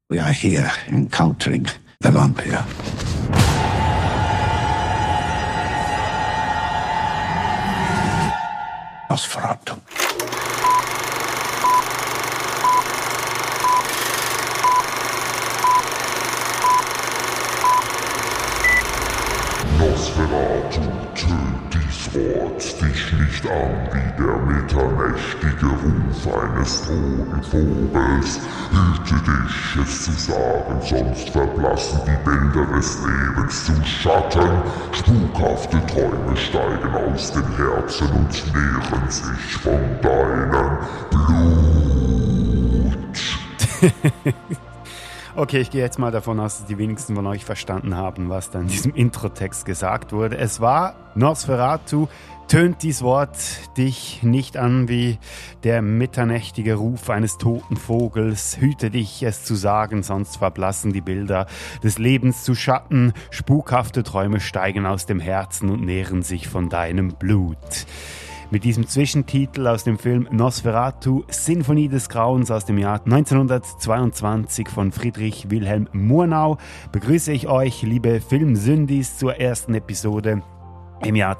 We are here encountering the vampire. Nosferatu. Nosferatu, tönt dies Wort dich nicht an wie der mitternächtige Ruf eines toten Vogels. Hüte dich, es zu sagen, sonst verblassen die Bilder des Lebens zu Schatten. Spukhafte Träume steigen aus den Herzen und nähren sich von deinem Blut. Okay, ich gehe jetzt mal davon aus, dass die wenigsten von euch verstanden haben, was da in diesem Introtext gesagt wurde. Es war Nosferatu, tönt dies Wort dich nicht an wie der mitternächtige Ruf eines toten Vogels. Hüte dich, es zu sagen, sonst verblassen die Bilder des Lebens zu Schatten. Spukhafte Träume steigen aus dem Herzen und nähren sich von deinem Blut. Mit diesem Zwischentitel aus dem Film Nosferatu, Sinfonie des Grauens aus dem Jahr 1922 von Friedrich Wilhelm Murnau begrüße ich euch, liebe Filmsündis, zur ersten Episode im Jahr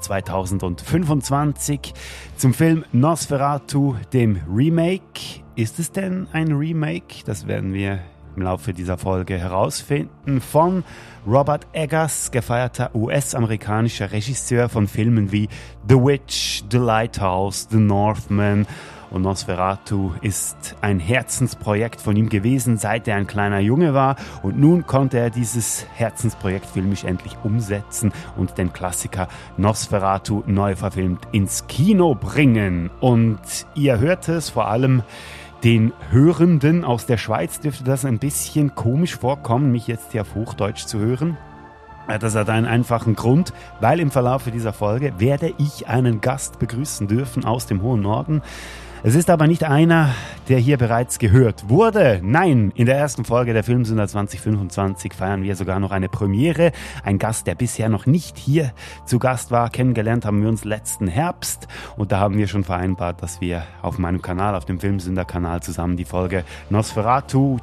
2025 zum Film Nosferatu, dem Remake. Ist es denn ein Remake? Das werden wir im Laufe dieser Folge herausfinden. Von Robert Eggers, gefeierter US-amerikanischer Regisseur von Filmen wie The Witch, The Lighthouse, The Northman. Und Nosferatu ist ein Herzensprojekt von ihm gewesen, seit er ein kleiner Junge war. Und nun konnte er dieses Herzensprojekt filmisch endlich umsetzen und den Klassiker Nosferatu neu verfilmt ins Kino bringen. Und ihr hört es vor allem den Hörenden aus der Schweiz dürfte das ein bisschen komisch vorkommen, mich jetzt hier auf Hochdeutsch zu hören. Das hat einen einfachen Grund, weil im Verlauf dieser Folge werde ich einen Gast begrüßen dürfen aus dem hohen Norden. Es ist aber nicht einer, der hier bereits gehört wurde. Nein, in der ersten Folge der Filmsünder 2025 feiern wir sogar noch eine Premiere. Ein Gast, der bisher noch nicht hier zu Gast war. Kennengelernt haben wir uns letzten Herbst und da haben wir schon vereinbart, dass wir auf meinem Kanal, auf dem Filmsünder-Kanal zusammen die Folge Nosferatu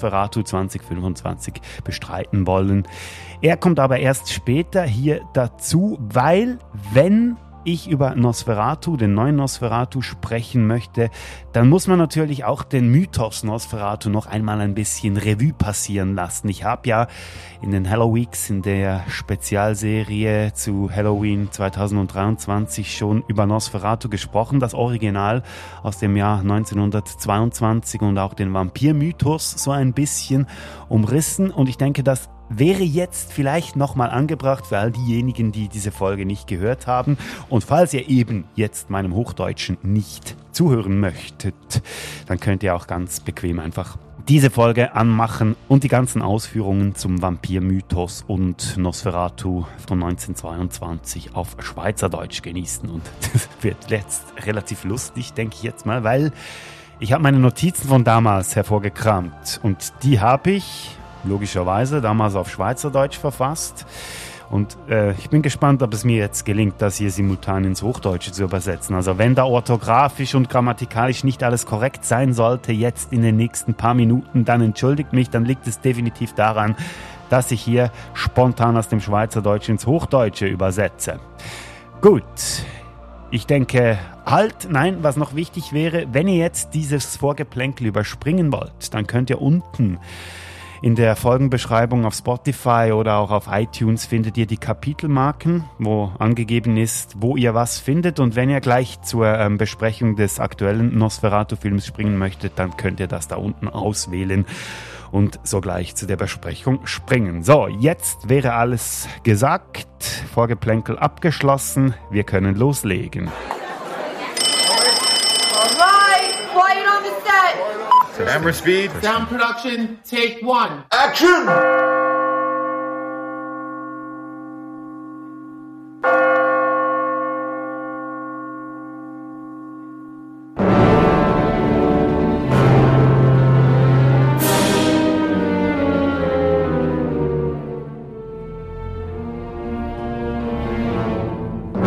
2025 bestreiten wollen. Er kommt aber erst später hier dazu, weil wenn ich über Nosferatu, den neuen Nosferatu, sprechen möchte, dann muss man natürlich auch den Mythos Nosferatu noch einmal ein bisschen Revue passieren lassen. Ich habe ja in den Halloweeks, in der Spezialserie zu Halloween 2023 schon über Nosferatu gesprochen, das Original aus dem Jahr 1922 und auch den Vampir-Mythos so ein bisschen umrissen. Und ich denke, das wäre jetzt vielleicht nochmal angebracht für all diejenigen, die diese Folge nicht gehört haben. Und falls ihr eben jetzt meinem Hochdeutschen nicht zuhören möchtet, dann könnt ihr auch ganz bequem einfach diese Folge anmachen und die ganzen Ausführungen zum Vampir-Mythos und Nosferatu von 1922 auf Schweizerdeutsch genießen. Und das wird jetzt relativ lustig, denke ich jetzt mal, weil ich habe meine Notizen von damals hervorgekramt und die habe ich logischerweise damals auf Schweizerdeutsch verfasst. Und ich bin gespannt, ob es mir jetzt gelingt, das hier simultan ins Hochdeutsche zu übersetzen. Also wenn da orthografisch und grammatikalisch nicht alles korrekt sein sollte, jetzt in den nächsten paar Minuten, dann entschuldigt mich, dann liegt es definitiv daran, dass ich hier spontan aus dem Schweizerdeutsch ins Hochdeutsche übersetze. Gut. Ich denke, was noch wichtig wäre, wenn ihr jetzt dieses Vorgeplänkel überspringen wollt, dann könnt ihr unten in der Folgenbeschreibung auf Spotify oder auch auf iTunes findet ihr die Kapitelmarken, wo angegeben ist, wo ihr was findet. Und wenn ihr gleich zur Besprechung des aktuellen Nosferatu-Films springen möchtet, dann könnt ihr das da unten auswählen und sogleich zu der Besprechung springen. So, jetzt wäre alles gesagt, Vorgeplänkel abgeschlossen, wir können loslegen. Quiet on the set. Camera speed. Sound production, take one. Action!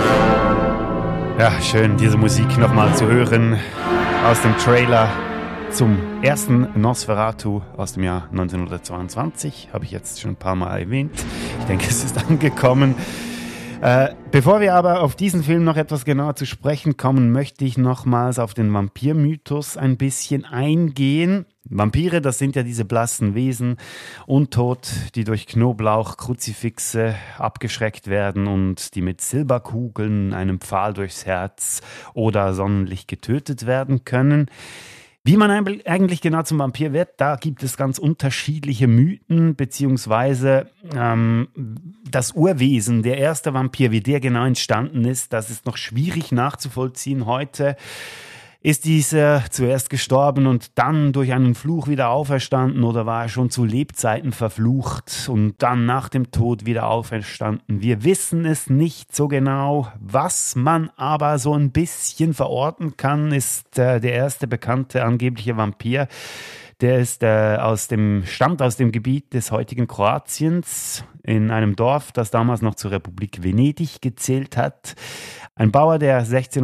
Ja, schön, diese Musik nochmal zu hören aus dem Trailer zum ersten Nosferatu aus dem Jahr 1922. Habe ich jetzt schon ein paar Mal erwähnt. Ich denke, es ist angekommen. Bevor wir aber auf diesen Film noch etwas genauer zu sprechen kommen, möchte ich nochmals auf den Vampirmythos ein bisschen eingehen. Vampire, das sind ja diese blassen Wesen, untot, die durch Knoblauch, Kruzifixe abgeschreckt werden und die mit Silberkugeln, einem Pfahl durchs Herz oder Sonnenlicht getötet werden können. Wie man eigentlich genau zum Vampir wird, da gibt es ganz unterschiedliche Mythen, beziehungsweise das Urwesen, der erste Vampir, wie der genau entstanden ist, das ist noch schwierig nachzuvollziehen heute. Ist dieser zuerst gestorben und dann durch einen Fluch wieder auferstanden oder war er schon zu Lebzeiten verflucht und dann nach dem Tod wieder auferstanden? Wir wissen es nicht so genau. Was man aber so ein bisschen verorten kann, ist der erste bekannte angebliche Vampir. Der ist stammt aus dem Gebiet des heutigen Kroatiens in einem Dorf, das damals noch zur Republik Venedig gezählt hat. Ein Bauer, der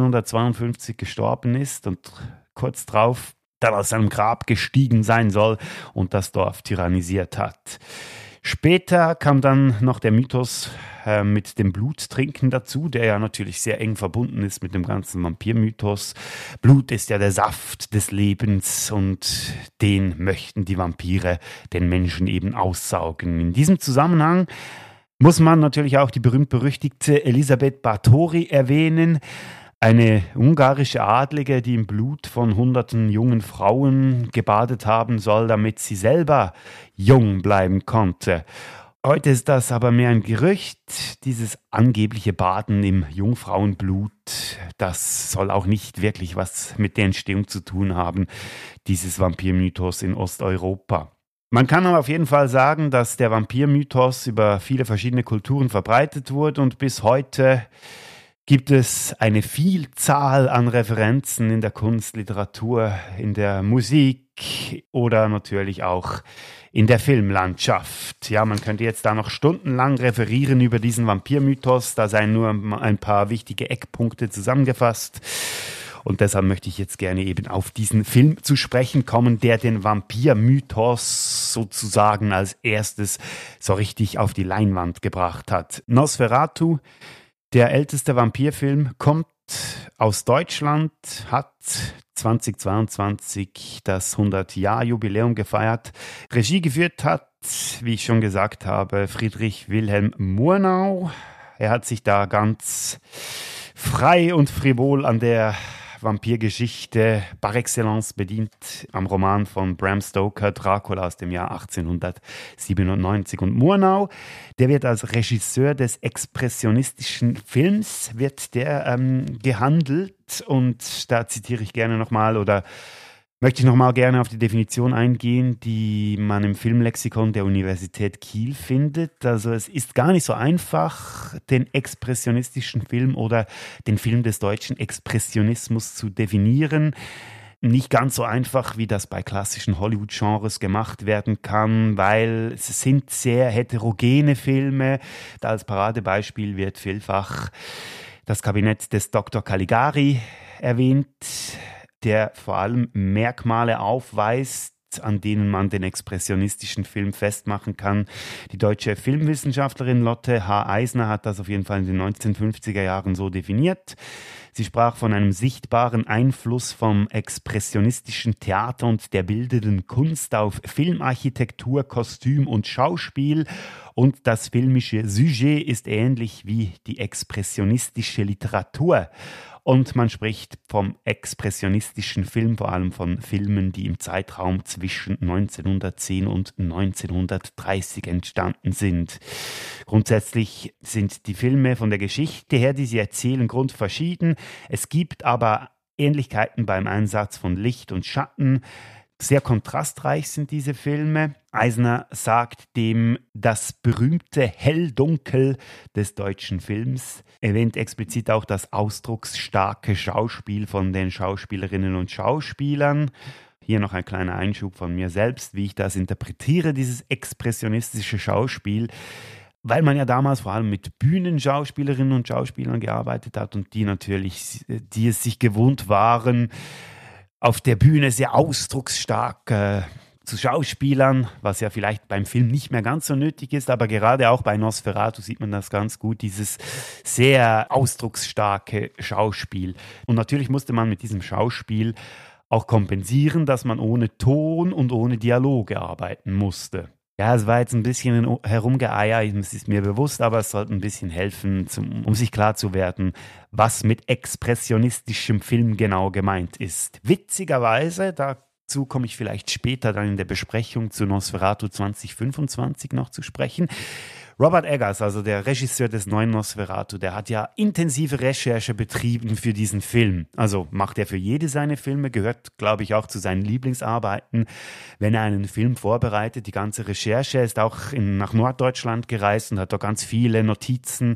1652 gestorben ist und kurz darauf dann aus seinem Grab gestiegen sein soll und das Dorf tyrannisiert hat. Später kam dann noch der Mythos mit dem Bluttrinken dazu, der ja natürlich sehr eng verbunden ist mit dem ganzen Vampirmythos. Blut ist ja der Saft des Lebens und den möchten die Vampire den Menschen eben aussaugen. In diesem Zusammenhang muss man natürlich auch die berühmt-berüchtigte Elisabeth Báthory erwähnen, eine ungarische Adlige, die im Blut von hunderten jungen Frauen gebadet haben soll, damit sie selber jung bleiben konnte. Heute ist das aber mehr ein Gerücht, dieses angebliche Baden im Jungfrauenblut, das soll auch nicht wirklich was mit der Entstehung zu tun haben, dieses Vampirmythos in Osteuropa. Man kann aber auf jeden Fall sagen, dass der Vampirmythos über viele verschiedene Kulturen verbreitet wurde und bis heute gibt es eine Vielzahl an Referenzen in der Kunst, Literatur, in der Musik oder natürlich auch in der Filmlandschaft. Ja, man könnte jetzt da noch stundenlang referieren über diesen Vampirmythos, da seien nur ein paar wichtige Eckpunkte zusammengefasst. Und deshalb möchte ich jetzt gerne eben auf diesen Film zu sprechen kommen, der den Vampirmythos sozusagen als erstes so richtig auf die Leinwand gebracht hat. Nosferatu, der älteste Vampirfilm, kommt aus Deutschland, hat 2022 das 100-Jahr-Jubiläum gefeiert. Regie geführt hat, wie ich schon gesagt habe, Friedrich Wilhelm Murnau. Er hat sich da ganz frei und frivol an der Vampirgeschichte par excellence bedient, am Roman von Bram Stoker, Dracula aus dem Jahr 1897. Und Murnau, der wird als Regisseur des expressionistischen Films, gehandelt. Und da zitiere ich gerne nochmal oder möchte ich nochmal gerne auf die Definition eingehen, die man im Filmlexikon der Universität Kiel findet. Also es ist gar nicht so einfach, den expressionistischen Film oder den Film des deutschen Expressionismus zu definieren. Nicht ganz so einfach, wie das bei klassischen Hollywood-Genres gemacht werden kann, weil es sind sehr heterogene Filme. Da als Paradebeispiel wird vielfach das Kabinett des Dr. Caligari erwähnt, der vor allem Merkmale aufweist, an denen man den expressionistischen Film festmachen kann. Die deutsche Filmwissenschaftlerin Lotte H. Eisner hat das auf jeden Fall in den 1950er Jahren so definiert. Sie sprach von einem sichtbaren Einfluss vom expressionistischen Theater und der bildenden Kunst auf Filmarchitektur, Kostüm und Schauspiel. Und das filmische Sujet ist ähnlich wie die expressionistische Literatur. Und man spricht vom expressionistischen Film, vor allem von Filmen, die im Zeitraum zwischen 1910 und 1930 entstanden sind. Grundsätzlich sind die Filme von der Geschichte her, die sie erzählen, grundverschieden. Es gibt aber Ähnlichkeiten beim Einsatz von Licht und Schatten. Sehr kontrastreich sind diese Filme. Eisner sagt dem das berühmte Hell-Dunkel des deutschen Films, erwähnt explizit auch das ausdrucksstarke Schauspiel von den Schauspielerinnen und Schauspielern. Hier noch ein kleiner Einschub von mir selbst, wie ich das interpretiere, dieses expressionistische Schauspiel, weil man ja damals vor allem mit Bühnenschauspielerinnen und Schauspielern gearbeitet hat und die es sich gewohnt waren, auf der Bühne sehr ausdrucksstark zu Schauspielern, was ja vielleicht beim Film nicht mehr ganz so nötig ist, aber gerade auch bei Nosferatu sieht man das ganz gut, dieses sehr ausdrucksstarke Schauspiel. Und natürlich musste man mit diesem Schauspiel auch kompensieren, dass man ohne Ton und ohne Dialoge arbeiten musste. Ja, es war jetzt ein bisschen herumgeeier, es ist mir bewusst, aber es sollte ein bisschen helfen, um sich klar zu werden, was mit expressionistischem Film genau gemeint ist. Witzigerweise, dazu komme ich vielleicht später dann in der Besprechung zu Nosferatu 2025 noch zu sprechen. Robert Eggers, also der Regisseur des neuen Nosferatu, der hat ja intensive Recherche betrieben für diesen Film. Also macht er für jede seiner Filme, gehört, glaube ich, auch zu seinen Lieblingsarbeiten. Wenn er einen Film vorbereitet, die ganze Recherche, er ist auch nach Norddeutschland gereist und hat dort ganz viele Notizen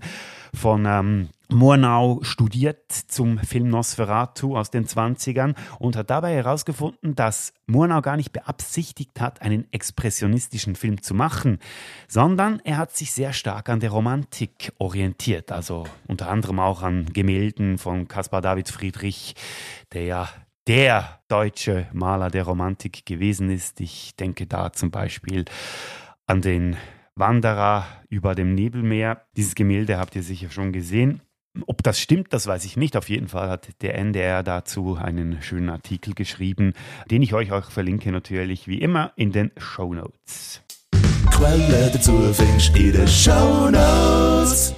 von Murnau studiert zum Film Nosferatu aus den 20ern und hat dabei herausgefunden, dass Murnau gar nicht beabsichtigt hat, einen expressionistischen Film zu machen, sondern er hat sich sehr stark an der Romantik orientiert, also unter anderem auch an Gemälden von Caspar David Friedrich, der ja der deutsche Maler der Romantik gewesen ist. Ich denke da zum Beispiel an den Wanderer über dem Nebelmeer. Dieses Gemälde habt ihr sicher schon gesehen. Ob das stimmt, das weiß ich nicht. Auf jeden Fall hat der NDR dazu einen schönen Artikel geschrieben, den ich euch auch verlinke, natürlich wie immer in den Shownotes. Quelle dazu findest du in den Shownotes.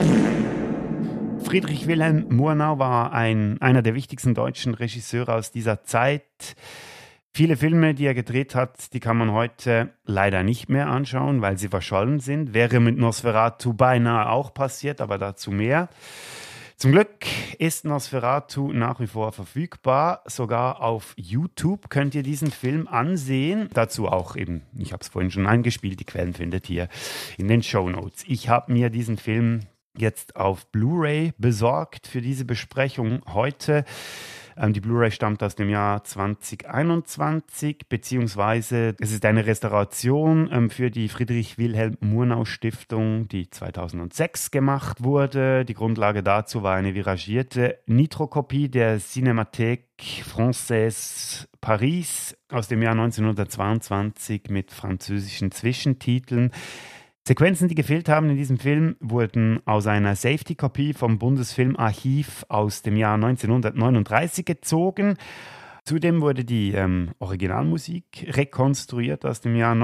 Friedrich Wilhelm Murnau war einer der wichtigsten deutschen Regisseure aus dieser Zeit. Viele Filme, die er gedreht hat, die kann man heute leider nicht mehr anschauen, weil sie verschollen sind. Wäre mit Nosferatu beinahe auch passiert, aber dazu mehr. Zum Glück ist Nosferatu nach wie vor verfügbar. Sogar auf YouTube könnt ihr diesen Film ansehen. Dazu auch eben, ich habe es vorhin schon eingespielt, die Quellen findet ihr in den Shownotes. Ich habe mir diesen Film jetzt auf Blu-ray besorgt für diese Besprechung heute. Die Blu-ray stammt aus dem Jahr 2021, beziehungsweise es ist eine Restauration für die Friedrich-Wilhelm-Murnau-Stiftung, die 2006 gemacht wurde. Die Grundlage dazu war eine viragierte Nitrokopie der Cinémathèque Française Paris aus dem Jahr 1922 mit französischen Zwischentiteln. Sequenzen, die gefehlt haben in diesem Film, wurden aus einer Safety-Kopie vom Bundesfilmarchiv aus dem Jahr 1939 gezogen. Zudem wurde die Originalmusik rekonstruiert aus dem Jahr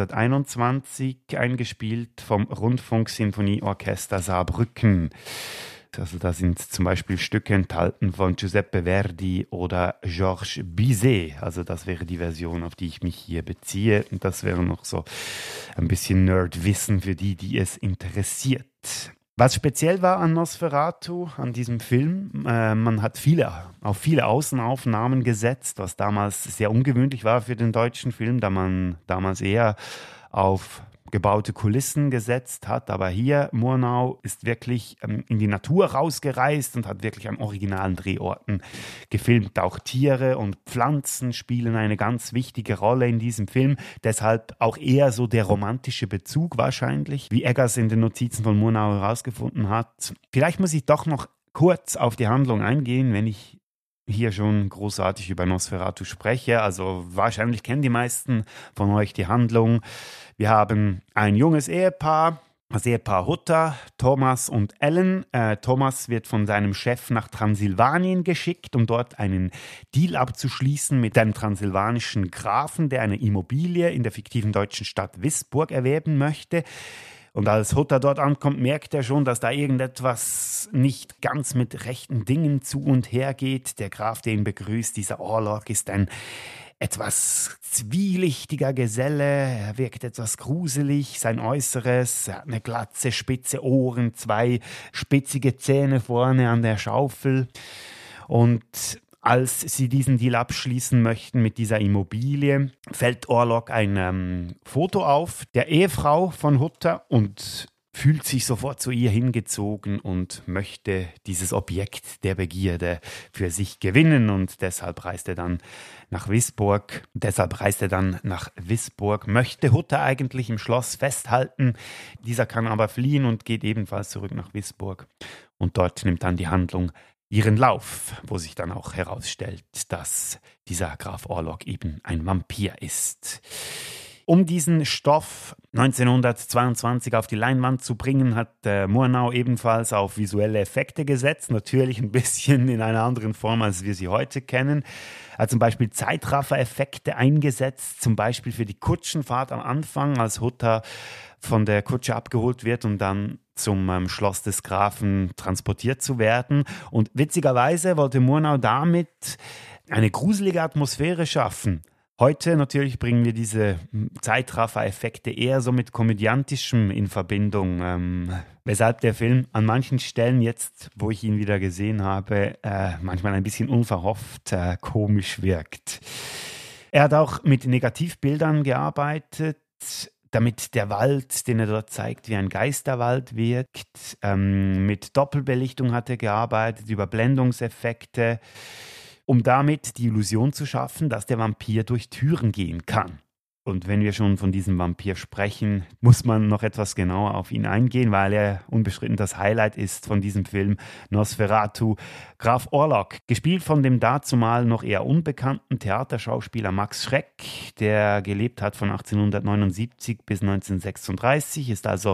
1921, eingespielt vom Rundfunksinfonieorchester Saarbrücken. Also da sind zum Beispiel Stücke enthalten von Giuseppe Verdi oder Georges Bizet. Also das wäre die Version, auf die ich mich hier beziehe. Und das wäre noch so ein bisschen Nerdwissen für die, die es interessiert. Was speziell war an Nosferatu, an diesem Film, man hat auf viele Außenaufnahmen gesetzt, was damals sehr ungewöhnlich war für den deutschen Film, da man damals eher auf gebaute Kulissen gesetzt hat, aber hier, Murnau, ist wirklich in die Natur rausgereist und hat wirklich an originalen Drehorten gefilmt. Auch Tiere und Pflanzen spielen eine ganz wichtige Rolle in diesem Film, deshalb auch eher so der romantische Bezug wahrscheinlich, wie Eggers in den Notizen von Murnau herausgefunden hat. Vielleicht muss ich doch noch kurz auf die Handlung eingehen, wenn ich hier schon großartig über Nosferatu spreche. Also wahrscheinlich kennen die meisten von euch die Handlung. Wir haben ein junges Ehepaar, das Ehepaar Hutter, Thomas und Ellen. Thomas wird von seinem Chef nach Transsilvanien geschickt, um dort einen Deal abzuschließen mit einem transsilvanischen Grafen, der eine Immobilie in der fiktiven deutschen Stadt Wisborg erwerben möchte. Und als Hutter dort ankommt, merkt er schon, dass da irgendetwas nicht ganz mit rechten Dingen zu und her geht. Der Graf, der ihn begrüßt, dieser Orlok, ist ein etwas zwielichtiger Geselle. Er wirkt etwas gruselig, sein Äußeres. Er hat eine Glatze, spitze Ohren, 2 spitzige Zähne vorne an der Schaufel. Und als sie diesen Deal abschließen möchten mit dieser Immobilie, fällt Orlok ein Foto auf der Ehefrau von Hutter und fühlt sich sofort zu ihr hingezogen und möchte dieses Objekt der Begierde für sich gewinnen. Und deshalb reist er dann nach Wisborg. Möchte Hutter eigentlich im Schloss festhalten. Dieser kann aber fliehen und geht ebenfalls zurück nach Wisborg. Und dort nimmt dann die Handlung ihren Lauf, wo sich dann auch herausstellt, dass dieser Graf Orlok eben ein Vampir ist. Um diesen Stoff 1922 auf die Leinwand zu bringen, hat Murnau ebenfalls auf visuelle Effekte gesetzt. Natürlich ein bisschen in einer anderen Form, als wir sie heute kennen. Er hat zum Beispiel Zeitraffer-Effekte eingesetzt, zum Beispiel für die Kutschenfahrt am Anfang, als Hutter von der Kutsche abgeholt wird und dann zum Schloss des Grafen transportiert zu werden. Und witzigerweise wollte Murnau damit eine gruselige Atmosphäre schaffen. Heute natürlich bringen wir diese Zeitraffer-Effekte eher so mit Komödiantischem in Verbindung, weshalb der Film an manchen Stellen jetzt, wo ich ihn wieder gesehen habe, manchmal ein bisschen unverhofft komisch wirkt. Er hat auch mit Negativbildern gearbeitet, damit der Wald, den er dort zeigt, wie ein Geisterwald wirkt. Mit Doppelbelichtung hat er gearbeitet, Überblendungseffekte, um damit die Illusion zu schaffen, dass der Vampir durch Türen gehen kann. Und wenn wir schon von diesem Vampir sprechen, muss man noch etwas genauer auf ihn eingehen, weil er unbestritten das Highlight ist von diesem Film Nosferatu. Graf Orlok, gespielt von dem dazumal noch eher unbekannten Theaterschauspieler Max Schreck, der gelebt hat von 1879 bis 1936, ist also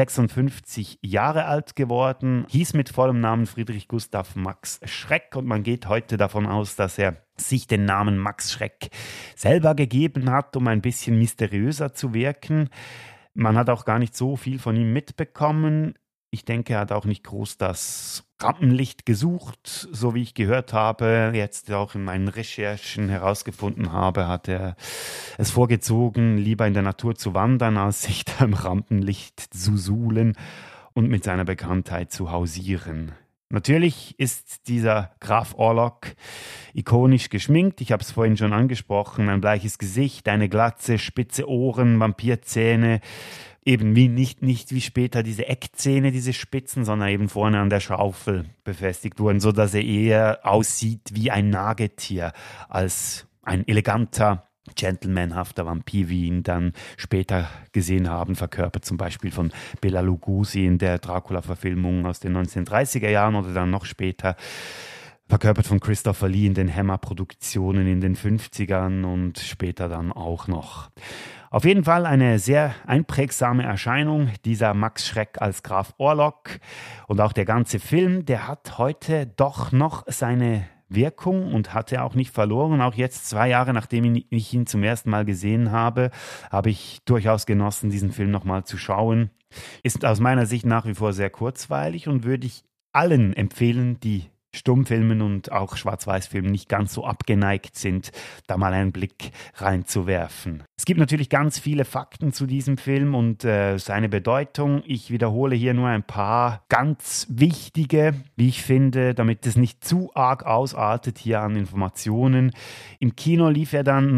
56 Jahre alt geworden, hieß mit vollem Namen Friedrich Gustav Max Schreck und man geht heute davon aus, dass er sich den Namen Max Schreck selber gegeben hat, um ein bisschen mysteriöser zu wirken. Man hat auch gar nicht so viel von ihm mitbekommen. Ich denke, er hat auch nicht groß das Rampenlicht gesucht, so wie ich gehört habe, jetzt auch in meinen Recherchen herausgefunden habe, hat er es vorgezogen, lieber in der Natur zu wandern, als sich da im Rampenlicht zu suhlen und mit seiner Bekanntheit zu hausieren. Natürlich ist dieser Graf Orlok ikonisch geschminkt. Ich habe es vorhin schon angesprochen. Ein bleiches Gesicht, eine Glatze, spitze Ohren, Vampirzähne. Eben wie nicht wie später diese Eckzähne, diese Spitzen, sondern eben vorne an der Schaufel befestigt wurden, sodass er eher aussieht wie ein Nagetier als ein eleganter, gentlemanhafter Vampir, wie ihn dann später gesehen haben, verkörpert zum Beispiel von Bela Lugosi in der Dracula-Verfilmung aus den 1930er Jahren oder dann noch später verkörpert von Christopher Lee in den Hammer-Produktionen in den 50ern und später dann auch noch. Auf jeden Fall eine sehr einprägsame Erscheinung, dieser Max Schreck als Graf Orlok. Und auch der ganze Film, der hat heute doch noch seine Wirkung und hat er auch nicht verloren. Auch jetzt 2 Jahre, nachdem ich ihn zum ersten Mal gesehen habe, habe ich durchaus genossen, diesen Film nochmal zu schauen. Ist aus meiner Sicht nach wie vor sehr kurzweilig und würde ich allen empfehlen, die Stummfilmen und auch Schwarz-Weiß-Filmen nicht ganz so abgeneigt sind, da mal einen Blick reinzuwerfen. Es gibt natürlich ganz viele Fakten zu diesem Film und seine Bedeutung. Ich wiederhole hier nur ein paar ganz wichtige, wie ich finde, damit es nicht zu arg ausartet hier an Informationen. Im Kino lief er dann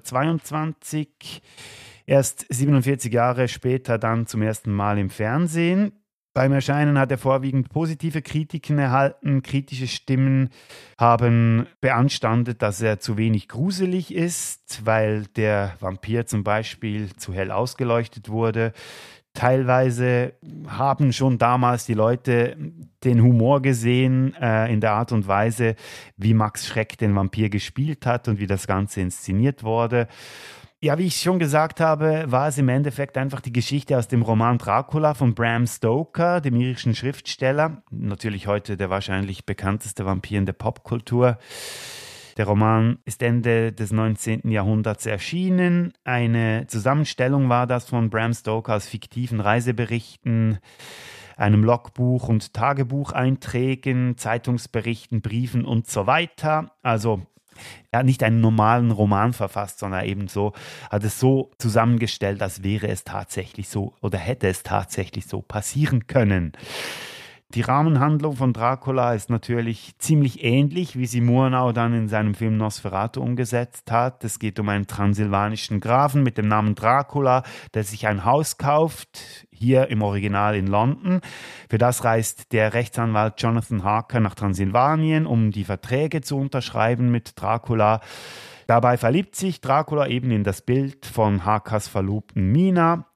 1922, erst 47 Jahre später dann zum ersten Mal im Fernsehen. Beim Erscheinen hat er vorwiegend positive Kritiken erhalten. Kritische Stimmen haben beanstandet, dass er zu wenig gruselig ist, weil der Vampir zum Beispiel zu hell ausgeleuchtet wurde. Teilweise haben schon damals die Leute den Humor gesehen in der Art und Weise, wie Max Schreck den Vampir gespielt hat und wie das Ganze inszeniert wurde. Ja, wie ich schon gesagt habe, war es im Endeffekt einfach die Geschichte aus dem Roman Dracula von Bram Stoker, dem irischen Schriftsteller. Natürlich heute der wahrscheinlich bekannteste Vampir in der Popkultur. Der Roman ist Ende des 19. Jahrhunderts erschienen. Eine Zusammenstellung war das von Bram Stoker aus fiktiven Reiseberichten, einem Logbuch und Tagebucheinträgen, Zeitungsberichten, Briefen und so weiter. Also er hat nicht einen normalen Roman verfasst, sondern eben so, hat es so zusammengestellt, als wäre es tatsächlich so oder hätte es tatsächlich so passieren können. Die Rahmenhandlung von Dracula ist natürlich ziemlich ähnlich, wie sie Murnau dann in seinem Film Nosferatu umgesetzt hat. Es geht um einen transsilvanischen Grafen mit dem Namen Dracula, der sich ein Haus kauft, hier im Original in London. Für das reist der Rechtsanwalt Jonathan Harker nach Transsilvanien, um die Verträge zu unterschreiben mit Dracula. Dabei verliebt sich Dracula eben in das Bild von Harkers Verlobten Mina.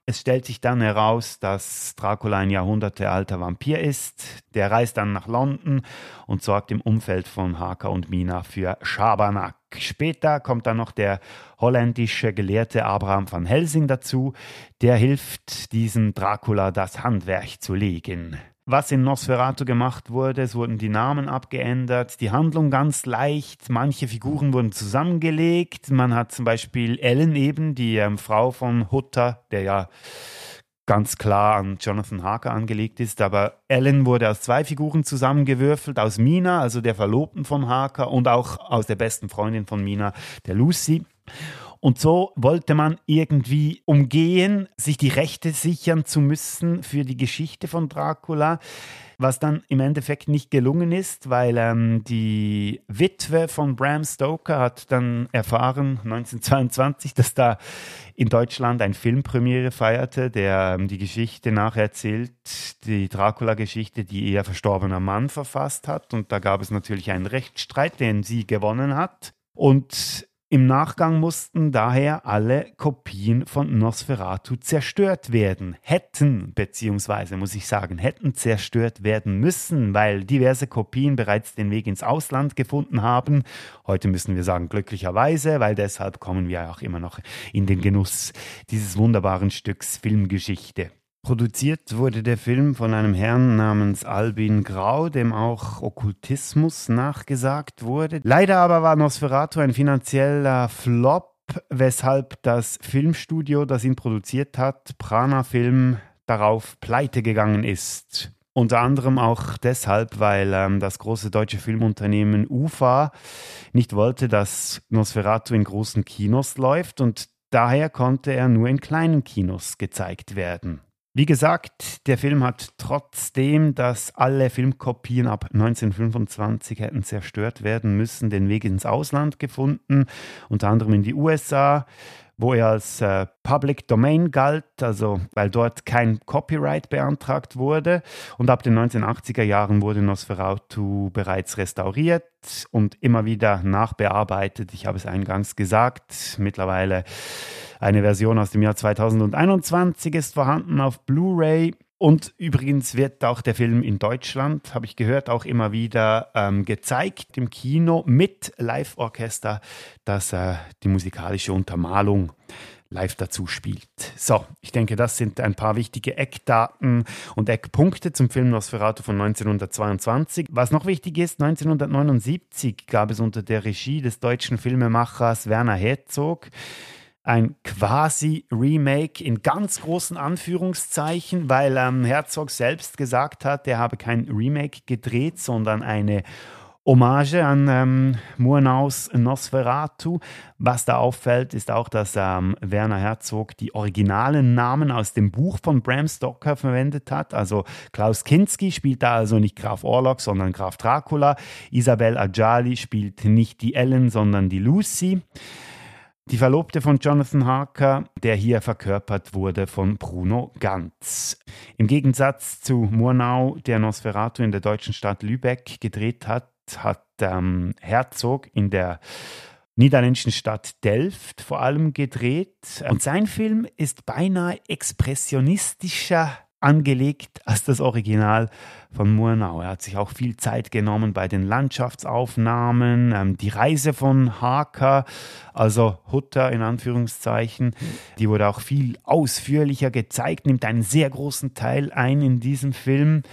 Es stellt sich dann heraus, dass Dracula ein jahrhundertealter Vampir ist. Der reist dann nach London und sorgt im Umfeld von Harker und Mina für Schabernack. Später kommt dann noch der holländische Gelehrte Abraham van Helsing dazu. Der hilft diesem Dracula, das Handwerk zu legen. Was in Nosferatu gemacht wurde, es wurden die Namen abgeändert, die Handlung ganz leicht, manche Figuren wurden zusammengelegt. Man hat zum Beispiel Ellen eben, die Frau von Hutter, der ja ganz klar an Jonathan Harker angelegt ist, aber Ellen wurde aus 2 Figuren zusammengewürfelt, aus Mina, also der Verlobten von Harker, und auch aus der besten Freundin von Mina, der Lucy. Und so wollte man irgendwie umgehen, sich die Rechte sichern zu müssen für die Geschichte von Dracula, was dann im Endeffekt nicht gelungen ist, weil die Witwe von Bram Stoker hat dann erfahren, 1922, dass da in Deutschland ein Filmpremiere feierte, der die Geschichte nacherzählt, die Dracula-Geschichte, die ihr verstorbener Mann verfasst hat. Und da gab es natürlich einen Rechtsstreit, den sie gewonnen hat. Und im Nachgang mussten daher alle Kopien von Nosferatu zerstört werden. Hätten zerstört werden müssen, weil diverse Kopien bereits den Weg ins Ausland gefunden haben. Heute müssen wir sagen glücklicherweise, weil deshalb kommen wir auch immer noch in den Genuss dieses wunderbaren Stücks Filmgeschichte. Produziert wurde der Film von einem Herrn namens Albin Grau, dem auch Okkultismus nachgesagt wurde. Leider aber war Nosferatu ein finanzieller Flop, weshalb das Filmstudio, das ihn produziert hat, Prana Film, darauf pleite gegangen ist. Unter anderem auch deshalb, weil das große deutsche Filmunternehmen UFA nicht wollte, dass Nosferatu in großen Kinos läuft, und daher konnte er nur in kleinen Kinos gezeigt werden. Wie gesagt, der Film hat trotzdem, dass alle Filmkopien ab 1925 hätten zerstört werden müssen, den Weg ins Ausland gefunden, unter anderem in die USA, wo er als Public Domain galt, also weil dort kein Copyright beantragt wurde. Und ab den 1980er Jahren wurde Nosferatu bereits restauriert und immer wieder nachbearbeitet. Ich habe es eingangs gesagt, mittlerweile eine Version aus dem Jahr 2021 ist vorhanden auf Blu-ray. Und übrigens wird auch der Film in Deutschland, habe ich gehört, auch immer wieder gezeigt im Kino mit Live-Orchester, das die musikalische Untermalung live dazu spielt. So, ich denke, das sind ein paar wichtige Eckdaten und Eckpunkte zum Film Nosferatu von 1922. Was noch wichtig ist, 1979 gab es unter der Regie des deutschen Filmemachers Werner Herzog ein quasi-Remake in ganz großen Anführungszeichen, weil Herzog selbst gesagt hat, er habe kein Remake gedreht, sondern eine Hommage an Murnaus Nosferatu. Was da auffällt, ist auch, dass Werner Herzog die originalen Namen aus dem Buch von Bram Stoker verwendet hat. Also Klaus Kinski spielt da also nicht Graf Orlok, sondern Graf Dracula. Isabel Adjali spielt nicht die Ellen, sondern die Lucy. Die Verlobte von Jonathan Harker, der hier verkörpert wurde von Bruno Ganz. Im Gegensatz zu Murnau, der Nosferatu in der deutschen Stadt Lübeck gedreht hat, hat Herzog in der niederländischen Stadt Delft vor allem gedreht. Und sein Film ist beinahe expressionistischer angelegt als das Original von Murnau. Er hat sich auch viel Zeit genommen bei den Landschaftsaufnahmen. Die Reise von Harker, also Hutter in Anführungszeichen, die wurde auch viel ausführlicher gezeigt, nimmt einen sehr großen Teil ein in diesem Film.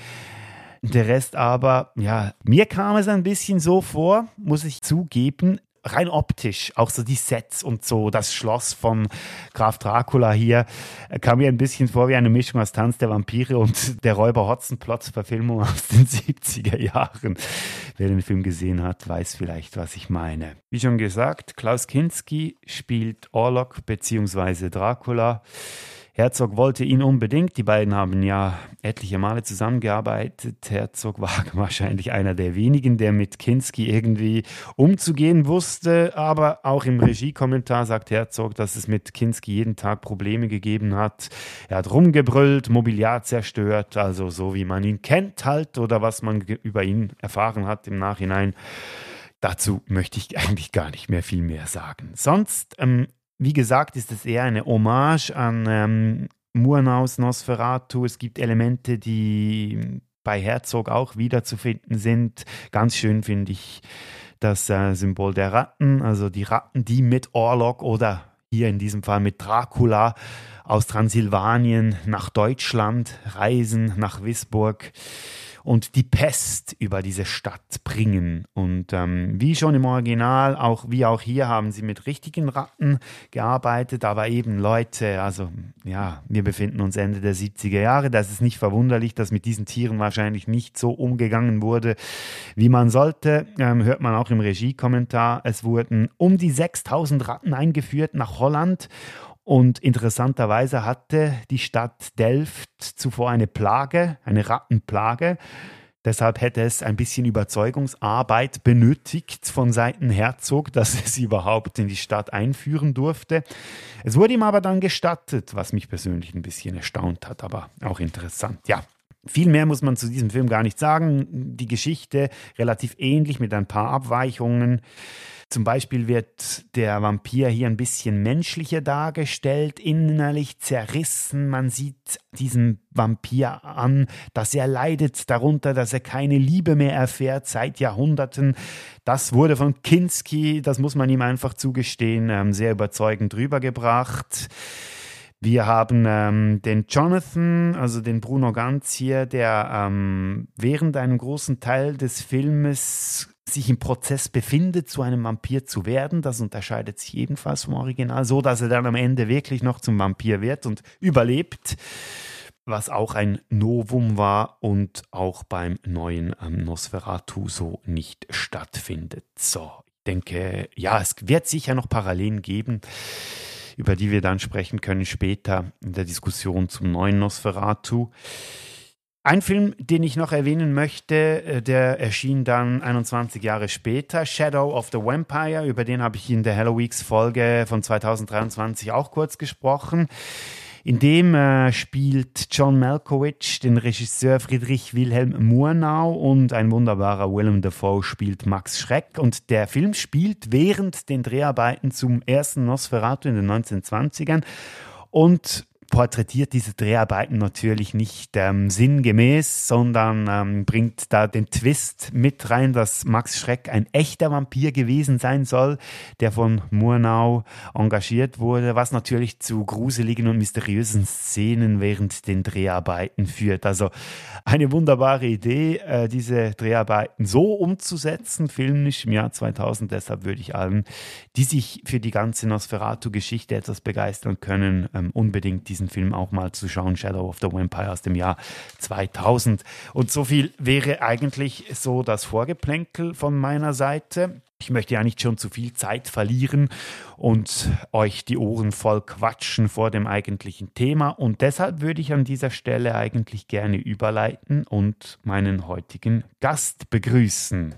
Der Rest aber, ja, mir kam es ein bisschen so vor, muss ich zugeben, rein optisch, auch so die Sets und so, das Schloss von Graf Dracula hier, kam mir ein bisschen vor wie eine Mischung aus Tanz der Vampire und der Räuber Hotzenplotz-Verfilmung aus den 70er Jahren. Wer den Film gesehen hat, weiß vielleicht, was ich meine. Wie schon gesagt, Klaus Kinski spielt Orlok bzw. Dracula. Herzog wollte ihn unbedingt, die beiden haben ja etliche Male zusammengearbeitet. Herzog war wahrscheinlich einer der wenigen, der mit Kinski irgendwie umzugehen wusste, aber auch im Regiekommentar sagt Herzog, dass es mit Kinski jeden Tag Probleme gegeben hat. Er hat rumgebrüllt, Mobiliar zerstört, also so wie man ihn kennt halt oder was man über ihn erfahren hat im Nachhinein. Dazu möchte ich eigentlich gar nicht mehr viel mehr sagen. Sonst wie gesagt, ist es eher eine Hommage an Murnaus Nosferatu. Es gibt Elemente, die bei Herzog auch wiederzufinden sind. Ganz schön finde ich das Symbol der Ratten, also die Ratten, die mit Orlok oder hier in diesem Fall mit Dracula aus Transsilvanien nach Deutschland reisen, nach Wisburg und die Pest über diese Stadt bringen. Und wie schon im Original, wie auch hier, haben sie mit richtigen Ratten gearbeitet, aber eben Leute, also ja, wir befinden uns Ende der 70er Jahre, das ist nicht verwunderlich, dass mit diesen Tieren wahrscheinlich nicht so umgegangen wurde, wie man sollte, hört man auch im Regiekommentar. Es wurden um die 6000 Ratten eingeführt nach Holland. Und interessanterweise hatte die Stadt Delft zuvor eine Plage, eine Rattenplage. Deshalb hätte es ein bisschen Überzeugungsarbeit benötigt von Seiten Herzog, dass er sie überhaupt in die Stadt einführen durfte. Es wurde ihm aber dann gestattet, was mich persönlich ein bisschen erstaunt hat, aber auch interessant. Ja, viel mehr muss man zu diesem Film gar nicht sagen. Die Geschichte relativ ähnlich mit ein paar Abweichungen. Zum Beispiel wird der Vampir hier ein bisschen menschlicher dargestellt, innerlich zerrissen. Man sieht diesem Vampir an, dass er leidet darunter, dass er keine Liebe mehr erfährt seit Jahrhunderten. Das wurde von Kinski, das muss man ihm einfach zugestehen, sehr überzeugend rübergebracht. Wir haben den Jonathan, also den Bruno Ganz hier, der während einem großen Teil des Filmes sich im Prozess befindet, zu einem Vampir zu werden. Das unterscheidet sich ebenfalls vom Original, so dass er dann am Ende wirklich noch zum Vampir wird und überlebt, was auch ein Novum war und auch beim neuen Nosferatu so nicht stattfindet. So, ich denke, ja, es wird sicher noch Parallelen geben, über die wir dann sprechen können später in der Diskussion zum neuen Nosferatu. Ein Film, den ich noch erwähnen möchte, der erschien dann 21 Jahre später, Shadow of the Vampire, über den habe ich in der Halloweeks-Folge von 2023 auch kurz gesprochen. In dem spielt John Malkovich den Regisseur Friedrich Wilhelm Murnau und ein wunderbarer Willem Dafoe spielt Max Schreck. Und der Film spielt während den Dreharbeiten zum ersten Nosferatu in den 1920ern und porträtiert diese Dreharbeiten natürlich nicht sinngemäß, sondern bringt da den Twist mit rein, dass Max Schreck ein echter Vampir gewesen sein soll, der von Murnau engagiert wurde, was natürlich zu gruseligen und mysteriösen Szenen während den Dreharbeiten führt. Also eine wunderbare Idee, diese Dreharbeiten so umzusetzen, filmisch im Jahr 2000. Deshalb würde ich allen, die sich für die ganze Nosferatu-Geschichte etwas begeistern können, unbedingt diesen Film auch mal zu schauen, Shadow of the Vampire aus dem Jahr 2000. Und so viel wäre eigentlich so das Vorgeplänkel von meiner Seite. Ich möchte ja nicht schon zu viel Zeit verlieren und euch die Ohren voll quatschen vor dem eigentlichen Thema. Und deshalb würde ich an dieser Stelle eigentlich gerne überleiten und meinen heutigen Gast begrüßen.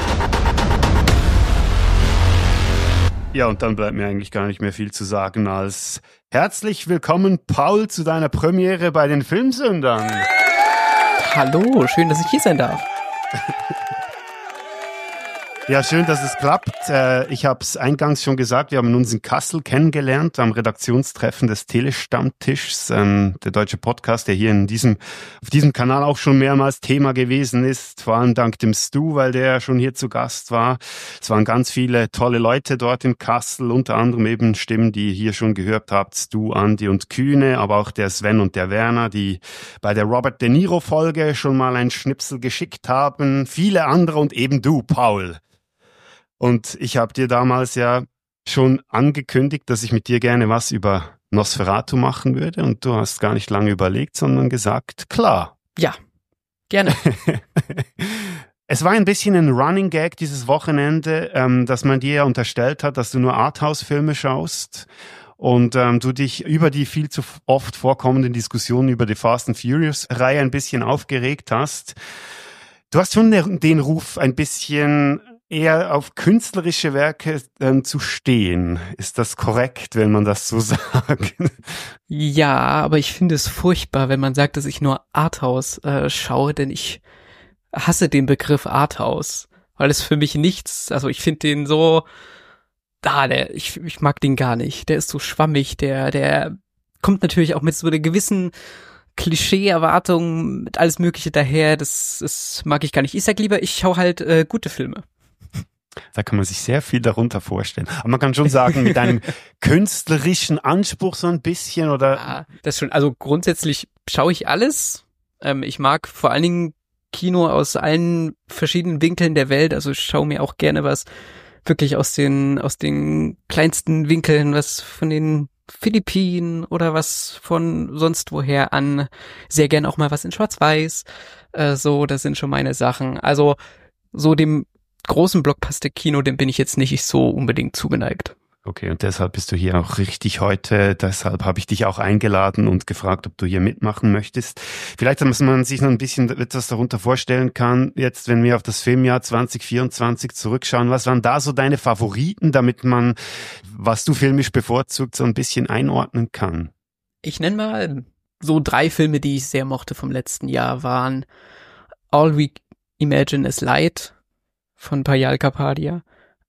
Ja, und dann bleibt mir eigentlich gar nicht mehr viel zu sagen als herzlich willkommen, Paul, zu deiner Premiere bei den Filmsündern. Hallo, schön, dass ich hier sein darf. Ja, schön, dass es klappt. Ich habe es eingangs schon gesagt, wir haben uns in Kassel kennengelernt am Redaktionstreffen des Telestammtischs, der deutsche Podcast, der hier auf diesem Kanal auch schon mehrmals Thema gewesen ist, vor allem dank dem Stu, weil der schon hier zu Gast war. Es waren ganz viele tolle Leute dort in Kassel, unter anderem eben Stimmen, die ihr hier schon gehört habt, Stu, Andi und Kühne, aber auch der Sven und der Werner, die bei der Robert De Niro Folge schon mal ein Schnipsel geschickt haben, viele andere und eben du, Paul. Und ich habe dir damals ja schon angekündigt, dass ich mit dir gerne was über Nosferatu machen würde. Und du hast gar nicht lange überlegt, sondern gesagt, klar. Ja, gerne. Es war ein bisschen ein Running Gag dieses Wochenende, dass man dir ja unterstellt hat, dass du nur Arthouse-Filme schaust. Und du dich über die viel zu oft vorkommenden Diskussionen über die Fast and Furious-Reihe ein bisschen aufgeregt hast. Du hast schon den Ruf, ein bisschen eher auf künstlerische Werke zu stehen. Ist das korrekt, wenn man das so sagt? Ja, aber ich finde es furchtbar, wenn man sagt, dass ich nur Arthouse schaue, denn ich hasse den Begriff Arthouse, weil es für mich nichts, also ich finde den so, ich mag den gar nicht. Der ist so schwammig, der kommt natürlich auch mit so einer gewissen Klischee-Erwartung, mit alles Mögliche daher. Das mag ich gar nicht. Ich sag lieber, ich schaue halt gute Filme. Da kann man sich sehr viel darunter vorstellen. Aber man kann schon sagen, mit einem künstlerischen Anspruch so ein bisschen, oder? Ja, das schon. Also grundsätzlich schaue ich alles. Ich mag vor allen Dingen Kino aus allen verschiedenen Winkeln der Welt. Also ich schaue mir auch gerne was wirklich aus den kleinsten Winkeln, was von den Philippinen oder was von sonst woher an. Sehr gern auch mal was in Schwarz-Weiß. So, das sind schon meine Sachen. Also so dem großen Blockbuster-Kino, dem bin ich jetzt nicht so unbedingt zugeneigt. Okay, und deshalb bist du hier auch richtig heute. Deshalb habe ich dich auch eingeladen und gefragt, ob du hier mitmachen möchtest. Vielleicht, dass man sich noch ein bisschen etwas darunter vorstellen kann, jetzt, wenn wir auf das Filmjahr 2024 zurückschauen, was waren da so deine Favoriten, damit man, was du filmisch bevorzugt, so ein bisschen einordnen kann? Ich nenne mal so 3 Filme, die ich sehr mochte vom letzten Jahr, waren All We Imagine Is Light von Payal Kapadia,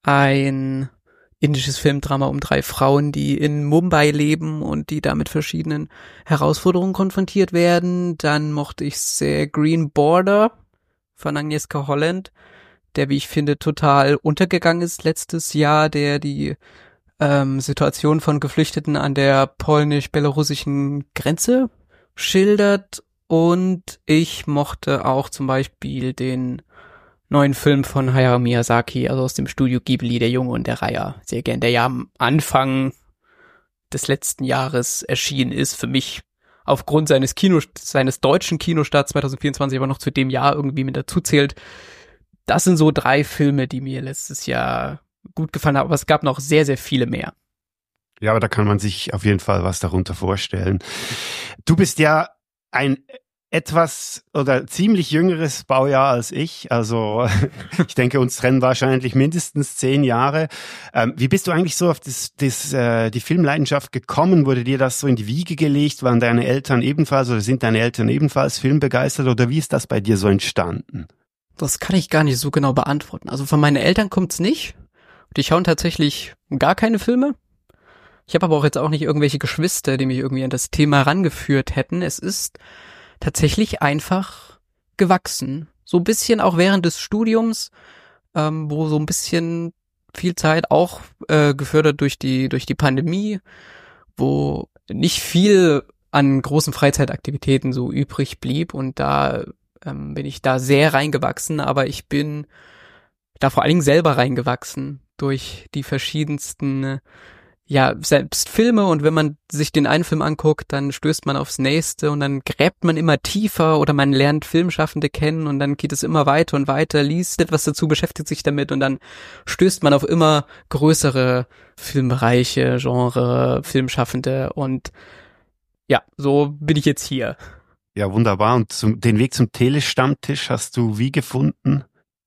ein indisches Filmdrama um 3 Frauen, die in Mumbai leben und die da mit verschiedenen Herausforderungen konfrontiert werden. Dann mochte ich sehr Green Border von Agnieszka Holland, der, wie ich finde, total untergegangen ist letztes Jahr, der die Situation von Geflüchteten an der polnisch-belarussischen Grenze schildert. Und ich mochte auch zum Beispiel den neuen Film von Hayao Miyazaki, also aus dem Studio Ghibli, Der Junge und der Reiher, sehr gern, der ja am Anfang des letzten Jahres erschienen ist, für mich aufgrund seines deutschen Kinostarts 2024 aber noch zu dem Jahr irgendwie mit dazu zählt. Das sind so 3 Filme, die mir letztes Jahr gut gefallen haben, aber es gab noch sehr, sehr viele mehr. Ja, aber da kann man sich auf jeden Fall was darunter vorstellen. Du bist ja ein etwas oder ziemlich jüngeres Baujahr als ich. Also ich denke, uns trennen wahrscheinlich mindestens 10 Jahre. Wie bist du eigentlich so auf die Filmleidenschaft gekommen? Wurde dir das so in die Wiege gelegt? Waren deine Eltern ebenfalls oder sind deine Eltern ebenfalls filmbegeistert? Oder wie ist das bei dir so entstanden? Das kann ich gar nicht so genau beantworten. Also von meinen Eltern kommt's nicht. Die schauen tatsächlich gar keine Filme. Ich habe aber auch jetzt auch nicht irgendwelche Geschwister, die mich irgendwie an das Thema rangeführt hätten. Es ist tatsächlich einfach gewachsen. So ein bisschen auch während des Studiums, wo so ein bisschen viel Zeit auch gefördert durch die Pandemie, wo nicht viel an großen Freizeitaktivitäten so übrig blieb, und da bin ich da sehr reingewachsen, aber ich bin da vor allen Dingen selber reingewachsen durch die verschiedensten selbst Filme, und wenn man sich den einen Film anguckt, dann stößt man aufs nächste und dann gräbt man immer tiefer oder man lernt Filmschaffende kennen und dann geht es immer weiter und weiter, liest etwas dazu, beschäftigt sich damit und dann stößt man auf immer größere Filmbereiche, Genre, Filmschaffende, und ja, so bin ich jetzt hier. Ja, wunderbar. Und den Weg zum Telestammtisch hast du wie gefunden?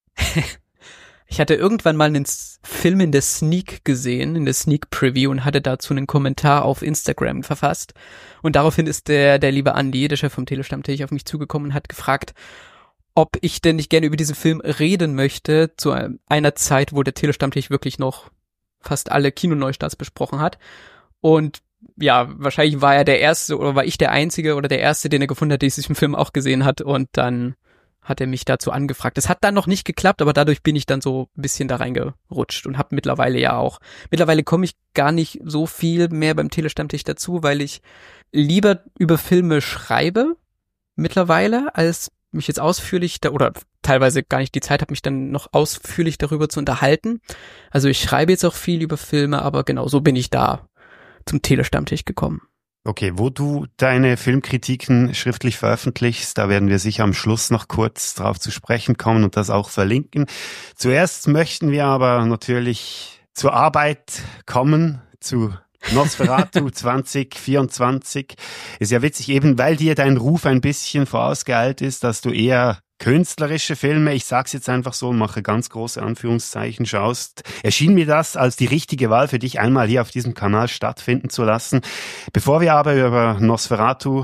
Ich hatte irgendwann mal einen Film in der Sneak gesehen, in der Sneak Preview, und hatte dazu einen Kommentar auf Instagram verfasst. Und daraufhin ist der liebe Andi, der Chef vom Telestammtisch, auf mich zugekommen und hat gefragt, ob ich denn nicht gerne über diesen Film reden möchte, zu einer Zeit, wo der Telestammtisch wirklich noch fast alle Kinoneustarts besprochen hat. Und ja, wahrscheinlich war er der Erste oder war ich der Einzige oder der Erste, den er gefunden hat, der diesen Film auch gesehen hat, und dann hat er mich dazu angefragt. Das hat dann noch nicht geklappt, aber dadurch bin ich dann so ein bisschen da reingerutscht und habe mittlerweile komme ich gar nicht so viel mehr beim Telestammtisch dazu, weil ich lieber über Filme schreibe mittlerweile, als mich jetzt ausführlich oder teilweise gar nicht die Zeit habe, mich dann noch ausführlich darüber zu unterhalten. Also ich schreibe jetzt auch viel über Filme, aber genau so bin ich da zum Telestammtisch gekommen. Okay, wo du deine Filmkritiken schriftlich veröffentlichst, da werden wir sicher am Schluss noch kurz drauf zu sprechen kommen und das auch verlinken. Zuerst möchten wir aber natürlich zur Arbeit kommen, zu Nosferatu 2024. Ist ja witzig, eben weil dir dein Ruf ein bisschen vorausgeeilt ist, dass du eher künstlerische Filme, ich sag's jetzt einfach so, mache ganz große Anführungszeichen, schaust. Erschien mir das als die richtige Wahl für dich, einmal hier auf diesem Kanal stattfinden zu lassen. Bevor wir aber über Nosferatu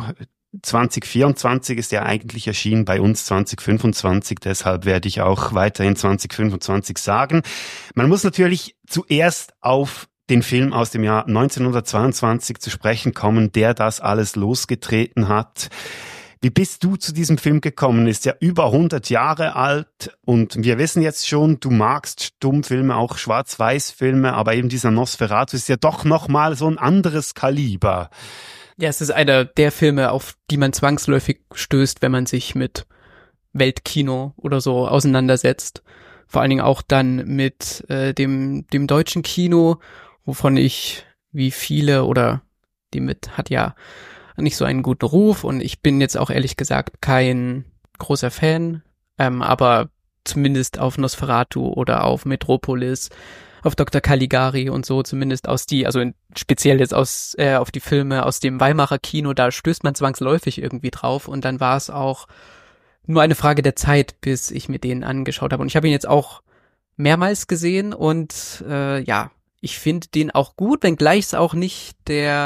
2024 ist ja eigentlich erschienen, bei uns 2025, deshalb werde ich auch weiterhin 2025 sagen. Man muss natürlich zuerst auf den Film aus dem Jahr 1922 zu sprechen kommen, der das alles losgetreten hat. Wie bist du zu diesem Film gekommen? Ist ja über 100 Jahre alt und wir wissen jetzt schon, du magst Stummfilme, auch Schwarz-Weiß-Filme, aber eben dieser Nosferatu ist ja doch nochmal so ein anderes Kaliber. Ja, es ist einer der Filme, auf die man zwangsläufig stößt, wenn man sich mit Weltkino oder so auseinandersetzt. Vor allen Dingen auch dann mit dem deutschen Kino, wovon ich, wie viele, oder die mit hat ja nicht so einen guten Ruf und ich bin jetzt auch ehrlich gesagt kein großer Fan, aber zumindest auf Nosferatu oder auf Metropolis, auf Dr. Caligari und so, zumindest speziell jetzt auf die Filme aus dem Weimarer Kino, da stößt man zwangsläufig irgendwie drauf und dann war es auch nur eine Frage der Zeit, bis ich mir den angeschaut habe und ich habe ihn jetzt auch mehrmals gesehen und ich finde den auch gut, wenngleich es auch nicht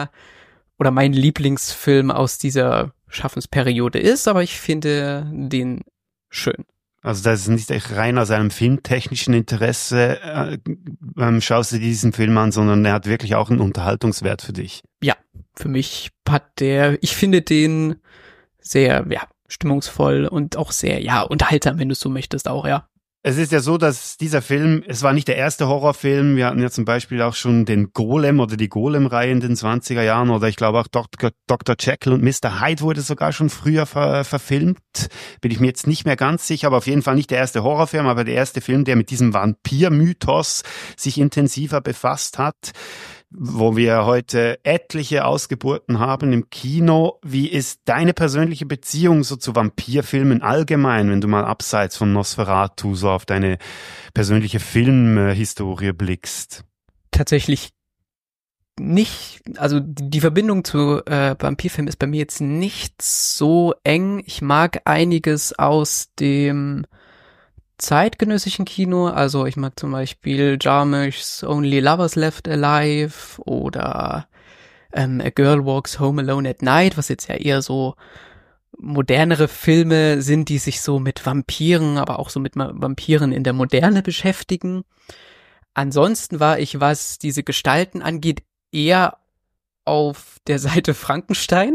mein Lieblingsfilm aus dieser Schaffensperiode ist, aber ich finde den schön. Also das ist nicht echt rein aus einem filmtechnischen Interesse, schaust du diesen Film an, sondern er hat wirklich auch einen Unterhaltungswert für dich. Ja, für mich ich finde den sehr, stimmungsvoll und auch sehr, unterhaltsam, wenn du es so möchtest auch, ja. Es ist ja so, dass dieser Film, es war nicht der erste Horrorfilm, wir hatten ja zum Beispiel auch schon den Golem oder die Golem-Reihe in den 20er Jahren oder ich glaube auch Dr. Jekyll und Mr. Hyde wurde sogar schon früher verfilmt, bin ich mir jetzt nicht mehr ganz sicher, aber auf jeden Fall nicht der erste Horrorfilm, aber der erste Film, der mit diesem Vampir-Mythos sich intensiver befasst hat, wo wir heute etliche Ausgeburten haben im Kino. Wie ist deine persönliche Beziehung so zu Vampirfilmen allgemein, wenn du mal abseits von Nosferatu so auf deine persönliche Filmhistorie blickst? Tatsächlich nicht, also die Verbindung zu Vampirfilmen ist bei mir jetzt nicht so eng. Ich mag einiges aus dem zeitgenössischen Kino, also ich mag zum Beispiel Jarmusch's Only Lovers Left Alive oder A Girl Walks Home Alone at Night, was jetzt ja eher so modernere Filme sind, die sich so mit Vampiren, aber auch so mit Vampiren in der Moderne beschäftigen. Ansonsten war ich, was diese Gestalten angeht, eher auf der Seite Frankenstein.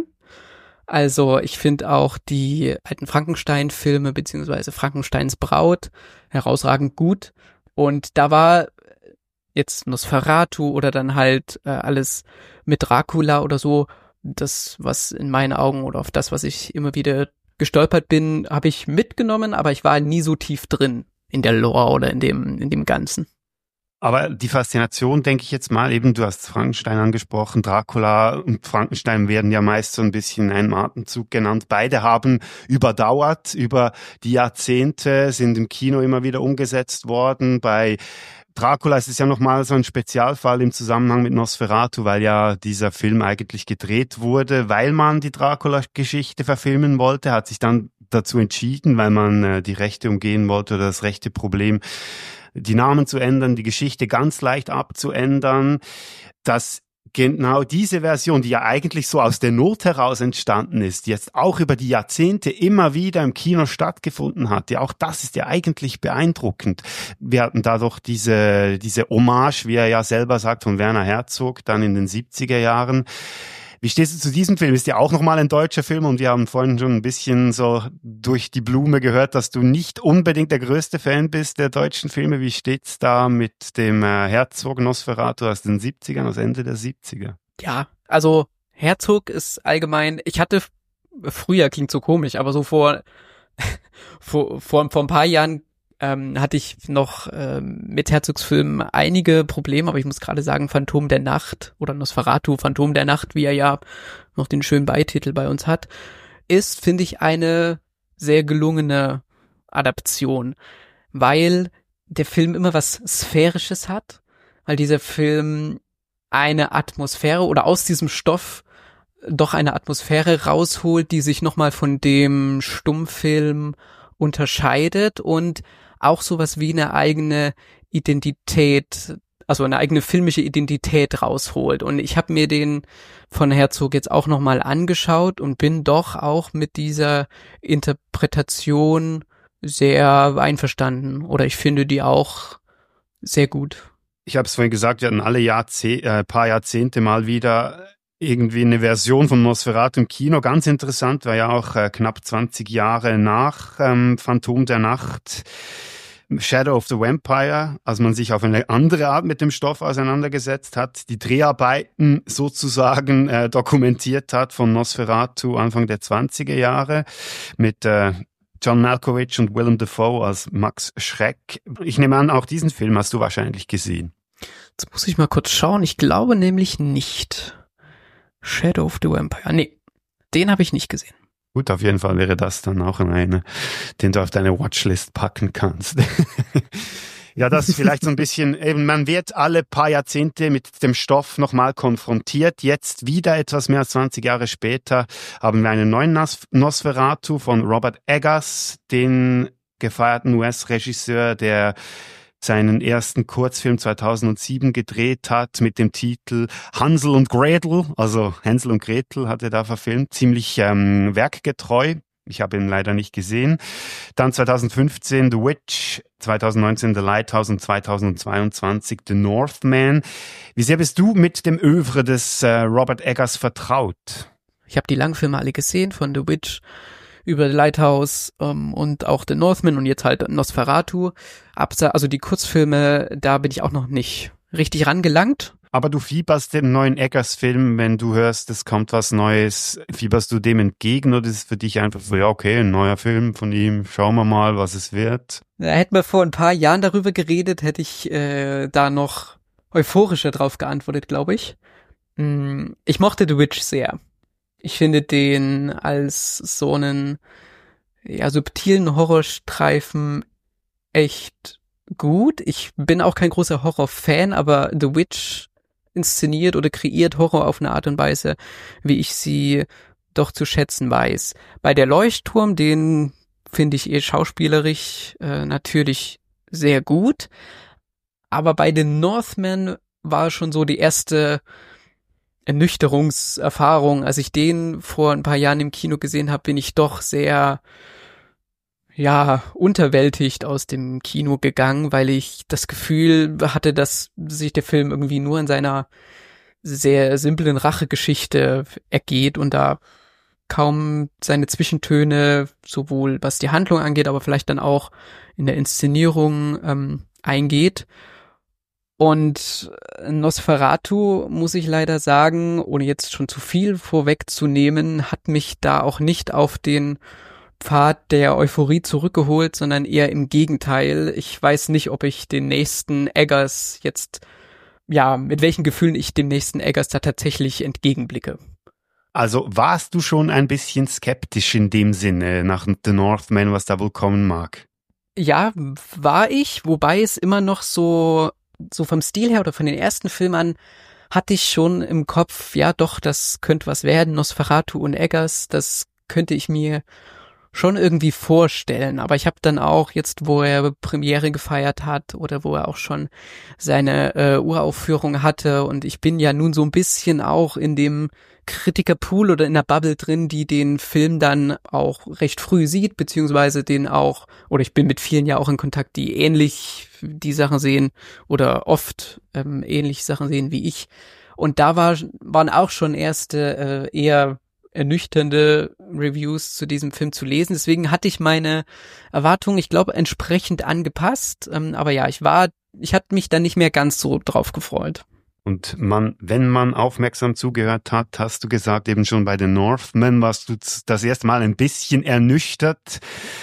Also ich finde auch die alten Frankenstein-Filme beziehungsweise Frankensteins Braut herausragend gut. Und da war jetzt Nosferatu oder dann halt alles mit Dracula oder so, das, was in meinen Augen oder auf das, was ich immer wieder gestolpert bin, habe ich mitgenommen, aber ich war nie so tief drin in der Lore oder in dem Ganzen. Aber die Faszination, denke ich jetzt mal, eben du hast Frankenstein angesprochen, Dracula und Frankenstein werden ja meist so ein bisschen in einem Atemzug genannt. Beide haben überdauert, über die Jahrzehnte, sind im Kino immer wieder umgesetzt worden. Bei Dracula ist es ja nochmal so ein Spezialfall im Zusammenhang mit Nosferatu, weil ja dieser Film eigentlich gedreht wurde, weil man die Dracula-Geschichte verfilmen wollte, hat sich dann dazu entschieden, weil man die Rechte umgehen wollte oder das rechte Problem, die Namen zu ändern, die Geschichte ganz leicht abzuändern, dass genau diese Version, die ja eigentlich so aus der Not heraus entstanden ist, jetzt auch über die Jahrzehnte immer wieder im Kino stattgefunden hat, ja auch das ist ja eigentlich beeindruckend. Wir hatten dadurch diese Hommage, wie er ja selber sagt, von Werner Herzog, dann in den 70er Jahren. Wie stehst du zu diesem Film? Ist ja auch nochmal ein deutscher Film und wir haben vorhin schon ein bisschen so durch die Blume gehört, dass du nicht unbedingt der größte Fan bist der deutschen Filme. Wie steht's da mit dem Herzog Nosferatu aus den 70ern, aus Ende der 70er? Ja, also Herzog ist allgemein, ich hatte früher, klingt so komisch, aber so vor ein paar Jahren hatte ich noch mit Herzogsfilmen einige Probleme, aber ich muss gerade sagen, Phantom der Nacht oder Nosferatu, Phantom der Nacht, wie er ja noch den schönen Beititel bei uns hat, ist, finde ich, eine sehr gelungene Adaption, weil der Film immer was Sphärisches hat, weil dieser Film eine Atmosphäre oder aus diesem Stoff doch eine Atmosphäre rausholt, die sich nochmal von dem Stummfilm unterscheidet und auch sowas wie eine eigene Identität, also eine eigene filmische Identität rausholt. Und ich habe mir den von Herzog jetzt auch nochmal angeschaut und bin doch auch mit dieser Interpretation sehr einverstanden. Oder ich finde die auch sehr gut. Ich habe es vorhin gesagt, wir hatten alle paar Jahrzehnte mal wieder irgendwie eine Version von Nosferatu im Kino. Ganz interessant, war ja auch knapp 20 Jahre nach Phantom der Nacht, Shadow of the Vampire, als man sich auf eine andere Art mit dem Stoff auseinandergesetzt hat, die Dreharbeiten sozusagen dokumentiert hat von Nosferatu Anfang der 20er Jahre mit John Malkovich und Willem Dafoe als Max Schreck. Ich nehme an, auch diesen Film hast du wahrscheinlich gesehen. Jetzt muss ich mal kurz schauen. Ich glaube nämlich nicht. Shadow of the Vampire. Nee, den habe ich nicht gesehen. Gut, auf jeden Fall wäre das dann auch eine, den du auf deine Watchlist packen kannst. Ja, das ist vielleicht so ein bisschen, eben, man wird alle paar Jahrzehnte mit dem Stoff nochmal konfrontiert. Jetzt wieder etwas mehr als 20 Jahre später haben wir einen neuen Nosferatu von Robert Eggers, den gefeierten US-Regisseur, der seinen ersten Kurzfilm 2007 gedreht hat mit dem Titel Hansel und Gretel, also Hänsel und Gretel hat er da verfilmt, ziemlich werkgetreu. Ich habe ihn leider nicht gesehen. Dann 2015 The Witch, 2019 The Lighthouse und 2022 The Northman. Wie sehr bist du mit dem Œuvre des Robert Eggers vertraut? Ich habe die Langfilme alle gesehen, von The Witch über The Lighthouse und auch The Northman und jetzt halt Nosferatu. Also die Kurzfilme, da bin ich auch noch nicht richtig rangelangt. Aber du fieberst dem neuen Eggers-Film, wenn du hörst, es kommt was Neues, fieberst du dem entgegen oder ist es für dich einfach so, ja okay, ein neuer Film von ihm, schauen wir mal, was es wird? Da hätten wir vor ein paar Jahren darüber geredet, hätte ich da noch euphorischer drauf geantwortet, glaube ich. Ich mochte The Witch sehr. Ich finde den als so einen subtilen Horrorstreifen echt gut. Ich bin auch kein großer Horror-Fan, aber The Witch inszeniert oder kreiert Horror auf eine Art und Weise, wie ich sie doch zu schätzen weiß. Bei der Leuchtturm, den finde ich schauspielerisch natürlich sehr gut, aber bei den Northman war schon so die erste Ernüchterungserfahrung. Als ich den vor ein paar Jahren im Kino gesehen habe, bin ich doch sehr unterwältigt aus dem Kino gegangen, weil ich das Gefühl hatte, dass sich der Film irgendwie nur in seiner sehr simplen Rachegeschichte ergeht und da kaum seine Zwischentöne, sowohl was die Handlung angeht, aber vielleicht dann auch in der Inszenierung eingeht. Und Nosferatu, muss ich leider sagen, ohne jetzt schon zu viel vorwegzunehmen, hat mich da auch nicht auf den Pfad der Euphorie zurückgeholt, sondern eher im Gegenteil. Ich weiß nicht, ob ich den nächsten Eggers jetzt, mit welchen Gefühlen ich dem nächsten Eggers da tatsächlich entgegenblicke. Also warst du schon ein bisschen skeptisch in dem Sinne nach The Northman, was da wohl kommen mag? Ja, war ich, wobei es immer noch so vom Stil her oder von den ersten Filmen an hatte ich schon im Kopf, ja doch, das könnte was werden, Nosferatu und Eggers, das könnte ich mir schon irgendwie vorstellen, aber ich habe dann auch jetzt, wo er Premiere gefeiert hat oder wo er auch schon seine Uraufführung hatte und ich bin ja nun so ein bisschen auch in dem Kritikerpool oder in der Bubble drin, die den Film dann auch recht früh sieht, beziehungsweise den auch, oder ich bin mit vielen ja auch in Kontakt, die ähnlich die Sachen sehen oder oft ähnliche Sachen sehen wie ich und da waren auch schon erste eher ernüchternde Reviews zu diesem Film zu lesen. Deswegen hatte ich meine Erwartungen, ich glaube, entsprechend angepasst. Aber ja, ich hatte mich dann nicht mehr ganz so drauf gefreut. Und wenn man aufmerksam zugehört hat, hast du gesagt, eben schon bei The Northman warst du das erste Mal ein bisschen ernüchtert.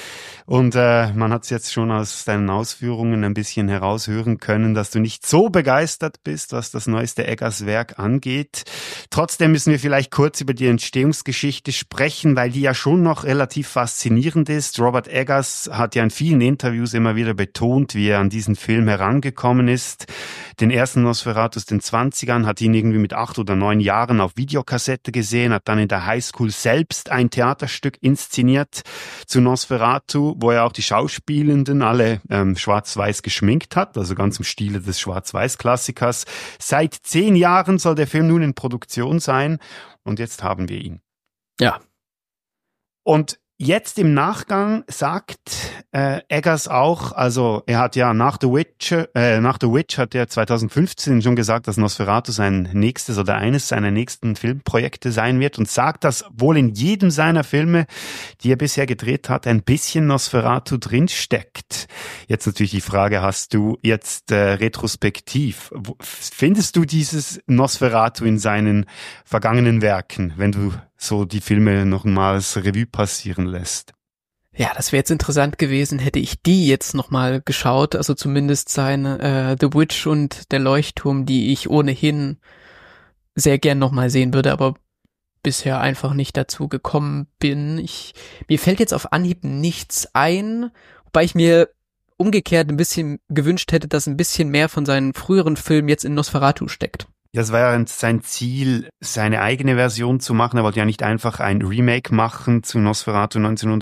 Und man hat es jetzt schon aus deinen Ausführungen ein bisschen heraushören können, dass du nicht so begeistert bist, was das neueste Eggers Werk angeht. Trotzdem müssen wir vielleicht kurz über die Entstehungsgeschichte sprechen, weil die ja schon noch relativ faszinierend ist. Robert Eggers hat ja in vielen Interviews immer wieder betont, wie er an diesen Film herangekommen ist. Den ersten Nosferatu aus den 20ern, hat ihn irgendwie mit 8 oder 9 Jahren auf Videokassette gesehen, hat dann in der Highschool selbst ein Theaterstück inszeniert zu Nosferatu, wo er auch die Schauspielenden alle schwarz-weiß geschminkt hat, also ganz im Stile des Schwarz-Weiß-Klassikers. Seit 10 Jahren soll der Film nun in Produktion sein und jetzt haben wir ihn. Ja. Und jetzt im Nachgang sagt Eggers auch, also er hat ja nach The Witch hat er 2015 schon gesagt, dass Nosferatu sein nächstes oder eines seiner nächsten Filmprojekte sein wird und sagt, dass wohl in jedem seiner Filme, die er bisher gedreht hat, ein bisschen Nosferatu drinsteckt. Jetzt natürlich die Frage, hast du jetzt retrospektiv, findest du dieses Nosferatu in seinen vergangenen Werken, wenn du so die Filme nochmals Revue passieren lässt? Ja, das wäre jetzt interessant gewesen, hätte ich die jetzt nochmal geschaut, also zumindest seine The Witch und der Leuchtturm, die ich ohnehin sehr gern nochmal sehen würde, aber bisher einfach nicht dazu gekommen bin. Mir fällt jetzt auf Anhieb nichts ein, wobei ich mir umgekehrt ein bisschen gewünscht hätte, dass ein bisschen mehr von seinen früheren Filmen jetzt in Nosferatu steckt. Ja, es war ja sein Ziel, seine eigene Version zu machen. Er wollte ja nicht einfach ein Remake machen zu Nosferatu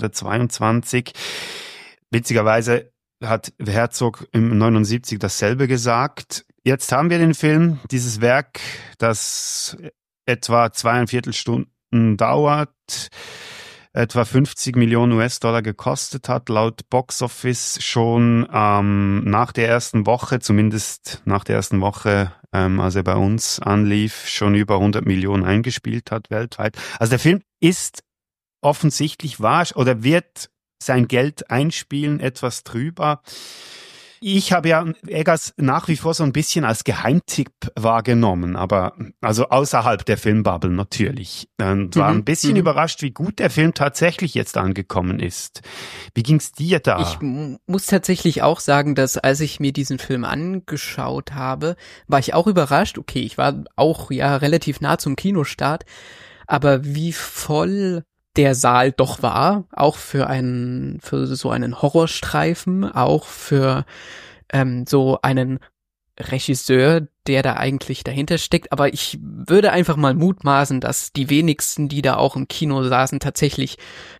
1922. Witzigerweise hat Herzog im 79 dasselbe gesagt. Jetzt haben wir den Film, dieses Werk, das etwa 2,25 Stunden dauert, etwa 50 Millionen US-Dollar gekostet hat, laut Box Office schon nach der ersten Woche, zumindest nach der ersten Woche, als er bei uns anlief, schon über 100 Millionen eingespielt hat weltweit. Also der Film ist offensichtlich oder wird sein Geld einspielen, etwas drüber. Ich habe ja Eggers nach wie vor so ein bisschen als Geheimtipp wahrgenommen, aber also außerhalb der Filmbubble natürlich. Und war ein bisschen überrascht, wie gut der Film tatsächlich jetzt angekommen ist. Wie ging's dir da? Ich muss tatsächlich auch sagen, dass als ich mir diesen Film angeschaut habe, war ich auch überrascht. Okay, ich war auch ja relativ nah zum Kinostart, aber wie voll der Saal doch war, auch für so einen Horrorstreifen, auch für so einen Regisseur, der da eigentlich dahinter steckt. Aber ich würde einfach mal mutmaßen, dass die wenigsten, die da auch im Kino saßen, tatsächlich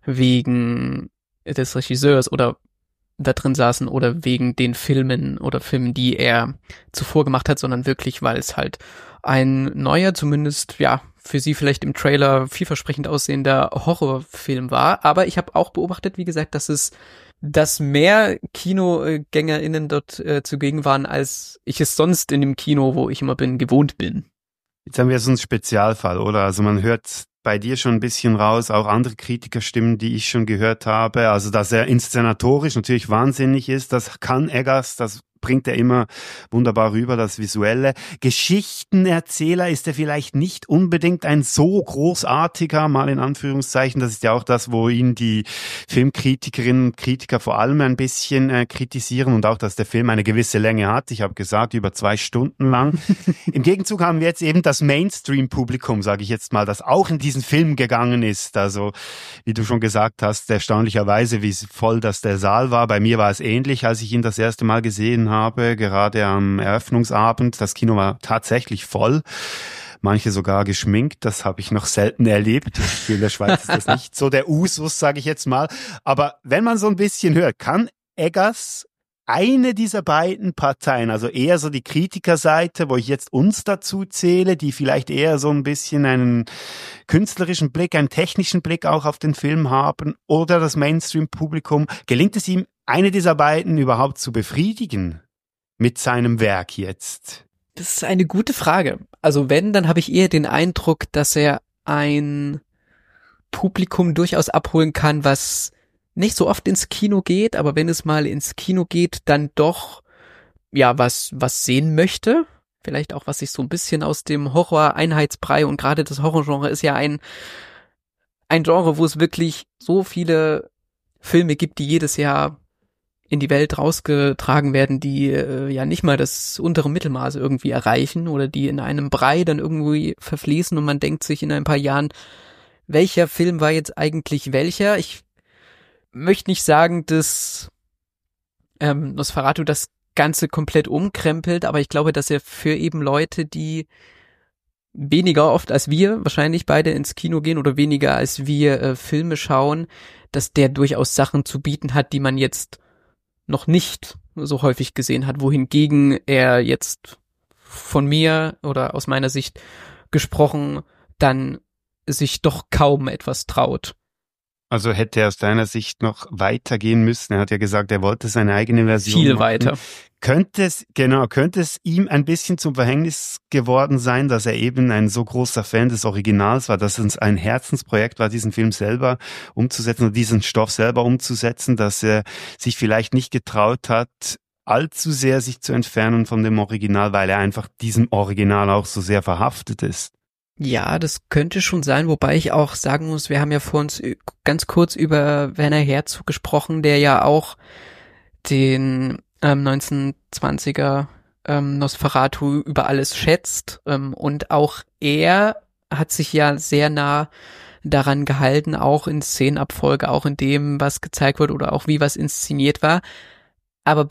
wegen des Regisseurs oder da drin saßen oder wegen den Filmen, die er zuvor gemacht hat, sondern wirklich, weil es halt ein neuer, zumindest ja für sie vielleicht im Trailer vielversprechend aussehender Horrorfilm war. Aber ich habe auch beobachtet, wie gesagt, dass mehr KinogängerInnen dort zugegen waren, als ich es sonst in dem Kino, wo ich immer bin, gewohnt bin. Jetzt haben wir so einen Spezialfall, oder? Also man hört bei dir schon ein bisschen raus, auch andere Kritikerstimmen, die ich schon gehört habe. Also dass er inszenatorisch natürlich wahnsinnig ist, das kann Eggers, das bringt er immer wunderbar rüber, das Visuelle. Geschichtenerzähler ist er vielleicht nicht unbedingt ein so großartiger, mal in Anführungszeichen. Das ist ja auch das, wo ihn die Filmkritikerinnen und Kritiker vor allem ein bisschen kritisieren und auch, dass der Film eine gewisse Länge hat. Ich habe gesagt, über 2 Stunden lang. Im Gegenzug haben wir jetzt eben das Mainstream-Publikum, sage ich jetzt mal, das auch in diesen Film gegangen ist. Also, wie du schon gesagt hast, erstaunlicherweise, wie voll das der Saal war. Bei mir war es ähnlich, als ich ihn das erste Mal gesehen habe, gerade am Eröffnungsabend. Das Kino war tatsächlich voll. Manche sogar geschminkt, das habe ich noch selten erlebt. Hier in der Schweiz ist das nicht so der Usus, sage ich jetzt mal. Aber wenn man so ein bisschen hört, kann Eggers eine dieser beiden Parteien, also eher so die Kritikerseite, wo ich jetzt uns dazu zähle, die vielleicht eher so ein bisschen einen künstlerischen Blick, einen technischen Blick auch auf den Film haben, oder das Mainstream-Publikum, gelingt es ihm, eine dieser beiden überhaupt zu befriedigen mit seinem Werk jetzt? Das ist eine gute Frage. Also wenn, dann habe ich eher den Eindruck, dass er ein Publikum durchaus abholen kann, was nicht so oft ins Kino geht, aber wenn es mal ins Kino geht, dann doch ja was sehen möchte. Vielleicht auch, was sich so ein bisschen aus dem Horror-Einheitsbrei, und gerade das Horrorgenre ist ja ein Genre, wo es wirklich so viele Filme gibt, die jedes Jahr in die Welt rausgetragen werden, die ja nicht mal das untere Mittelmaß irgendwie erreichen oder die in einem Brei dann irgendwie verfließen und man denkt sich in ein paar Jahren, welcher Film war jetzt eigentlich welcher? Ich möchte nicht sagen, dass Nosferatu das Ganze komplett umkrempelt, aber ich glaube, dass er für eben Leute, die weniger oft als wir wahrscheinlich beide ins Kino gehen oder weniger als wir Filme schauen, dass der durchaus Sachen zu bieten hat, die man jetzt noch nicht so häufig gesehen hat, wohingegen er jetzt von mir oder aus meiner Sicht gesprochen dann sich doch kaum etwas traut. Also hätte er aus deiner Sicht noch weitergehen müssen. Er hat ja gesagt, er wollte seine eigene Version Viel machen. weiter. Könnte es ihm ein bisschen zum Verhängnis geworden sein, dass er eben ein so großer Fan des Originals war, dass es ein Herzensprojekt war, diesen Film selber umzusetzen und diesen Stoff selber umzusetzen, dass er sich vielleicht nicht getraut hat, allzu sehr sich zu entfernen von dem Original, weil er einfach diesem Original auch so sehr verhaftet ist? Ja, das könnte schon sein, wobei ich auch sagen muss, wir haben ja vor uns ganz kurz über Werner Herzog gesprochen, der ja auch den 1920er Nosferatu über alles schätzt, und auch er hat sich ja sehr nah daran gehalten, auch in Szenenabfolge, auch in dem, was gezeigt wird oder auch wie was inszeniert war. Aber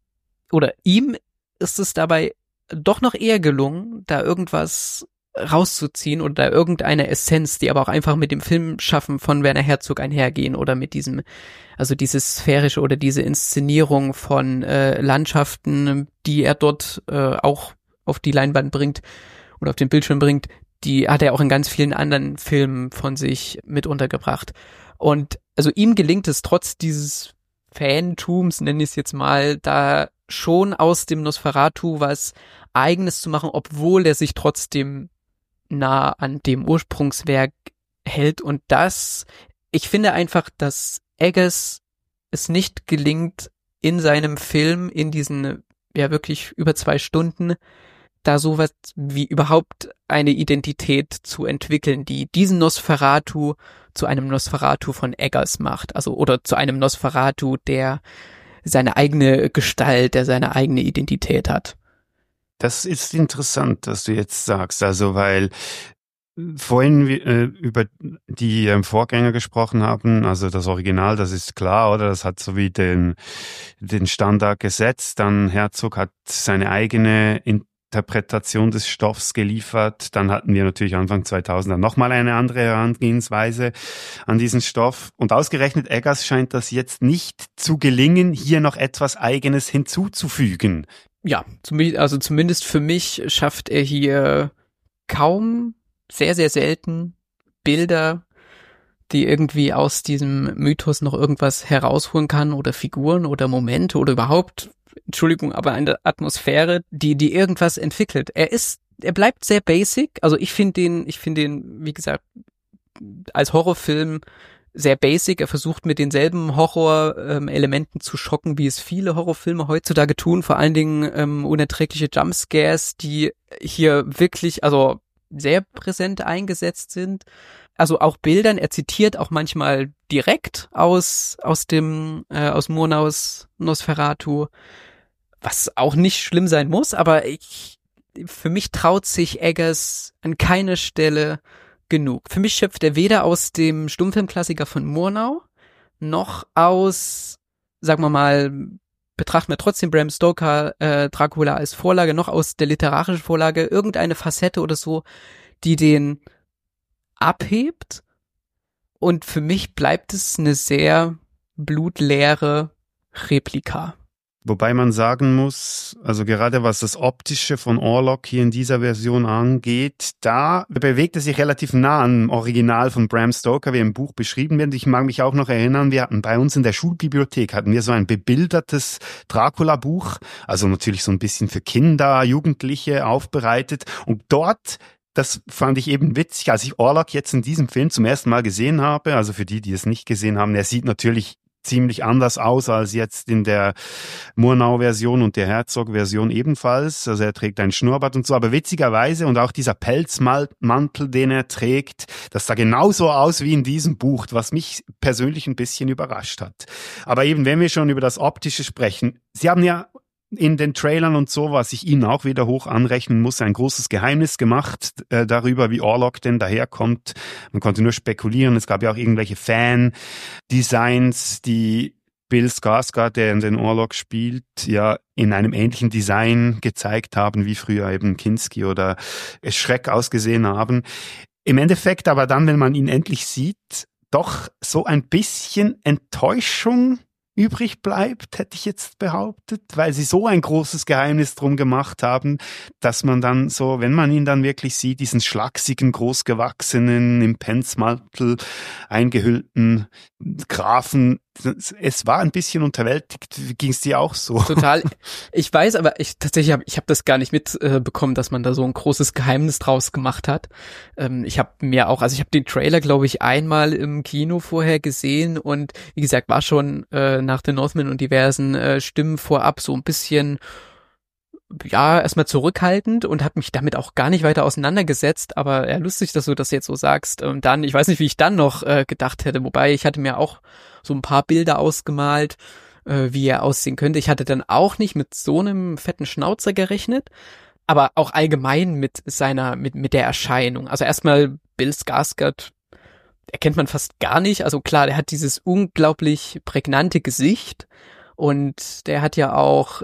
ihm ist es dabei doch noch eher gelungen, da irgendwas rauszuziehen oder da irgendeine Essenz, die aber auch einfach mit dem Filmschaffen von Werner Herzog einhergehen oder mit diesem, also diese sphärische oder diese Inszenierung von Landschaften, die er dort auch auf die Leinwand bringt oder auf den Bildschirm bringt, die hat er auch in ganz vielen anderen Filmen von sich mit untergebracht. Und also ihm gelingt es trotz dieses Fantums, nenne ich es jetzt mal, da schon aus dem Nosferatu was Eigenes zu machen, obwohl er sich trotzdem nah an dem Ursprungswerk hält. Und ich finde einfach, dass Eggers es nicht gelingt, in seinem Film, in diesen, ja wirklich über 2 Stunden, da sowas wie überhaupt eine Identität zu entwickeln, die diesen Nosferatu zu einem Nosferatu von Eggers macht. Also, oder zu einem Nosferatu, der seine eigene Gestalt, der seine eigene Identität hat. Das ist interessant, was du jetzt sagst, also weil vorhin über die Vorgänger gesprochen haben, also das Original, das ist klar, oder? Das hat so wie den Standard gesetzt, dann Herzog hat seine eigene Interpretation des Stoffs geliefert, dann hatten wir natürlich Anfang 2000er nochmal eine andere Herangehensweise an diesen Stoff und ausgerechnet Eggers scheint das jetzt nicht zu gelingen, hier noch etwas Eigenes hinzuzufügen. Ja, also zumindest für mich schafft er hier kaum, sehr, sehr selten Bilder, die irgendwie aus diesem Mythos noch irgendwas herausholen kann oder Figuren oder Momente oder überhaupt, Entschuldigung, aber eine Atmosphäre, die irgendwas entwickelt. Er bleibt sehr basic, also ich finde den, wie gesagt, als Horrorfilm sehr basic. Er versucht mit denselben Horror-Elementen zu schocken, wie es viele Horrorfilme heutzutage tun. Vor allen Dingen unerträgliche Jumpscares, die hier wirklich, also sehr präsent eingesetzt sind. Also auch Bildern. Er zitiert auch manchmal direkt aus Murnaus Nosferatu, was auch nicht schlimm sein muss. Aber für mich traut sich Eggers an keiner Stelle genug. Für mich schöpft er weder aus dem Stummfilmklassiker von Murnau, noch aus, sagen wir mal, betrachten wir trotzdem Bram Stoker Dracula als Vorlage, noch aus der literarischen Vorlage irgendeine Facette oder so, die den abhebt. Und für mich bleibt es eine sehr blutleere Replika. Wobei man sagen muss, also gerade was das Optische von Orlok hier in dieser Version angeht, da bewegt er sich relativ nah am Original von Bram Stoker, wie im Buch beschrieben wird. Ich mag mich auch noch erinnern, wir hatten bei uns in der Schulbibliothek, hatten wir so ein bebildertes Dracula-Buch, also natürlich so ein bisschen für Kinder, Jugendliche aufbereitet. Und dort, das fand ich eben witzig, als ich Orlok jetzt in diesem Film zum ersten Mal gesehen habe, also für die es nicht gesehen haben, er sieht natürlich ziemlich anders aus als jetzt in der Murnau-Version und der Herzog-Version ebenfalls. Also er trägt einen Schnurrbart und so, aber witzigerweise und auch dieser Pelzmantel, den er trägt, das sah genauso aus wie in diesem Buch, was mich persönlich ein bisschen überrascht hat. Aber eben, wenn wir schon über das Optische sprechen, Sie haben ja in den Trailern und so, was ich Ihnen auch wieder hoch anrechnen muss, ein großes Geheimnis gemacht darüber, wie Orlok denn daherkommt. Man konnte nur spekulieren. Es gab ja auch irgendwelche Fan-Designs, die Bill Skarsgård, der in den Orlok spielt, ja in einem ähnlichen Design gezeigt haben, wie früher eben Kinski oder Schreck ausgesehen haben. Im Endeffekt aber dann, wenn man ihn endlich sieht, doch so ein bisschen Enttäuschung übrig bleibt, hätte ich jetzt behauptet, weil sie so ein großes Geheimnis drum gemacht haben, dass man dann so, wenn man ihn dann wirklich sieht, diesen schlachsigen, großgewachsenen, im Pelzmantel eingehüllten Grafen, es war ein bisschen unterwältigt. Ging es dir auch so? Total. Ich weiß, aber ich habe das gar nicht mitbekommen, dass man da so ein großes Geheimnis draus gemacht hat. Ich habe den Trailer, glaube ich, einmal im Kino vorher gesehen und wie gesagt, war schon nach The Northman und diversen Stimmen vorab so ein bisschen, ja, erstmal zurückhaltend und habe mich damit auch gar nicht weiter auseinandergesetzt, aber lustig, dass du das jetzt so sagst. Und dann, ich weiß nicht, wie ich dann noch gedacht hätte, wobei ich hatte mir auch so ein paar Bilder ausgemalt, wie er aussehen könnte. Ich hatte dann auch nicht mit so einem fetten Schnauzer gerechnet, aber auch allgemein mit der Erscheinung. Also erstmal Bill Skarsgård erkennt man fast gar nicht. Also klar, der hat dieses unglaublich prägnante Gesicht und der hat ja auch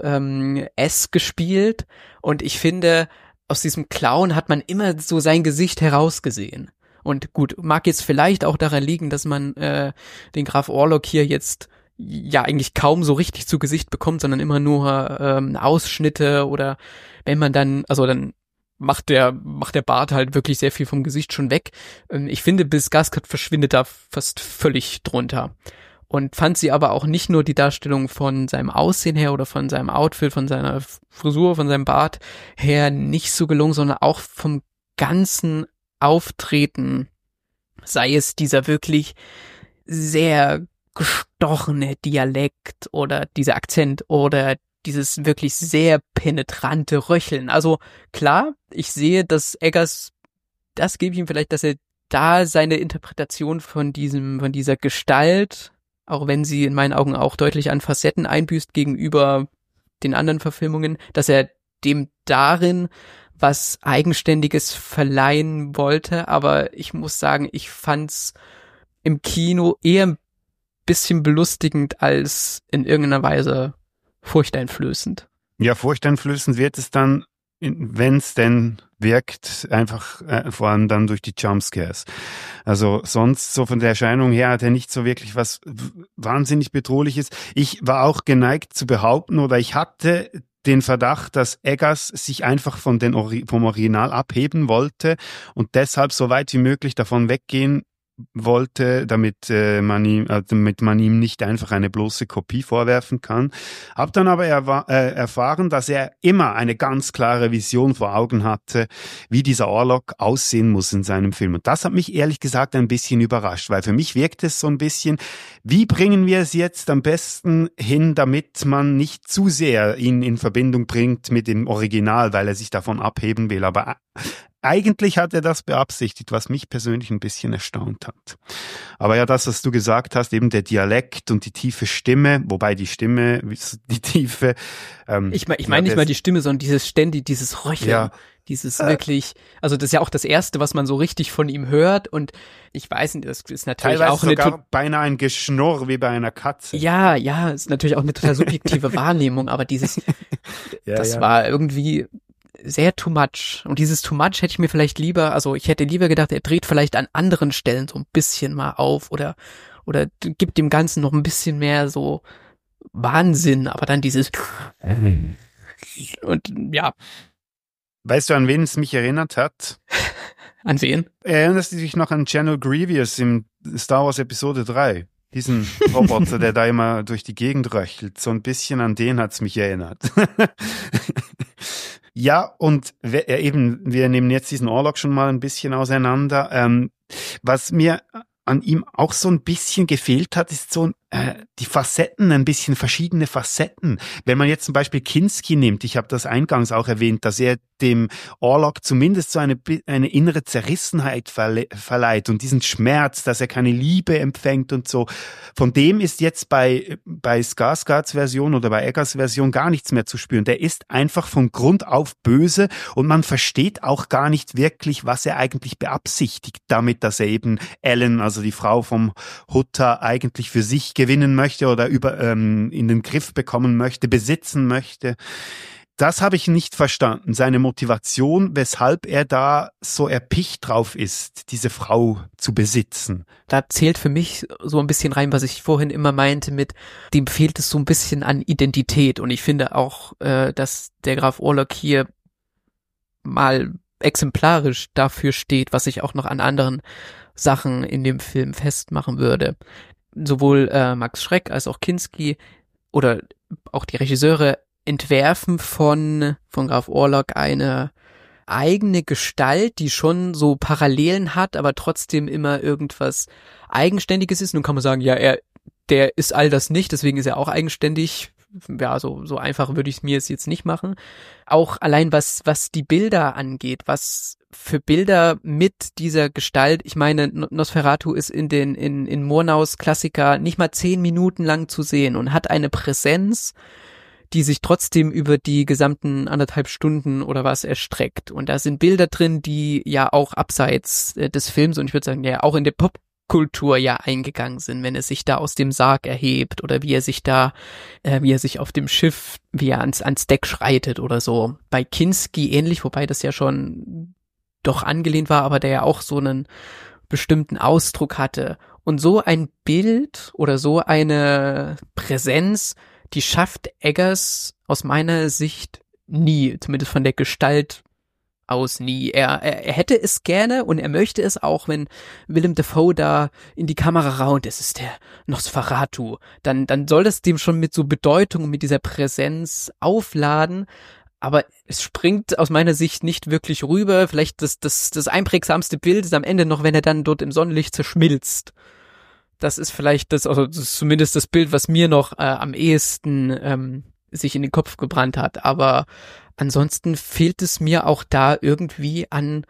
S gespielt und ich finde, aus diesem Clown hat man immer so sein Gesicht herausgesehen. Und gut, mag jetzt vielleicht auch daran liegen, dass man den Graf Orlok hier jetzt ja eigentlich kaum so richtig zu Gesicht bekommt, sondern immer nur Ausschnitte oder wenn man dann, also dann macht der Bart halt wirklich sehr viel vom Gesicht schon weg. Ich finde, Bill Skarsgård verschwindet da fast völlig drunter. Und fand sie aber auch nicht nur die Darstellung von seinem Aussehen her oder von seinem Outfit, von seiner Frisur, von seinem Bart her nicht so gelungen, sondern auch vom ganzen Auftreten, sei es dieser wirklich sehr gestochene Dialekt oder dieser Akzent oder dieses wirklich sehr penetrante Röcheln. Also klar, ich sehe, dass Eggers, das gebe ich ihm vielleicht, dass er da seine Interpretation von dieser Gestalt, auch wenn sie in meinen Augen auch deutlich an Facetten einbüßt gegenüber den anderen Verfilmungen, dass er dem darin was Eigenständiges verleihen wollte, aber ich muss sagen, ich fand's im Kino eher ein bisschen belustigend als in irgendeiner Weise furchteinflößend. Ja, furchteinflößend wird es dann, wenn es denn wirkt, einfach vor allem dann durch die Jumpscares. Also sonst so von der Erscheinung her hat er nicht so wirklich was wahnsinnig Bedrohliches. Ich war auch geneigt zu behaupten, oder ich hatte den Verdacht, dass Eggers sich einfach vom Original abheben wollte und deshalb so weit wie möglich davon weggehen wollte, damit man ihm nicht einfach eine bloße Kopie vorwerfen kann. Hab dann aber erfahren, dass er immer eine ganz klare Vision vor Augen hatte, wie dieser Orlok aussehen muss in seinem Film. Und das hat mich ehrlich gesagt ein bisschen überrascht, weil für mich wirkt es so ein bisschen, wie bringen wir es jetzt am besten hin, damit man nicht zu sehr ihn in Verbindung bringt mit dem Original, weil er sich davon abheben will. Aber eigentlich hat er das beabsichtigt, was mich persönlich ein bisschen erstaunt hat. Aber ja, das, was du gesagt hast, eben der Dialekt und die tiefe Stimme, wobei die Stimme, die Tiefe... Ich meine nicht mal die Stimme, sondern dieses Röcheln, ja, dieses wirklich, also das ist ja auch das Erste, was man so richtig von ihm hört und ich weiß nicht, das ist natürlich teilweise auch sogar beinahe ein Geschnurr wie bei einer Katze. Ja, ist natürlich auch eine total subjektive Wahrnehmung, aber das war irgendwie sehr too much. Und dieses too much hätte ich mir vielleicht ich hätte lieber gedacht, er dreht vielleicht an anderen Stellen so ein bisschen mal auf oder gibt dem Ganzen noch ein bisschen mehr so Wahnsinn, aber dann dieses und ja. Weißt du, an wen es mich erinnert hat? An wen? Erinnerst du dich noch an General Grievous im Star Wars Episode 3? Diesen Roboter, der da immer durch die Gegend röchelt. So ein bisschen an den hat's mich erinnert. Ja, und wir nehmen jetzt diesen Orlok schon mal ein bisschen auseinander. Was mir an ihm auch so ein bisschen gefehlt hat, ist so die Facetten, ein bisschen verschiedene Facetten. Wenn man jetzt zum Beispiel Kinski nimmt, ich habe das eingangs auch erwähnt, dass er dem Orlok zumindest so eine innere Zerrissenheit verleiht und diesen Schmerz, dass er keine Liebe empfängt und so. Von dem ist jetzt bei Skarsgårds Version oder bei Eggers Version gar nichts mehr zu spüren. Der ist einfach von Grund auf böse und man versteht auch gar nicht wirklich, was er eigentlich beabsichtigt damit, dass er eben Ellen, also die Frau vom Hutter, eigentlich für sich gewinnen möchte oder in den Griff bekommen möchte, besitzen möchte. das habe ich nicht verstanden, seine Motivation, weshalb er da so erpicht drauf ist, diese Frau zu besitzen. Da zählt für mich so ein bisschen rein, was ich vorhin immer meinte mit, dem fehlt es so ein bisschen an Identität. Und ich finde auch, dass der Graf Orlok hier mal exemplarisch dafür steht, was ich auch noch an anderen Sachen in dem Film festmachen würde. Sowohl Max Schreck als auch Kinski oder auch die Regisseure entwerfen von Graf Orlok eine eigene Gestalt, die schon so Parallelen hat, aber trotzdem immer irgendwas Eigenständiges ist. Nun kann man sagen, ja, der ist all das nicht, deswegen ist er auch eigenständig. Ja, so einfach würde ich es mir jetzt nicht machen. Auch allein was die Bilder angeht, was für Bilder mit dieser Gestalt, ich meine, Nosferatu ist in Murnaus Klassiker nicht mal 10 Minuten lang zu sehen und hat eine Präsenz, die sich trotzdem über die gesamten 1,5 Stunden oder was erstreckt. Und da sind Bilder drin, die ja auch abseits des Films und ich würde sagen, ja auch in der Popkultur ja eingegangen sind, wenn er sich da aus dem Sarg erhebt oder wie er sich auf dem Schiff, wie er ans Deck schreitet oder so. Bei Kinski ähnlich, wobei das ja schon doch angelehnt war, aber der ja auch so einen bestimmten Ausdruck hatte. Und so ein Bild oder so eine Präsenz, die schafft Eggers aus meiner Sicht nie, zumindest von der Gestalt aus nie. Er hätte es gerne und er möchte es auch, wenn Willem Dafoe da in die Kamera raunt, es ist der Nosferatu, dann soll das dem schon mit so Bedeutung und mit dieser Präsenz aufladen, aber es springt aus meiner Sicht nicht wirklich rüber. Vielleicht das einprägsamste Bild ist am Ende noch, wenn er dann dort im Sonnenlicht zerschmilzt. Das ist vielleicht das ist zumindest das Bild, was mir noch am ehesten sich in den Kopf gebrannt hat. Aber ansonsten fehlt es mir auch da irgendwie an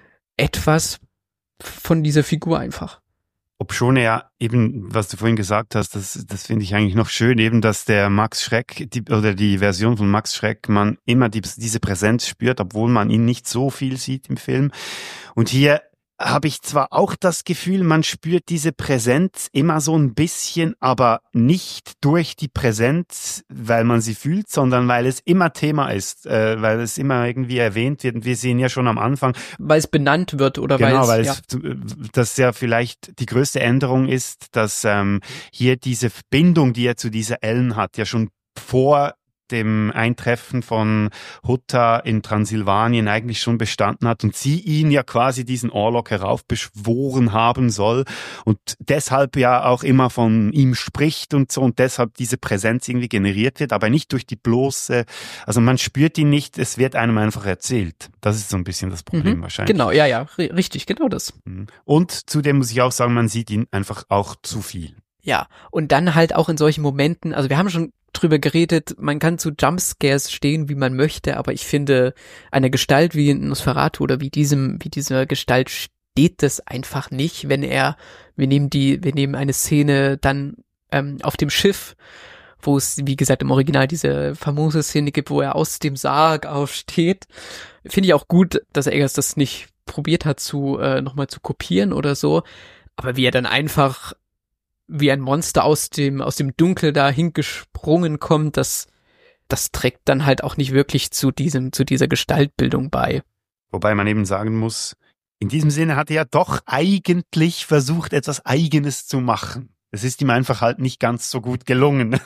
etwas von dieser Figur einfach. Obschon er eben, was du vorhin gesagt hast, das finde ich eigentlich noch schön, eben, dass der Max Schreck, die Version von Max Schreck, man immer diese Präsenz spürt, obwohl man ihn nicht so viel sieht im Film. Und hier habe ich zwar auch das Gefühl, man spürt diese Präsenz immer so ein bisschen, aber nicht durch die Präsenz, weil man sie fühlt, sondern weil es immer Thema ist, weil es immer irgendwie erwähnt wird. Und wir sehen ja schon am Anfang, weil es benannt wird oder genau, weil das ja vielleicht die größte Änderung ist, dass hier diese Verbindung, die er zu dieser Ellen hat, ja schon vor dem Eintreffen von Hutta in Transsilvanien eigentlich schon bestanden hat und sie ihn ja quasi diesen Orlok heraufbeschworen haben soll und deshalb ja auch immer von ihm spricht und so und deshalb diese Präsenz irgendwie generiert wird, aber nicht durch die bloße, also man spürt ihn nicht, es wird einem einfach erzählt. Das ist so ein bisschen das Problem wahrscheinlich. Genau, ja, richtig, genau das. Und zudem muss ich auch sagen, man sieht ihn einfach auch zu viel. Ja, und dann halt auch in solchen Momenten, also wir haben schon drüber geredet, man kann zu Jumpscares stehen, wie man möchte, aber ich finde, einer Gestalt wie Nosferatu oder wie dieser Gestalt steht das einfach nicht, wenn wir nehmen eine Szene dann auf dem Schiff, wo es, wie gesagt, im Original diese famose Szene gibt, wo er aus dem Sarg aufsteht. Finde ich auch gut, dass Eggers das nicht probiert hat, nochmal zu kopieren oder so, aber wie er dann einfach wie ein Monster aus dem Dunkel da hingesprungen kommt, das trägt dann halt auch nicht wirklich zu dieser Gestaltbildung bei. Wobei man eben sagen muss, in diesem Sinne hat er ja doch eigentlich versucht, etwas Eigenes zu machen. Es ist ihm einfach halt nicht ganz so gut gelungen.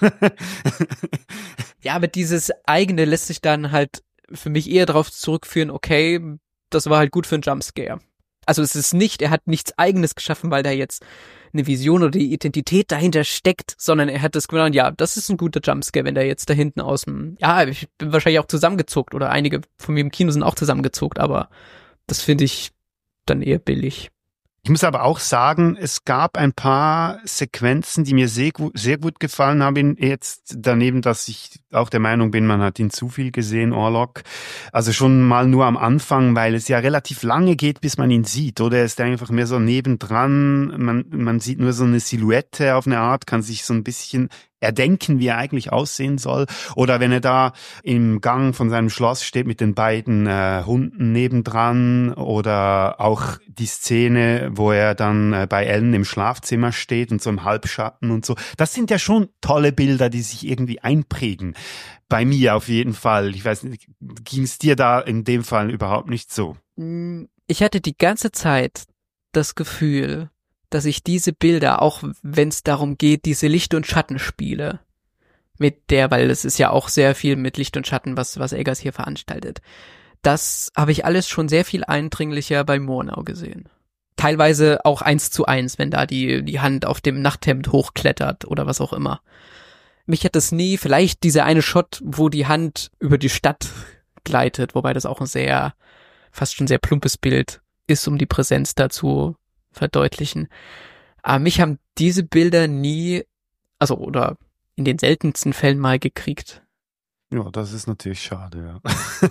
Ja, aber dieses Eigene lässt sich dann halt für mich eher darauf zurückführen, okay, das war halt gut für einen Jumpscare. Also es ist nicht, er hat nichts Eigenes geschaffen, weil da jetzt eine Vision oder die Identität dahinter steckt, sondern er hat das gedacht, ja, das ist ein guter Jumpscare, wenn der jetzt da hinten ich bin wahrscheinlich auch zusammengezuckt oder einige von mir im Kino sind auch zusammengezuckt, aber das finde ich dann eher billig. Ich muss aber auch sagen, es gab ein paar Sequenzen, die mir sehr gut gefallen haben. Jetzt daneben, dass ich auch der Meinung bin, man hat ihn zu viel gesehen, Orlok. Also schon mal nur am Anfang, weil es ja relativ lange geht, bis man ihn sieht. Oder er ist einfach mehr so nebendran. Man sieht nur so eine Silhouette auf eine Art, kann sich so ein bisschen erdenken, wie er eigentlich aussehen soll. Oder wenn er da im Gang von seinem Schloss steht mit den beiden Hunden nebendran. Oder auch die Szene, wo er dann bei Ellen im Schlafzimmer steht und so im Halbschatten und so. Das sind ja schon tolle Bilder, die sich irgendwie einprägen. Bei mir auf jeden Fall. Ich weiß nicht, ging es dir da in dem Fall überhaupt nicht so? Ich hatte die ganze Zeit das Gefühl, dass ich diese Bilder, auch wenn es darum geht, diese Licht- und Schattenspiele weil es ist ja auch sehr viel mit Licht und Schatten, was Eggers hier veranstaltet. Das habe ich alles schon sehr viel eindringlicher bei Murnau gesehen. Teilweise auch 1:1, wenn da die Hand auf dem Nachthemd hochklettert oder was auch immer. Mich hat das nie, vielleicht dieser eine Shot, wo die Hand über die Stadt gleitet, wobei das auch ein fast schon sehr plumpes Bild ist, um die Präsenz dazu verdeutlichen. Aber mich haben diese Bilder nie, oder in den seltensten Fällen mal gekriegt. Ja, das ist natürlich schade, ja.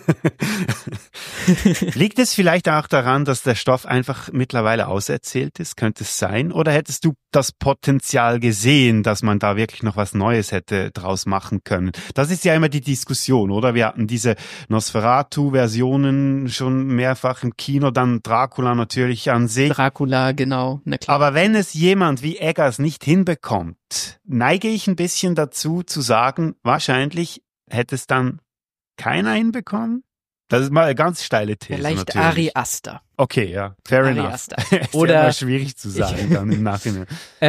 Liegt es vielleicht auch daran, dass der Stoff einfach mittlerweile auserzählt ist? Könnte es sein? Oder hättest du das Potenzial gesehen, dass man da wirklich noch was Neues hätte draus machen können? Das ist ja immer die Diskussion, oder? Wir hatten diese Nosferatu-Versionen schon mehrfach im Kino, dann Dracula natürlich an sich. Dracula, genau. Na klar. Aber wenn es jemand wie Eggers nicht hinbekommt, neige ich ein bisschen dazu zu sagen, wahrscheinlich hätte es dann keiner hinbekommen? Das ist mal eine ganz steile These. Vielleicht natürlich. Ari Aster. Okay, ja, fair Ari enough. Aster. Ist Oder ja immer schwierig zu sagen dann im Nachhinein.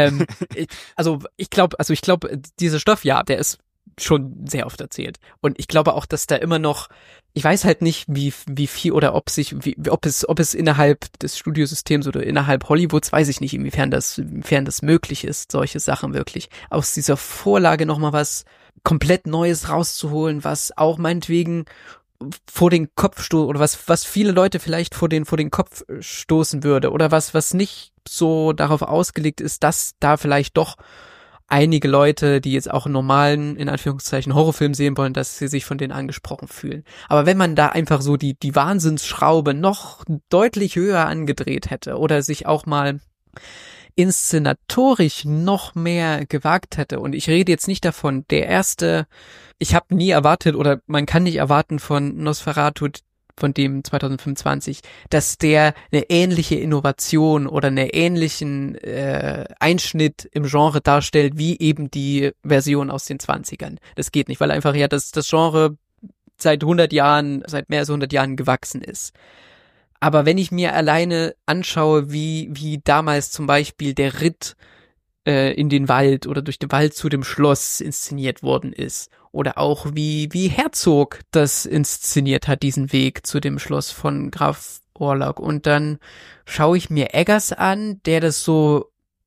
Ich glaube, dieser Stoff, ja, der ist schon sehr oft erzählt. Und ich glaube auch, dass da immer noch, ich weiß halt nicht, wie viel oder ob es innerhalb des Studiosystems oder innerhalb Hollywoods, weiß ich nicht, inwiefern das möglich ist, solche Sachen wirklich aus dieser Vorlage nochmal was komplett Neues rauszuholen, was auch meinetwegen vor den Kopf stoßen oder was viele Leute vielleicht vor den Kopf stoßen würde oder was nicht so darauf ausgelegt ist, dass da vielleicht doch einige Leute, die jetzt auch einen normalen, in Anführungszeichen, Horrorfilm sehen wollen, dass sie sich von denen angesprochen fühlen. Aber wenn man da einfach so die Wahnsinnsschraube noch deutlich höher angedreht hätte oder sich auch mal inszenatorisch noch mehr gewagt hätte, und ich rede jetzt nicht davon, ich habe nie erwartet oder man kann nicht erwarten von Nosferatu, von dem 2025, dass der eine ähnliche Innovation oder einen ähnlichen Einschnitt im Genre darstellt, wie eben die Version aus den 20ern. Das geht nicht, weil einfach ja das Genre seit mehr als 100 Jahren gewachsen ist. Aber wenn ich mir alleine anschaue, wie damals zum Beispiel der Ritt in den Wald oder durch den Wald zu dem Schloss inszeniert worden ist, oder auch wie Herzog das inszeniert hat, diesen Weg zu dem Schloss von Graf Orlok. Und dann schaue ich mir Eggers an, der das so,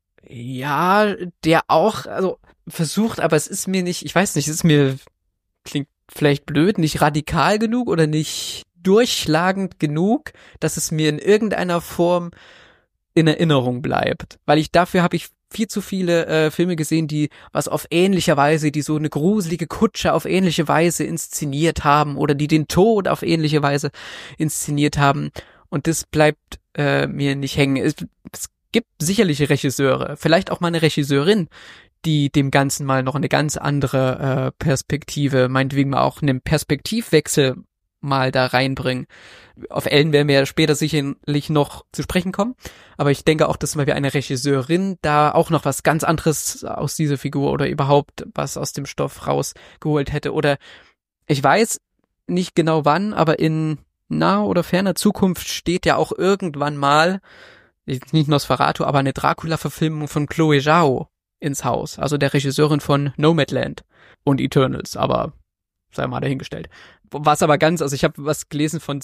ja, der auch, versucht, aber es ist mir nicht, ich weiß nicht, klingt vielleicht blöd, nicht radikal genug oder nicht durchschlagend genug, dass es mir in irgendeiner Form in Erinnerung bleibt. Weil dafür habe ich viel zu viele Filme gesehen, die was auf ähnliche Weise, die so eine gruselige Kutsche auf ähnliche Weise inszeniert haben oder die den Tod auf ähnliche Weise inszeniert haben. Und das bleibt mir nicht hängen. Es gibt sicherlich Regisseure, vielleicht auch mal eine Regisseurin, die dem Ganzen mal noch eine ganz andere Perspektive, meinetwegen mal auch einen Perspektivwechsel mal da reinbringen. Auf Ellen werden wir ja später sicherlich noch zu sprechen kommen, aber ich denke auch, dass mal eine Regisseurin da auch noch was ganz anderes aus dieser Figur oder überhaupt was aus dem Stoff rausgeholt hätte. Oder ich weiß nicht genau wann, aber in naher oder ferner Zukunft steht ja auch irgendwann mal, nicht Nosferatu, aber eine Dracula-Verfilmung von Chloe Zhao ins Haus, also der Regisseurin von Nomadland und Eternals, aber sei mal dahingestellt. Was aber ich habe was gelesen von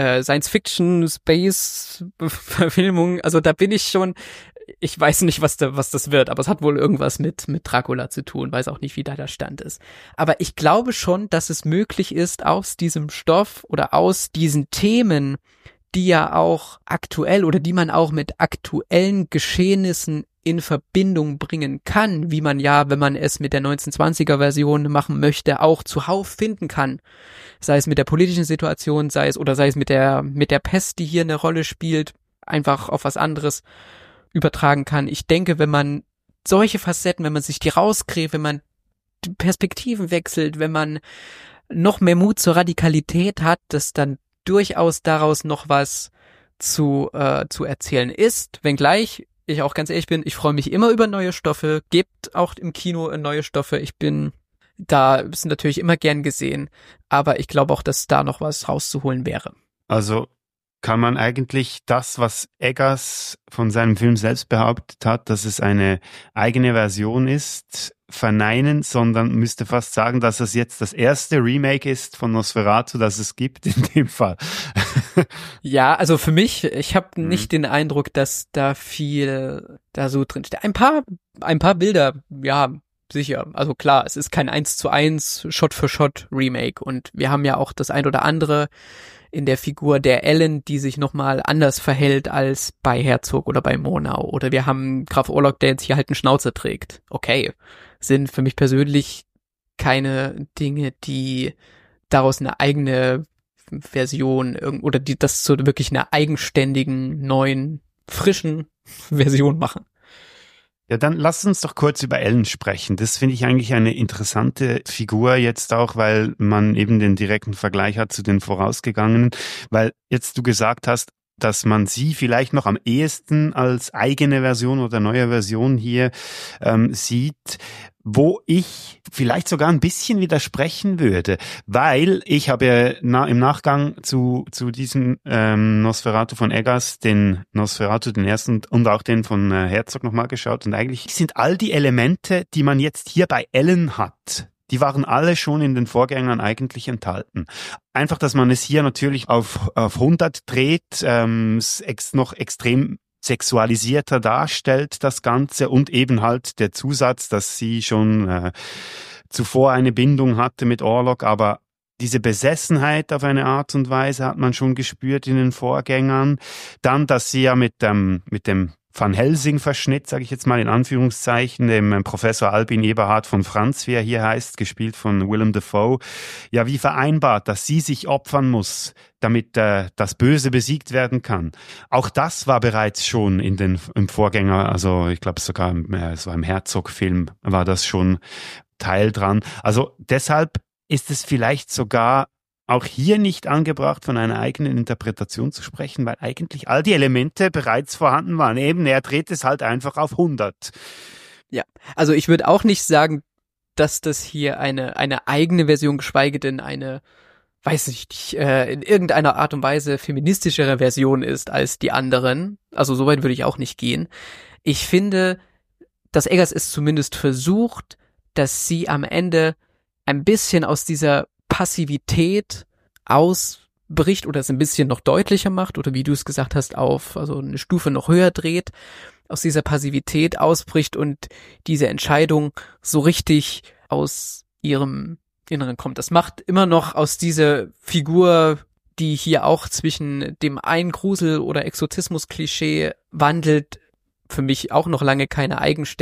Science-Fiction-Space-Verfilmungen, also da bin ich schon, ich weiß nicht, was das wird, aber es hat wohl irgendwas mit Dracula zu tun, weiß auch nicht, wie da der Stand ist. Aber ich glaube schon, dass es möglich ist, aus diesem Stoff oder aus diesen Themen, die ja auch aktuell oder die man auch mit aktuellen Geschehnissen in Verbindung bringen kann, wie man ja, wenn man es mit der 1920er Version machen möchte, auch zuhauf finden kann. Sei es mit der politischen Situation, sei es mit der Pest, die hier eine Rolle spielt, einfach auf was anderes übertragen kann. Ich denke, wenn man solche Facetten, wenn man sich die rausgräbt, wenn man die Perspektiven wechselt, wenn man noch mehr Mut zur Radikalität hat, dass dann durchaus daraus noch was zu erzählen ist, wenngleich ich auch ganz ehrlich bin, ich freue mich immer über neue Stoffe, gibt auch im Kino neue Stoffe, da ist natürlich immer gern gesehen, aber ich glaube auch, dass da noch was rauszuholen wäre. Also kann man eigentlich das, was Eggers von seinem Film selbst behauptet hat, dass es eine eigene Version ist, verneinen, sondern müsste fast sagen, dass es jetzt das erste Remake ist von Nosferatu, das es gibt in dem Fall. Ja, also für mich, ich habe nicht den Eindruck, dass da viel da so drin steht. Ein paar Bilder, ja, sicher. Also klar, es ist kein 1:1 Shot-für-Shot Remake und wir haben ja auch das ein oder andere in der Figur der Ellen, die sich nochmal anders verhält als bei Herzog oder bei Murnau. Oder wir haben Graf Orlok, der jetzt hier halt einen Schnauzer trägt. Okay, sind für mich persönlich keine Dinge, die daraus eine eigene Version oder die das zu wirklich einer eigenständigen, neuen, frischen Version machen. Ja, dann lasst uns doch kurz über Ellen sprechen. Das finde ich eigentlich eine interessante Figur jetzt auch, weil man eben den direkten Vergleich hat zu den vorausgegangenen. Weil jetzt du gesagt hast, dass man sie vielleicht noch am ehesten als eigene Version oder neue Version hier sieht, wo ich vielleicht sogar ein bisschen widersprechen würde, weil ich habe ja im Nachgang zu diesem Nosferatu von Eggers, den Nosferatu, den ersten und auch den von Herzog nochmal geschaut und eigentlich sind all die Elemente, die man jetzt hier bei Ellen hat, die waren alle schon in den Vorgängern eigentlich enthalten. Einfach, dass man es hier natürlich auf 100 dreht, noch extrem sexualisierter darstellt, das Ganze, und eben halt der Zusatz, dass sie schon zuvor eine Bindung hatte mit Orlok, aber diese Besessenheit auf eine Art und Weise hat man schon gespürt in den Vorgängern. Dann, dass sie ja mit dem Van Helsing-Verschnitt, sage ich jetzt mal in Anführungszeichen, dem Professor Albin Eberhard von Franz, wie er hier heißt, gespielt von Willem Dafoe, ja wie vereinbart, dass sie sich opfern muss, damit das Böse besiegt werden kann. Auch das war bereits schon im Vorgänger, also ich glaube sogar so im Herzog-Film war das schon Teil dran. Also deshalb ist es vielleicht sogar auch hier nicht angebracht, von einer eigenen Interpretation zu sprechen, weil eigentlich all die Elemente bereits vorhanden waren. Eben, er dreht es halt einfach auf 100. Ja, also ich würde auch nicht sagen, dass das hier eine eigene Version, geschweige denn eine, weiß nicht, in irgendeiner Art und Weise feministischere Version ist als die anderen. Also soweit würde ich auch nicht gehen. Ich finde, dass Eggers es zumindest versucht, dass sie am Ende ein bisschen aus dieser Passivität ausbricht oder es ein bisschen noch deutlicher macht oder wie du es gesagt hast, also eine Stufe noch höher dreht, aus dieser Passivität ausbricht und diese Entscheidung so richtig aus ihrem Inneren kommt. Das macht immer noch aus dieser Figur, die hier auch zwischen dem einen Grusel- oder Exorzismus-Klischee wandelt, für mich auch noch lange keine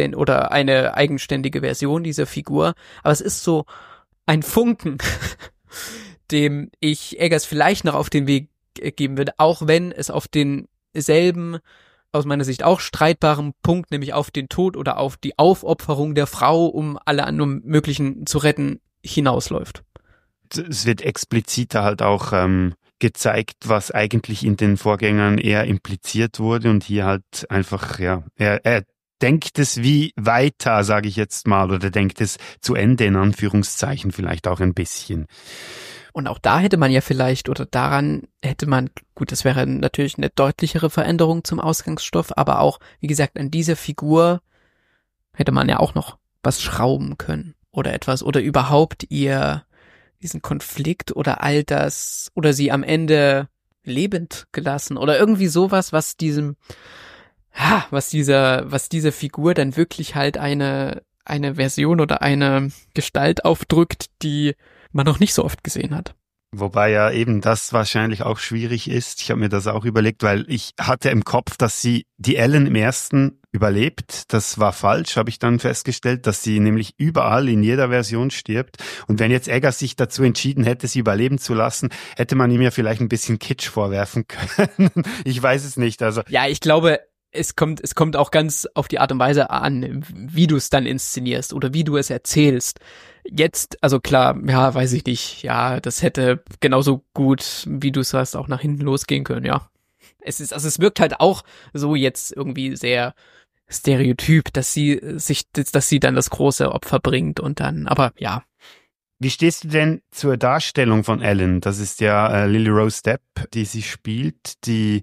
eine eigenständige Version dieser Figur, aber es ist so ein Funken, dem ich Eggers vielleicht noch auf den Weg geben würde, auch wenn es auf denselben, aus meiner Sicht auch streitbaren Punkt, nämlich auf den Tod oder auf die Aufopferung der Frau, um alle anderen möglichen zu retten, hinausläuft. Es wird expliziter halt auch gezeigt, was eigentlich in den Vorgängern eher impliziert wurde und hier halt einfach, ja, er denkt es wie weiter, sage ich jetzt mal, oder denkt es zu Ende, in Anführungszeichen, vielleicht auch ein bisschen. Und auch da hätte man ja vielleicht, oder daran hätte man, gut, das wäre natürlich eine deutlichere Veränderung zum Ausgangsstoff, aber auch, wie gesagt, an dieser Figur hätte man ja auch noch was schrauben können oder etwas, oder überhaupt diesen Konflikt oder all das, oder sie am Ende lebend gelassen oder irgendwie sowas, was dieser Figur dann wirklich halt eine Version oder eine Gestalt aufdrückt, die man noch nicht so oft gesehen hat. Wobei ja eben das wahrscheinlich auch schwierig ist. Ich habe mir das auch überlegt, weil ich hatte im Kopf, dass sie die Ellen im ersten überlebt. Das war falsch, habe ich dann festgestellt, dass sie nämlich überall in jeder Version stirbt. Und wenn jetzt Eggers sich dazu entschieden hätte, sie überleben zu lassen, hätte man ihm ja vielleicht ein bisschen Kitsch vorwerfen können. Ich weiß es nicht. Also ja, ich glaube, es kommt auch ganz auf die Art und Weise an, wie du es dann inszenierst oder wie du es erzählst. Jetzt, also klar, ja, weiß ich nicht, ja, das hätte genauso gut, wie du es hast, auch nach hinten losgehen können, ja. Es wirkt halt auch so jetzt irgendwie sehr stereotyp, dass sie dann das große Opfer bringt und dann, aber ja. Wie stehst du denn zur Darstellung von Ellen? Das ist ja Lily Rose Depp, die sie spielt, die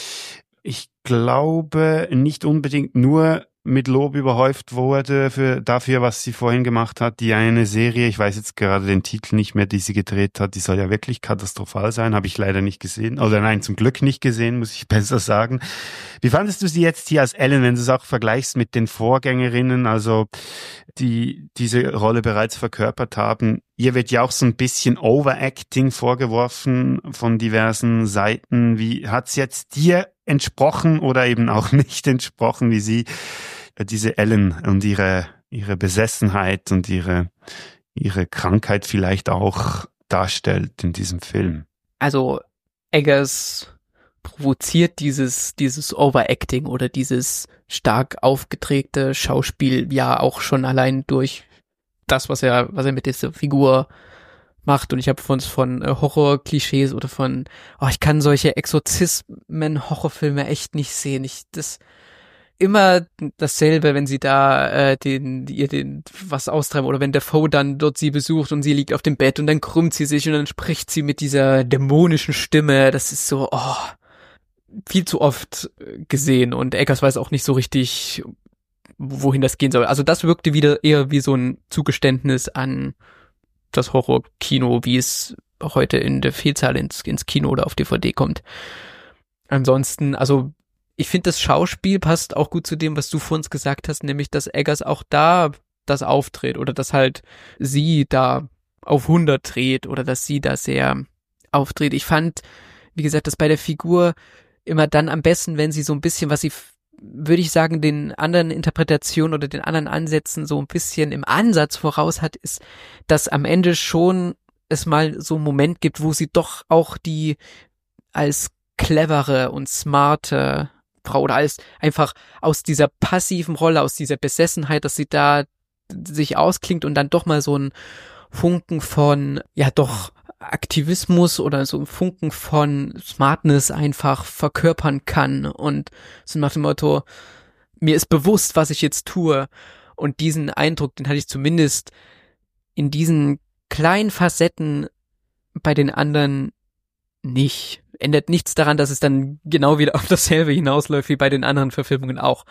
ich glaube nicht unbedingt nur mit Lob überhäuft wurde dafür, was sie vorhin gemacht hat. Die eine Serie, ich weiß jetzt gerade den Titel nicht mehr, die sie gedreht hat, die soll ja wirklich katastrophal sein, habe ich leider nicht gesehen. Oder nein, zum Glück nicht gesehen, muss ich besser sagen. Wie fandest du sie jetzt hier als Ellen, wenn du es auch vergleichst mit den Vorgängerinnen, also die diese Rolle bereits verkörpert haben? Ihr wird ja auch so ein bisschen Overacting vorgeworfen von diversen Seiten. Wie hat's jetzt dir entsprochen oder eben auch nicht entsprochen, wie sie diese Ellen und ihre Besessenheit und ihre Krankheit vielleicht auch darstellt in diesem Film? Also Eggers provoziert dieses Overacting oder dieses stark aufgedrehte Schauspiel ja auch schon allein durch das, was er mit dieser Figur macht. Und ich habe von Horror-Klischees oder ich kann solche Exorzismen-Horrorfilme echt nicht sehen. Das immer dasselbe, wenn sie da ihr was austreiben oder wenn Dafoe dann dort sie besucht und sie liegt auf dem Bett und dann krümmt sie sich und dann spricht sie mit dieser dämonischen Stimme. Das ist so, viel zu oft gesehen und Eggers weiß auch nicht so richtig, wohin das gehen soll. Also das wirkte wieder eher wie so ein Zugeständnis an das Horrorkino, wie es heute in der Vielzahl ins Kino oder auf DVD kommt. Ansonsten, also ich finde, das Schauspiel passt auch gut zu dem, was du vor uns gesagt hast, nämlich, dass Eggers auch da das auftritt oder dass halt sie da auf 100 dreht oder dass sie da sehr auftritt. Ich fand, wie gesagt, das bei der Figur immer dann am besten, wenn sie so ein bisschen, was sie, würde ich sagen, den anderen Interpretationen oder den anderen Ansätzen so ein bisschen im Ansatz voraus hat, ist, dass am Ende schon es mal so einen Moment gibt, wo sie doch auch die als clevere und smarte Frau oder als einfach aus dieser passiven Rolle, aus dieser Besessenheit, dass sie da sich ausklingt und dann doch mal so einen Funken von, ja doch, Aktivismus oder so einen Funken von Smartness einfach verkörpern kann und so nach dem Motto, mir ist bewusst, was ich jetzt tue und diesen Eindruck, den hatte ich zumindest in diesen kleinen Facetten bei den anderen nicht. Ändert nichts daran, dass es dann genau wieder auf dasselbe hinausläuft wie bei den anderen Verfilmungen auch.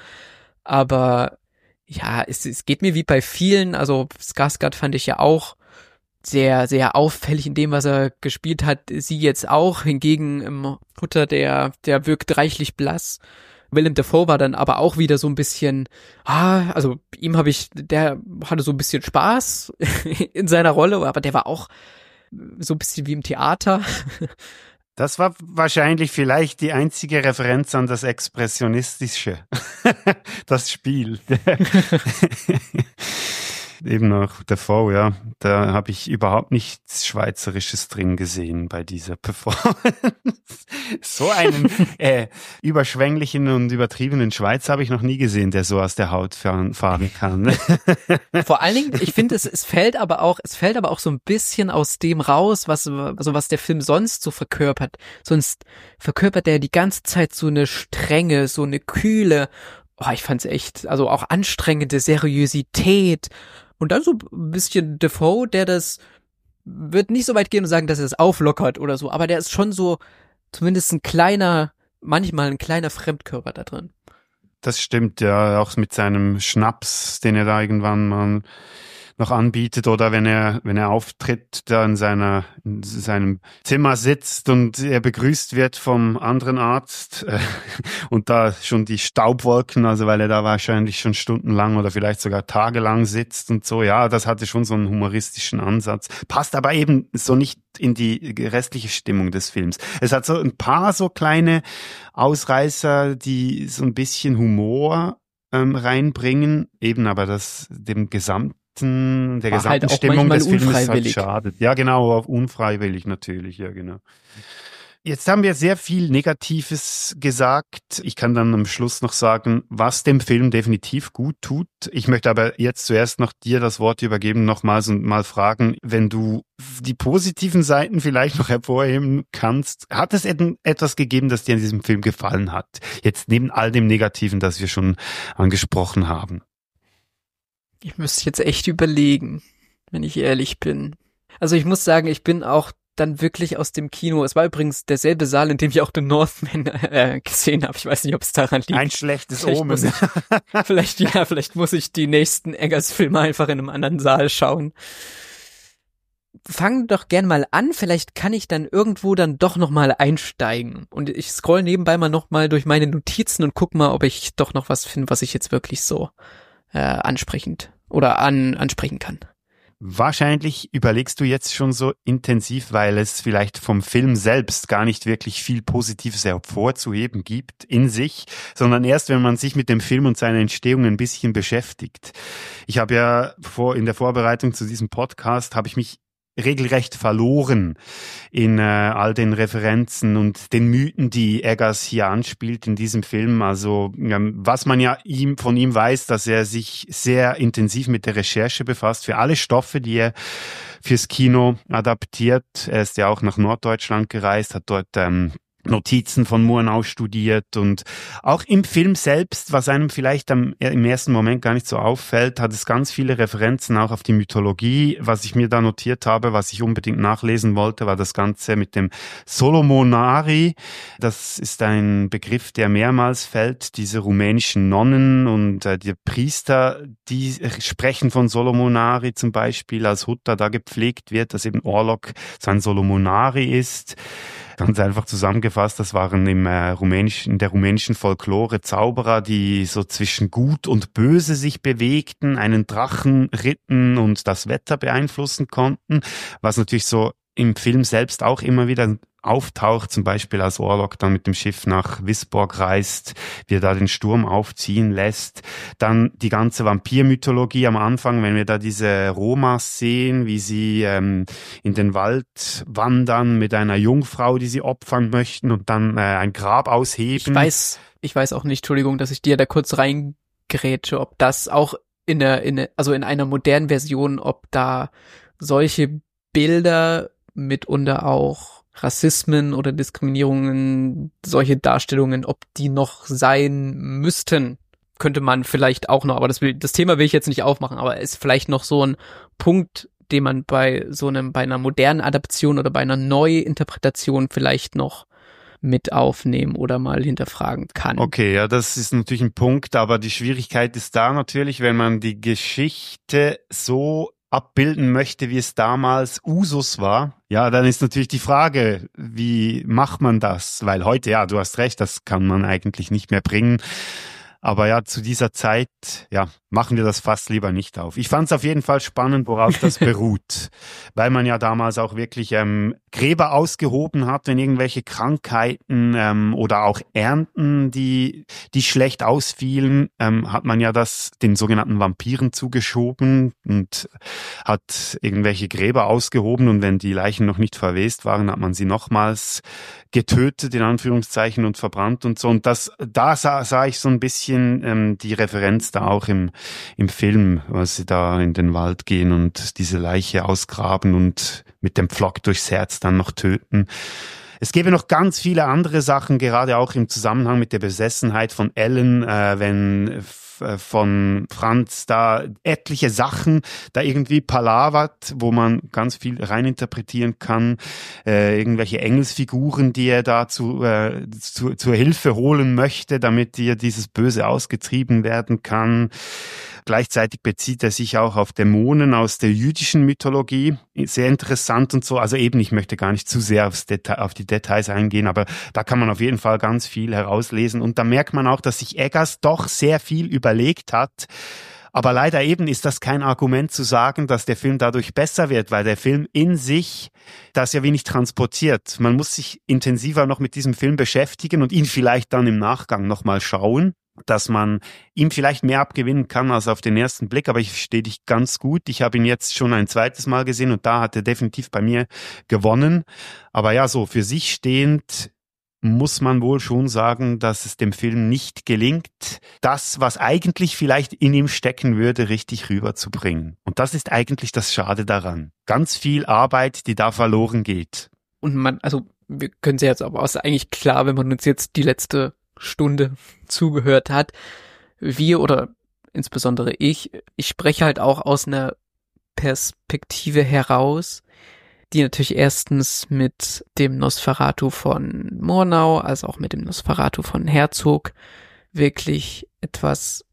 Aber ja, es geht mir wie bei vielen, also Skarsgård fand ich ja auch sehr, sehr auffällig in dem, was er gespielt hat. Sie jetzt auch, hingegen Hutter, der wirkt reichlich blass. Willem Dafoe war dann aber auch wieder so ein bisschen, also der hatte so ein bisschen Spaß in seiner Rolle, aber der war auch so ein bisschen wie im Theater. Das war wahrscheinlich vielleicht die einzige Referenz an das Expressionistische, das Spiel. Eben auch Dafoe, ja. Da habe ich überhaupt nichts Schweizerisches drin gesehen bei dieser Performance. So einen überschwänglichen und übertriebenen Schweizer habe ich noch nie gesehen, der so aus der Haut fahren kann. Vor allen Dingen, ich finde, es fällt aber auch so ein bisschen aus dem raus, was der Film sonst so verkörpert. Sonst verkörpert er die ganze Zeit so eine Strenge, so eine Kühle. Ich fand's echt, also auch anstrengende Seriosität. Und dann so ein bisschen Dafoe, der das, wird nicht so weit gehen und sagen, dass er das auflockert oder so, aber der ist schon so, zumindest manchmal ein kleiner Fremdkörper da drin. Das stimmt, ja, auch mit seinem Schnaps, den er da irgendwann mal noch anbietet, oder wenn er auftritt, da in seinem Zimmer sitzt und er begrüßt wird vom anderen Arzt und da schon die Staubwolken, also weil er da wahrscheinlich schon stundenlang oder vielleicht sogar tagelang sitzt und so, ja, das hatte schon so einen humoristischen Ansatz, passt aber eben so nicht in die restliche Stimmung des Films. Es hat so ein paar so kleine Ausreißer, die so ein bisschen Humor reinbringen, eben aber der gesamten halt Stimmung des Films halt unfreiwillig. schadet. Ja, genau, unfreiwillig natürlich, ja, genau. Jetzt haben wir sehr viel Negatives gesagt. Ich kann dann am Schluss noch sagen, was dem Film definitiv gut tut. Ich möchte aber jetzt zuerst noch dir das Wort übergeben, nochmals und mal fragen, wenn du die positiven Seiten vielleicht noch hervorheben kannst. Hat es etwas gegeben, das dir in diesem Film gefallen hat? Jetzt neben all dem Negativen, das wir schon angesprochen haben. Ich müsste jetzt echt überlegen, wenn ich ehrlich bin. Also ich muss sagen, ich bin auch dann wirklich aus dem Kino. Es war übrigens derselbe Saal, in dem ich auch The Northman gesehen habe. Ich weiß nicht, ob es daran liegt. Ein schlechtes Omen. Vielleicht muss ich die nächsten Eggers-Filme einfach in einem anderen Saal schauen. Fang doch gern mal an. Vielleicht kann ich dann irgendwo dann doch noch mal einsteigen. Und ich scroll nebenbei mal noch mal durch meine Notizen und guck mal, ob ich doch noch was finde, was ich jetzt wirklich so ansprechend oder ansprechen kann. Wahrscheinlich überlegst du jetzt schon so intensiv, weil es vielleicht vom Film selbst gar nicht wirklich viel Positives hervorzuheben gibt in sich, sondern erst, wenn man sich mit dem Film und seiner Entstehung ein bisschen beschäftigt. Ich habe ja in der Vorbereitung zu diesem Podcast habe ich mich regelrecht verloren in all den Referenzen und den Mythen, die Eggers hier anspielt in diesem Film. Also was man ja von ihm weiß, dass er sich sehr intensiv mit der Recherche befasst für alle Stoffe, die er fürs Kino adaptiert. Er ist ja auch nach Norddeutschland gereist, hat dort Notizen von Murnau studiert und auch im Film selbst, was einem vielleicht im ersten Moment gar nicht so auffällt, hat es ganz viele Referenzen auch auf die Mythologie. Was ich mir da notiert habe, was ich unbedingt nachlesen wollte, war das Ganze mit dem Solomonari. Das ist ein Begriff, der mehrmals fällt. Diese rumänischen Nonnen und die Priester, die sprechen von Solomonari zum Beispiel, als Hutta da gepflegt wird, dass eben Orlok sein Solomonari ist. Ganz einfach zusammengefasst, das waren in der rumänischen Folklore Zauberer, die so zwischen Gut und Böse sich bewegten, einen Drachen ritten und das Wetter beeinflussen konnten, was natürlich so im Film selbst auch immer wieder auftaucht, zum Beispiel als Orlok dann mit dem Schiff nach Wisborg reist, wie er da den Sturm aufziehen lässt. Dann die ganze Vampirmythologie am Anfang, wenn wir da diese Romas sehen, wie sie in den Wald wandern mit einer Jungfrau, die sie opfern möchten und dann ein Grab ausheben. Ich weiß auch nicht, Entschuldigung, dass ich dir da kurz reingrätsche, ob das auch in einer modernen Version, ob da solche Bilder mitunter auch Rassismen oder Diskriminierungen, solche Darstellungen, ob die noch sein müssten, könnte man vielleicht auch noch, aber das Thema will ich jetzt nicht aufmachen, aber ist vielleicht noch so ein Punkt, den man bei einer modernen Adaption oder bei einer Neuinterpretation vielleicht noch mit aufnehmen oder mal hinterfragen kann. Okay, ja, das ist natürlich ein Punkt, aber die Schwierigkeit ist da natürlich, wenn man die Geschichte so abbilden möchte, wie es damals Usus war, ja, dann ist natürlich die Frage, wie macht man das? Weil heute, ja, du hast recht, das kann man eigentlich nicht mehr bringen. Aber ja, zu dieser Zeit, ja, machen wir das fast lieber nicht auf. Ich fand es auf jeden Fall spannend, worauf das beruht, weil man ja damals auch wirklich Gräber ausgehoben hat, wenn irgendwelche Krankheiten oder auch Ernten, die schlecht ausfielen, hat man ja das den sogenannten Vampiren zugeschoben und hat irgendwelche Gräber ausgehoben und wenn die Leichen noch nicht verwest waren, hat man sie nochmals getötet, in Anführungszeichen, und verbrannt und so. Und da sah ich so ein bisschen die Referenz da auch im Film, als sie da in den Wald gehen und diese Leiche ausgraben und mit dem Pflock durchs Herz dann noch töten. Es gäbe noch ganz viele andere Sachen, gerade auch im Zusammenhang mit der Besessenheit von Ellen, wenn von Franz da etliche Sachen da irgendwie palavert, wo man ganz viel reininterpretieren kann, irgendwelche Engelsfiguren, die er da zur Hilfe holen möchte, damit hier dieses Böse ausgetrieben werden kann. Gleichzeitig bezieht er sich auch auf Dämonen aus der jüdischen Mythologie. Sehr interessant und so. Also eben, ich möchte gar nicht zu sehr auf die Details eingehen, aber da kann man auf jeden Fall ganz viel herauslesen. Und da merkt man auch, dass sich Eggers doch sehr viel überlegt hat. Aber leider eben ist das kein Argument zu sagen, dass der Film dadurch besser wird, weil der Film in sich das ja wenig transportiert. Man muss sich intensiver noch mit diesem Film beschäftigen und ihn vielleicht dann im Nachgang nochmal schauen. dass man ihm vielleicht mehr abgewinnen kann als auf den ersten Blick, aber ich verstehe dich ganz gut. Ich habe ihn jetzt schon ein zweites Mal gesehen und da hat er definitiv bei mir gewonnen. Aber ja, so für sich stehend muss man wohl schon sagen, dass es dem Film nicht gelingt, das, was eigentlich vielleicht in ihm stecken würde, richtig rüberzubringen. Und das ist eigentlich das Schade daran. Ganz viel Arbeit, die da verloren geht. Und wir können es jetzt aber auch eigentlich klar, wenn man uns jetzt die letzte Stunde zugehört hat, wir oder insbesondere ich spreche halt auch aus einer Perspektive heraus, die natürlich erstens mit dem Nosferatu von Murnau, als auch mit dem Nosferatu von Herzog wirklich etwas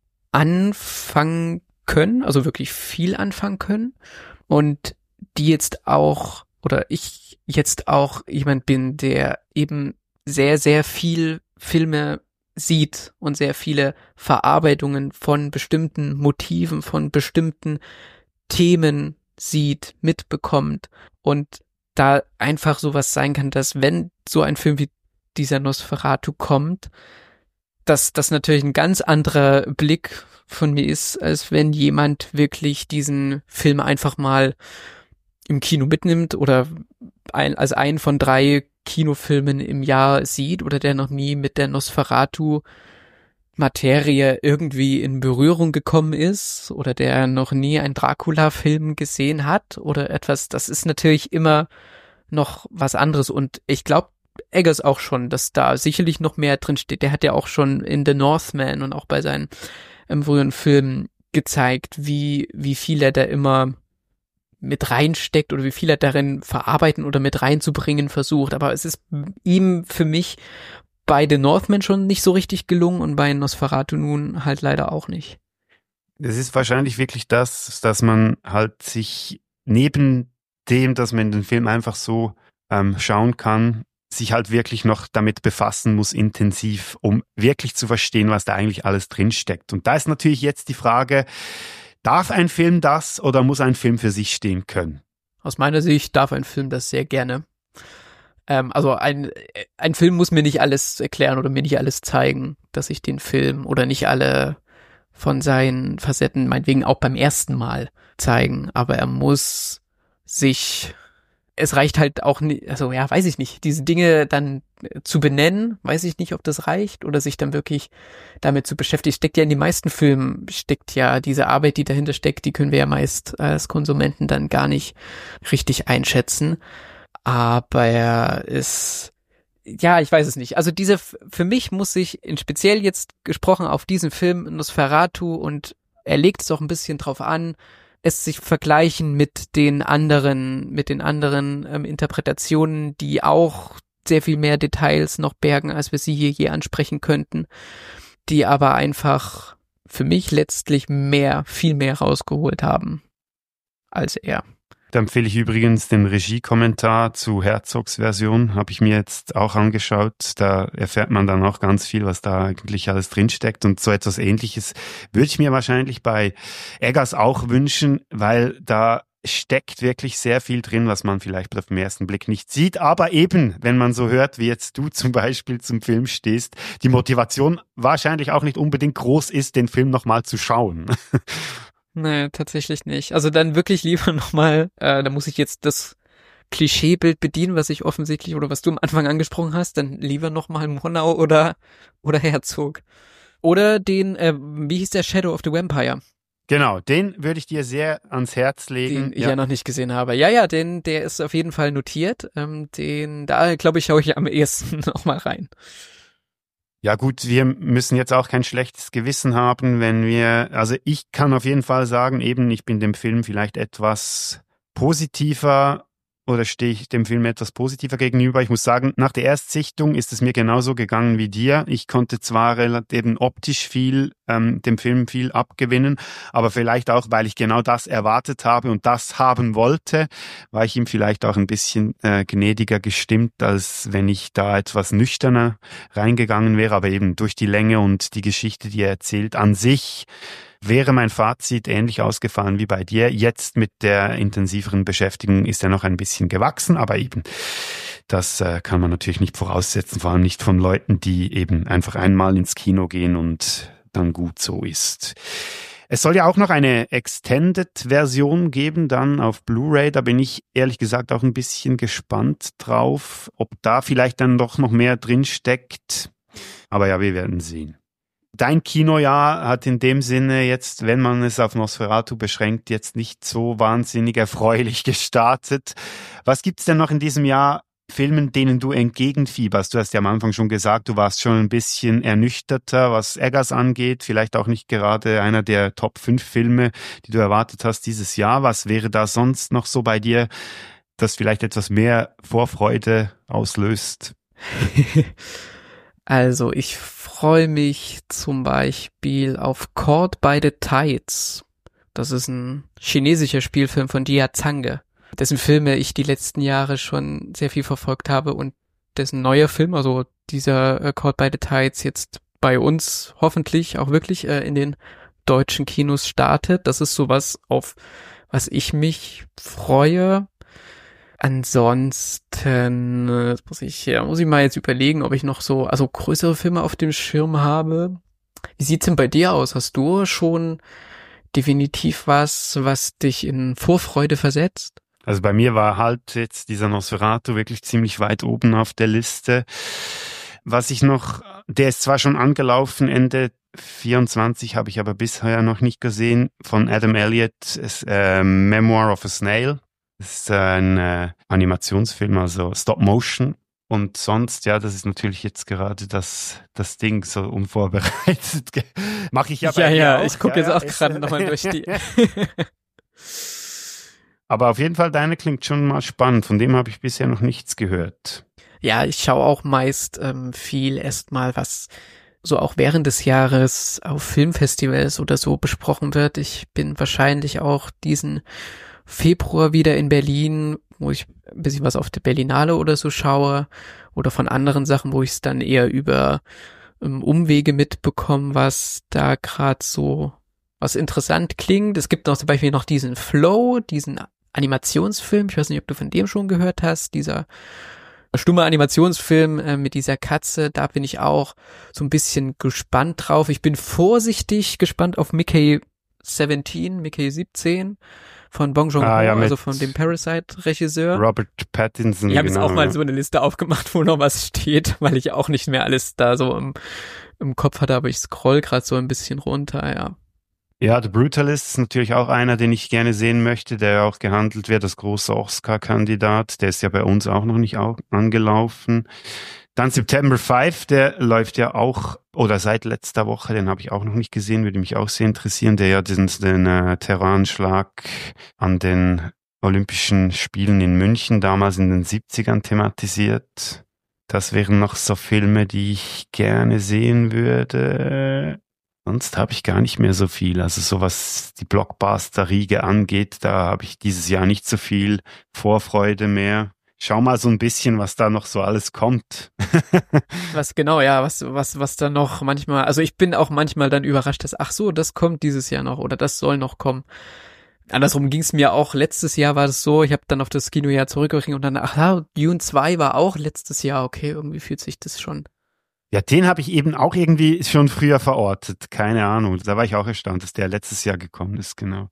anfangen können, also wirklich viel anfangen können und die jetzt auch, oder ich jetzt auch jemand bin, der eben sehr, sehr viel Filme sieht und sehr viele Verarbeitungen von bestimmten Motiven, von bestimmten Themen sieht, mitbekommt und da einfach sowas sein kann, dass wenn so ein Film wie dieser Nosferatu kommt, dass das natürlich ein ganz anderer Blick von mir ist, als wenn jemand wirklich diesen Film einfach mal im Kino mitnimmt oder als einen von 3 Kinofilmen im Jahr sieht oder der noch nie mit der Nosferatu-Materie irgendwie in Berührung gekommen ist oder der noch nie einen Dracula-Film gesehen hat oder etwas, das ist natürlich immer noch was anderes und ich glaube, Eggers auch schon, dass da sicherlich noch mehr drin steht. Der hat ja auch schon in The Northman und auch bei seinen früheren Filmen gezeigt, wie viel er da immer mit reinsteckt oder wie viel er darin verarbeiten oder mit reinzubringen versucht. Aber es ist ihm für mich bei The Northman schon nicht so richtig gelungen und bei Nosferatu nun halt leider auch nicht. Es ist wahrscheinlich wirklich das, dass man halt sich neben dem, dass man den Film einfach so schauen kann, sich halt wirklich noch damit befassen muss, intensiv, um wirklich zu verstehen, was da eigentlich alles drinsteckt. Und da ist natürlich jetzt die Frage, darf ein Film das oder muss ein Film für sich stehen können? Aus meiner Sicht darf ein Film das sehr gerne. Also ein Film muss mir nicht alles erklären oder mir nicht alles zeigen, dass ich den Film oder nicht alle von seinen Facetten meinetwegen auch beim ersten Mal zeigen. Aber er muss sich, es reicht halt auch nicht, also ja, weiß ich nicht, diese Dinge dann zu benennen, weiß ich nicht, ob das reicht oder sich dann wirklich damit zu beschäftigen. Steckt ja in den meisten Filmen, steckt ja diese Arbeit, die dahinter steckt, die können wir ja meist als Konsumenten dann gar nicht richtig einschätzen. Aber es, ja, ich weiß es nicht. Also für mich muss sich, in speziell jetzt gesprochen auf diesen Film Nosferatu und er legt es auch ein bisschen drauf an, es sich vergleichen mit den anderen Interpretationen, die auch sehr viel mehr Details noch bergen, als wir sie hier je ansprechen könnten, die aber einfach für mich letztlich viel mehr rausgeholt haben als er. Da empfehle ich übrigens den Regiekommentar zu Herzogs Version, habe ich mir jetzt auch angeschaut. Da erfährt man dann auch ganz viel, was da eigentlich alles drinsteckt. Und so etwas Ähnliches würde ich mir wahrscheinlich bei Eggers auch wünschen, weil da steckt wirklich sehr viel drin, was man vielleicht auf den ersten Blick nicht sieht. Aber eben, wenn man so hört, wie jetzt du zum Beispiel zum Film stehst, die Motivation wahrscheinlich auch nicht unbedingt groß ist, den Film nochmal zu schauen. Nee, tatsächlich nicht. Also dann wirklich lieber nochmal, da muss ich jetzt das Klischeebild bedienen, was ich offensichtlich oder was du am Anfang angesprochen hast, dann lieber nochmal Murnau oder Herzog. Oder den, wie hieß der, Shadow of the Vampire? Genau, den würde ich dir sehr ans Herz legen. Den ich ja noch nicht gesehen habe. Ja, der ist auf jeden Fall notiert. Da glaube ich, schaue ich am ehesten nochmal rein. Ja gut, wir müssen jetzt auch kein schlechtes Gewissen haben, also ich kann auf jeden Fall sagen, eben ich bin dem Film vielleicht etwas positiver oder stehe ich dem Film etwas positiver gegenüber. Ich muss sagen, nach der Erstsichtung ist es mir genauso gegangen wie dir. Ich konnte zwar relativ optisch dem Film viel abgewinnen, aber vielleicht auch, weil ich genau das erwartet habe und das haben wollte, war ich ihm vielleicht auch ein bisschen gnädiger gestimmt, als wenn ich da etwas nüchterner reingegangen wäre. Aber eben durch die Länge und die Geschichte, die er erzählt, an sich wäre mein Fazit ähnlich ausgefallen wie bei dir. Jetzt mit der intensiveren Beschäftigung ist er noch ein bisschen gewachsen, aber eben Das kann man natürlich nicht voraussetzen, vor allem nicht von Leuten, die eben einfach einmal ins Kino gehen und dann gut so ist. Es soll ja auch noch eine Extended-Version geben, dann auf Blu-ray. Da bin ich ehrlich gesagt auch ein bisschen gespannt drauf, ob da vielleicht dann doch noch mehr drin steckt. Aber ja, wir werden sehen. Dein Kinojahr hat in dem Sinne jetzt, wenn man es auf Nosferatu beschränkt, jetzt nicht so wahnsinnig erfreulich gestartet. Was gibt's denn noch in diesem Jahr Filmen, denen du entgegenfieberst? Du hast ja am Anfang schon gesagt, du warst schon ein bisschen ernüchterter, was Eggers angeht. Vielleicht auch nicht gerade einer der Top 5 Filme, die du erwartet hast dieses Jahr. Was wäre da sonst noch so bei dir, das vielleicht etwas mehr Vorfreude auslöst? Also ich freue mich zum Beispiel auf Caught by the Tides. Das ist ein chinesischer Spielfilm von Jia Zange, dessen Filme ich die letzten Jahre schon sehr viel verfolgt habe und dessen neuer Film, also dieser Caught by the Tides, jetzt bei uns hoffentlich auch wirklich in den deutschen Kinos startet. Das ist sowas, auf was ich mich freue. Ansonsten muss ich mal jetzt überlegen, ob ich noch also größere Filme auf dem Schirm habe. Wie sieht's denn bei dir aus? Hast du schon definitiv was dich in Vorfreude versetzt? Also bei mir war halt jetzt dieser Nosferatu wirklich ziemlich weit oben auf der Liste. Was ich noch, der ist zwar schon angelaufen, Ende 24, habe ich aber bisher noch nicht gesehen, von Adam Elliott, Memoir of a Snail. Das ist ein Animationsfilm, also Stop Motion. Und sonst, ja, das ist natürlich jetzt gerade das Ding so unvorbereitet. Mache ich ja bei dir auch. Ich gucke jetzt auch gerade nochmal durch die. Aber auf jeden Fall, deine klingt schon mal spannend. Von dem habe ich bisher noch nichts gehört. Ja, ich schaue auch meist viel erstmal, was so auch während des Jahres auf Filmfestivals oder so besprochen wird. Ich bin wahrscheinlich auch diesen Februar wieder in Berlin, wo ich ein bisschen was auf der Berlinale oder so schaue oder von anderen Sachen, wo ich es dann eher über Umwege mitbekomme, was da gerade so was interessant klingt. Es gibt noch zum Beispiel noch diesen Flow, diesen Animationsfilm, ich weiß nicht, ob du von dem schon gehört hast, dieser stumme Animationsfilm mit dieser Katze, da bin ich auch so ein bisschen gespannt drauf. Ich bin vorsichtig gespannt auf Mickey 17 von Bong Joon-ho, also von dem Parasite-Regisseur. Robert Pattinson. Ich habe jetzt auch mal so eine Liste aufgemacht, wo noch was steht, weil ich auch nicht mehr alles da so im Kopf hatte, aber ich scroll gerade so ein bisschen runter, ja. Ja, The Brutalist ist natürlich auch einer, den ich gerne sehen möchte, der auch gehandelt wird als großer Oscar-Kandidat. Der ist ja bei uns auch noch nicht angelaufen. Dann September 5, der läuft ja auch, oder seit letzter Woche, den habe ich auch noch nicht gesehen, würde mich auch sehr interessieren, der ja den Terroranschlag an den Olympischen Spielen in München damals in den 70ern thematisiert. Das wären noch so Filme, die ich gerne sehen würde. Sonst habe ich gar nicht mehr so viel. Also so was die Blockbuster-Riege angeht, da habe ich dieses Jahr nicht so viel Vorfreude mehr. Schau mal so ein bisschen, was da noch so alles kommt. Was genau, ja, was da noch manchmal, also ich bin auch manchmal dann überrascht, dass, ach so, das kommt dieses Jahr noch oder das soll noch kommen. Andersrum ging es mir auch, letztes Jahr war das so, ich habe dann auf das Kinojahr zurückgerechnet und dann, ach ja, Dune 2 war auch letztes Jahr, okay, irgendwie fühlt sich das schon. Ja, den habe ich eben auch irgendwie schon früher verortet, keine Ahnung, da war ich auch erstaunt, dass der letztes Jahr gekommen ist, genau.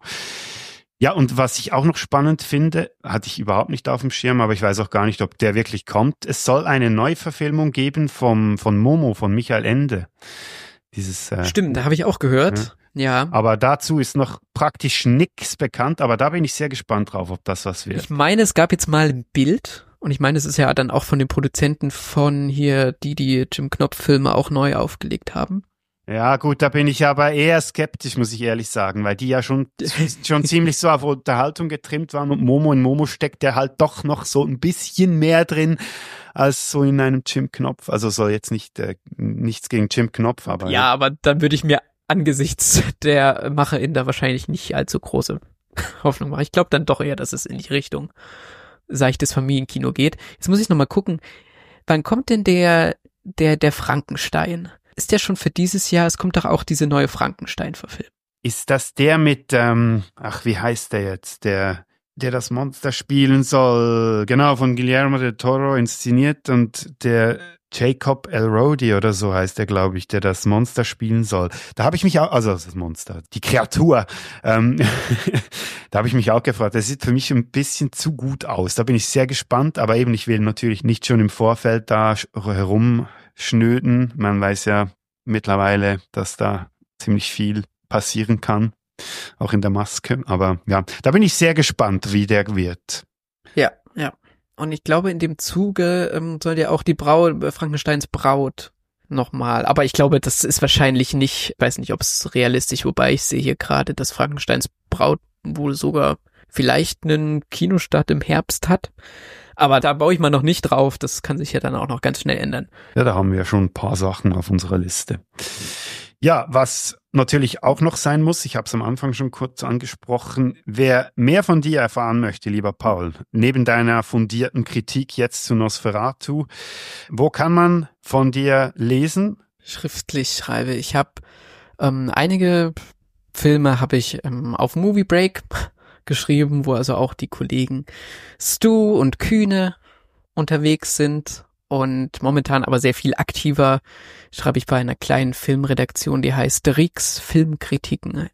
Ja, und was ich auch noch spannend finde, hatte ich überhaupt nicht auf dem Schirm, aber ich weiß auch gar nicht, ob der wirklich kommt. Es soll eine Neuverfilmung geben von Momo, von Michael Ende. Stimmt, da habe ich auch gehört. Ja. Aber dazu ist noch praktisch nichts bekannt, aber da bin ich sehr gespannt drauf, ob das was wird. Ich meine, es gab jetzt mal ein Bild und ich meine, es ist ja dann auch von den Produzenten von hier, die Jim Knopf-Filme auch neu aufgelegt haben. Ja gut, da bin ich aber eher skeptisch, muss ich ehrlich sagen, weil die ja schon ziemlich so auf Unterhaltung getrimmt waren und in Momo steckt ja halt doch noch so ein bisschen mehr drin als so in einem Jim Knopf. Also soll jetzt nichts gegen Jim Knopf, aber... Ja, aber dann würde ich mir angesichts der Macherin da wahrscheinlich nicht allzu große Hoffnung machen. Ich glaube dann doch eher, dass es in die Richtung seichtes Familienkino geht. Jetzt muss ich noch mal gucken, wann kommt denn der Frankenstein? Ist der schon für dieses Jahr? Es kommt doch auch diese neue Frankenstein-Verfilmung. Ist das der mit, wie heißt der jetzt? Der der das Monster spielen soll. Genau, von Guillermo del Toro inszeniert und der Jacob Elordi oder so heißt er, glaube ich, der das Monster spielen soll. Da habe ich mich auch, also das Monster, die Kreatur, da habe ich mich auch gefragt, das sieht für mich ein bisschen zu gut aus. Da bin ich sehr gespannt, aber eben, ich will natürlich nicht schon im Vorfeld da herumschnöden. Man weiß ja mittlerweile, dass da ziemlich viel passieren kann, auch in der Maske. Aber ja, da bin ich sehr gespannt, wie der wird. Ja. Und ich glaube, in dem Zuge soll ja auch die Frankensteins Braut nochmal. Aber ich glaube, das ist wahrscheinlich nicht, ich weiß nicht, ob es realistisch, wobei ich sehe hier gerade, dass Frankensteins Braut wohl sogar vielleicht einen Kinostart im Herbst hat. Aber da baue ich mal noch nicht drauf. Das kann sich ja dann auch noch ganz schnell ändern. Ja, da haben wir schon ein paar Sachen auf unserer Liste. Ja, was natürlich auch noch sein muss, ich habe es am Anfang schon kurz angesprochen, wer mehr von dir erfahren möchte, lieber Paul, neben deiner fundierten Kritik jetzt zu Nosferatu, wo kann man von dir lesen? Schriftlich schreibe. Ich habe einige Filme habe ich auf Movie Break geschrieben, wo also auch die Kollegen Stu und Kühne unterwegs sind. Und momentan aber sehr viel aktiver schreibe ich bei einer kleinen Filmredaktion, die heißt Rix Filmkritiken,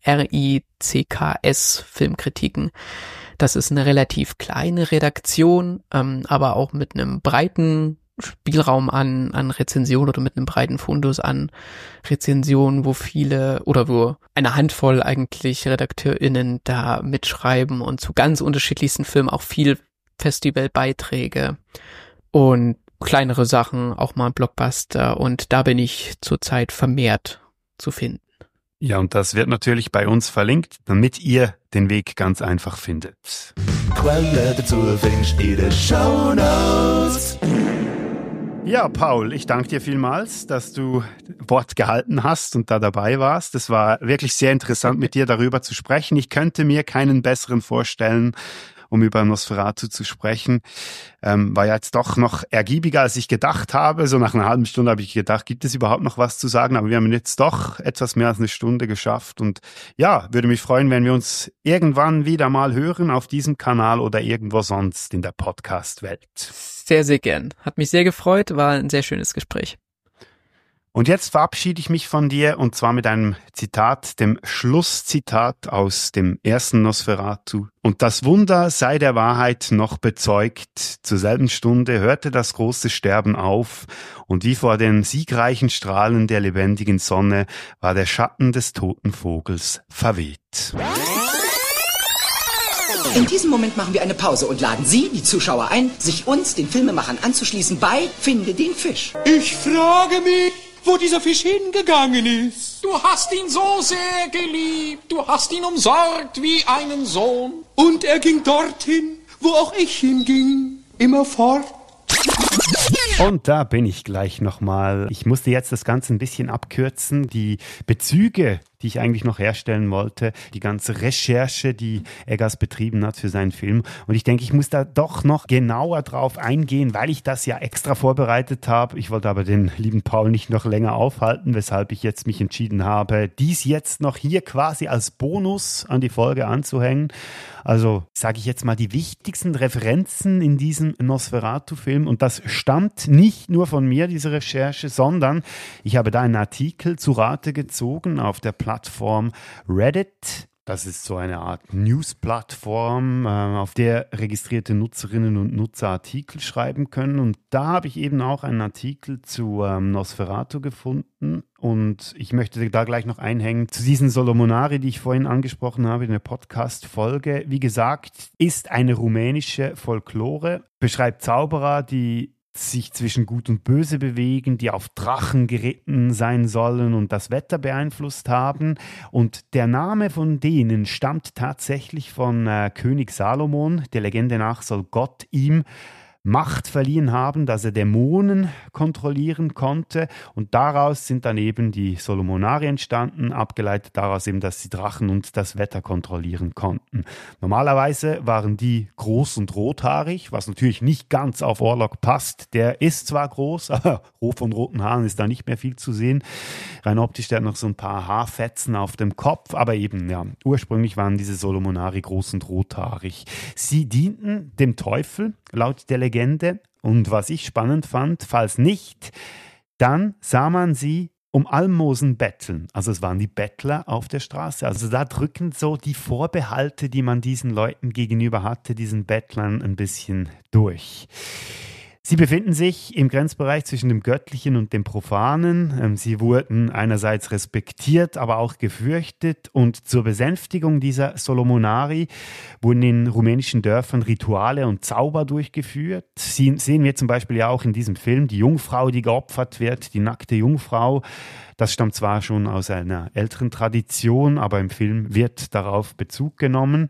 RICKS Filmkritiken. Das ist eine relativ kleine Redaktion, aber auch mit einem breiten Spielraum an Rezensionen oder mit einem breiten Fundus an Rezensionen, wo eine Handvoll eigentlich RedakteurInnen da mitschreiben und zu ganz unterschiedlichsten Filmen auch viel Festivalbeiträge und kleinere Sachen, auch mal Blockbuster, und da bin ich zurzeit vermehrt zu finden. Ja, und das wird natürlich bei uns verlinkt, damit ihr den Weg ganz einfach findet. Quelle dazu findest du in den Shownotes. Ja, Paul, ich danke dir vielmals, dass du Wort gehalten hast und da dabei warst. Es war wirklich sehr interessant, mit dir darüber zu sprechen. Ich könnte mir keinen besseren vorstellen, um über Nosferatu zu sprechen. War ja jetzt doch noch ergiebiger, als ich gedacht habe. So nach einer halben Stunde habe ich gedacht, gibt es überhaupt noch was zu sagen? Aber wir haben jetzt doch etwas mehr als eine Stunde geschafft. Und ja, würde mich freuen, wenn wir uns irgendwann wieder mal hören auf diesem Kanal oder irgendwo sonst in der Podcast-Welt. Sehr, sehr gern. Hat mich sehr gefreut, war ein sehr schönes Gespräch. Und jetzt verabschiede ich mich von dir, und zwar mit einem Zitat, dem Schlusszitat aus dem ersten Nosferatu. Und das Wunder sei der Wahrheit noch bezeugt. Zur selben Stunde hörte das große Sterben auf, und wie vor den siegreichen Strahlen der lebendigen Sonne war der Schatten des toten Vogels verweht. In diesem Moment machen wir eine Pause und laden Sie, die Zuschauer, ein, sich uns, den Filmemachern, anzuschließen bei Finde den Fisch. Ich frage mich, wo dieser Fisch hingegangen ist. Du hast ihn so sehr geliebt, du hast ihn umsorgt wie einen Sohn. Und er ging dorthin, wo auch ich hinging, immer fort. Und da bin ich gleich nochmal. Ich musste jetzt das Ganze ein bisschen abkürzen. Die Bezüge, die ich eigentlich noch herstellen wollte, die ganze Recherche, die Eggers betrieben hat für seinen Film. Und ich denke, ich muss da doch noch genauer drauf eingehen, weil ich das ja extra vorbereitet habe. Ich wollte aber den lieben Paul nicht noch länger aufhalten, weshalb ich jetzt mich entschieden habe, dies jetzt noch hier quasi als Bonus an die Folge anzuhängen. Also sage ich jetzt mal die wichtigsten Referenzen in diesem Nosferatu-Film. Und das stammt nicht nur von mir, diese Recherche, sondern ich habe da einen Artikel zu Rate gezogen auf der Plattform Reddit. Das ist so eine Art News-Plattform, auf der registrierte Nutzerinnen und Nutzer Artikel schreiben können. Und da habe ich eben auch einen Artikel zu Nosferatu gefunden. Und ich möchte da gleich noch einhängen zu diesen Solomonari, die ich vorhin angesprochen habe in der Podcast-Folge. Wie gesagt, ist eine rumänische Folklore, beschreibt Zauberer, die sich zwischen Gut und Böse bewegen, die auf Drachen geritten sein sollen und das Wetter beeinflusst haben. Und der Name von denen stammt tatsächlich von König Salomon. Der Legende nach soll Gott ihm Macht verliehen haben, dass er Dämonen kontrollieren konnte. Und daraus sind dann eben die Solomonari entstanden, abgeleitet daraus eben, dass sie Drachen und das Wetter kontrollieren konnten. Normalerweise waren die groß und rothaarig, was natürlich nicht ganz auf Orlok passt. Der ist zwar groß, aber von roten Haaren ist da nicht mehr viel zu sehen. Rein optisch, der hat noch so ein paar Haarfetzen auf dem Kopf, aber eben, ja, ursprünglich waren diese Solomonari groß und rothaarig. Sie dienten dem Teufel, laut der Legende. Und was ich spannend fand, falls nicht, dann sah man sie um Almosen betteln. Also es waren die Bettler auf der Straße. Also da drücken so die Vorbehalte, die man diesen Leuten gegenüber hatte, diesen Bettlern ein bisschen durch. Sie befinden sich im Grenzbereich zwischen dem Göttlichen und dem Profanen. Sie wurden einerseits respektiert, aber auch gefürchtet. Und zur Besänftigung dieser Solomonari wurden in rumänischen Dörfern Rituale und Zauber durchgeführt. Sehen wir zum Beispiel ja auch in diesem Film die Jungfrau, die geopfert wird, die nackte Jungfrau. Das stammt zwar schon aus einer älteren Tradition, aber im Film wird darauf Bezug genommen.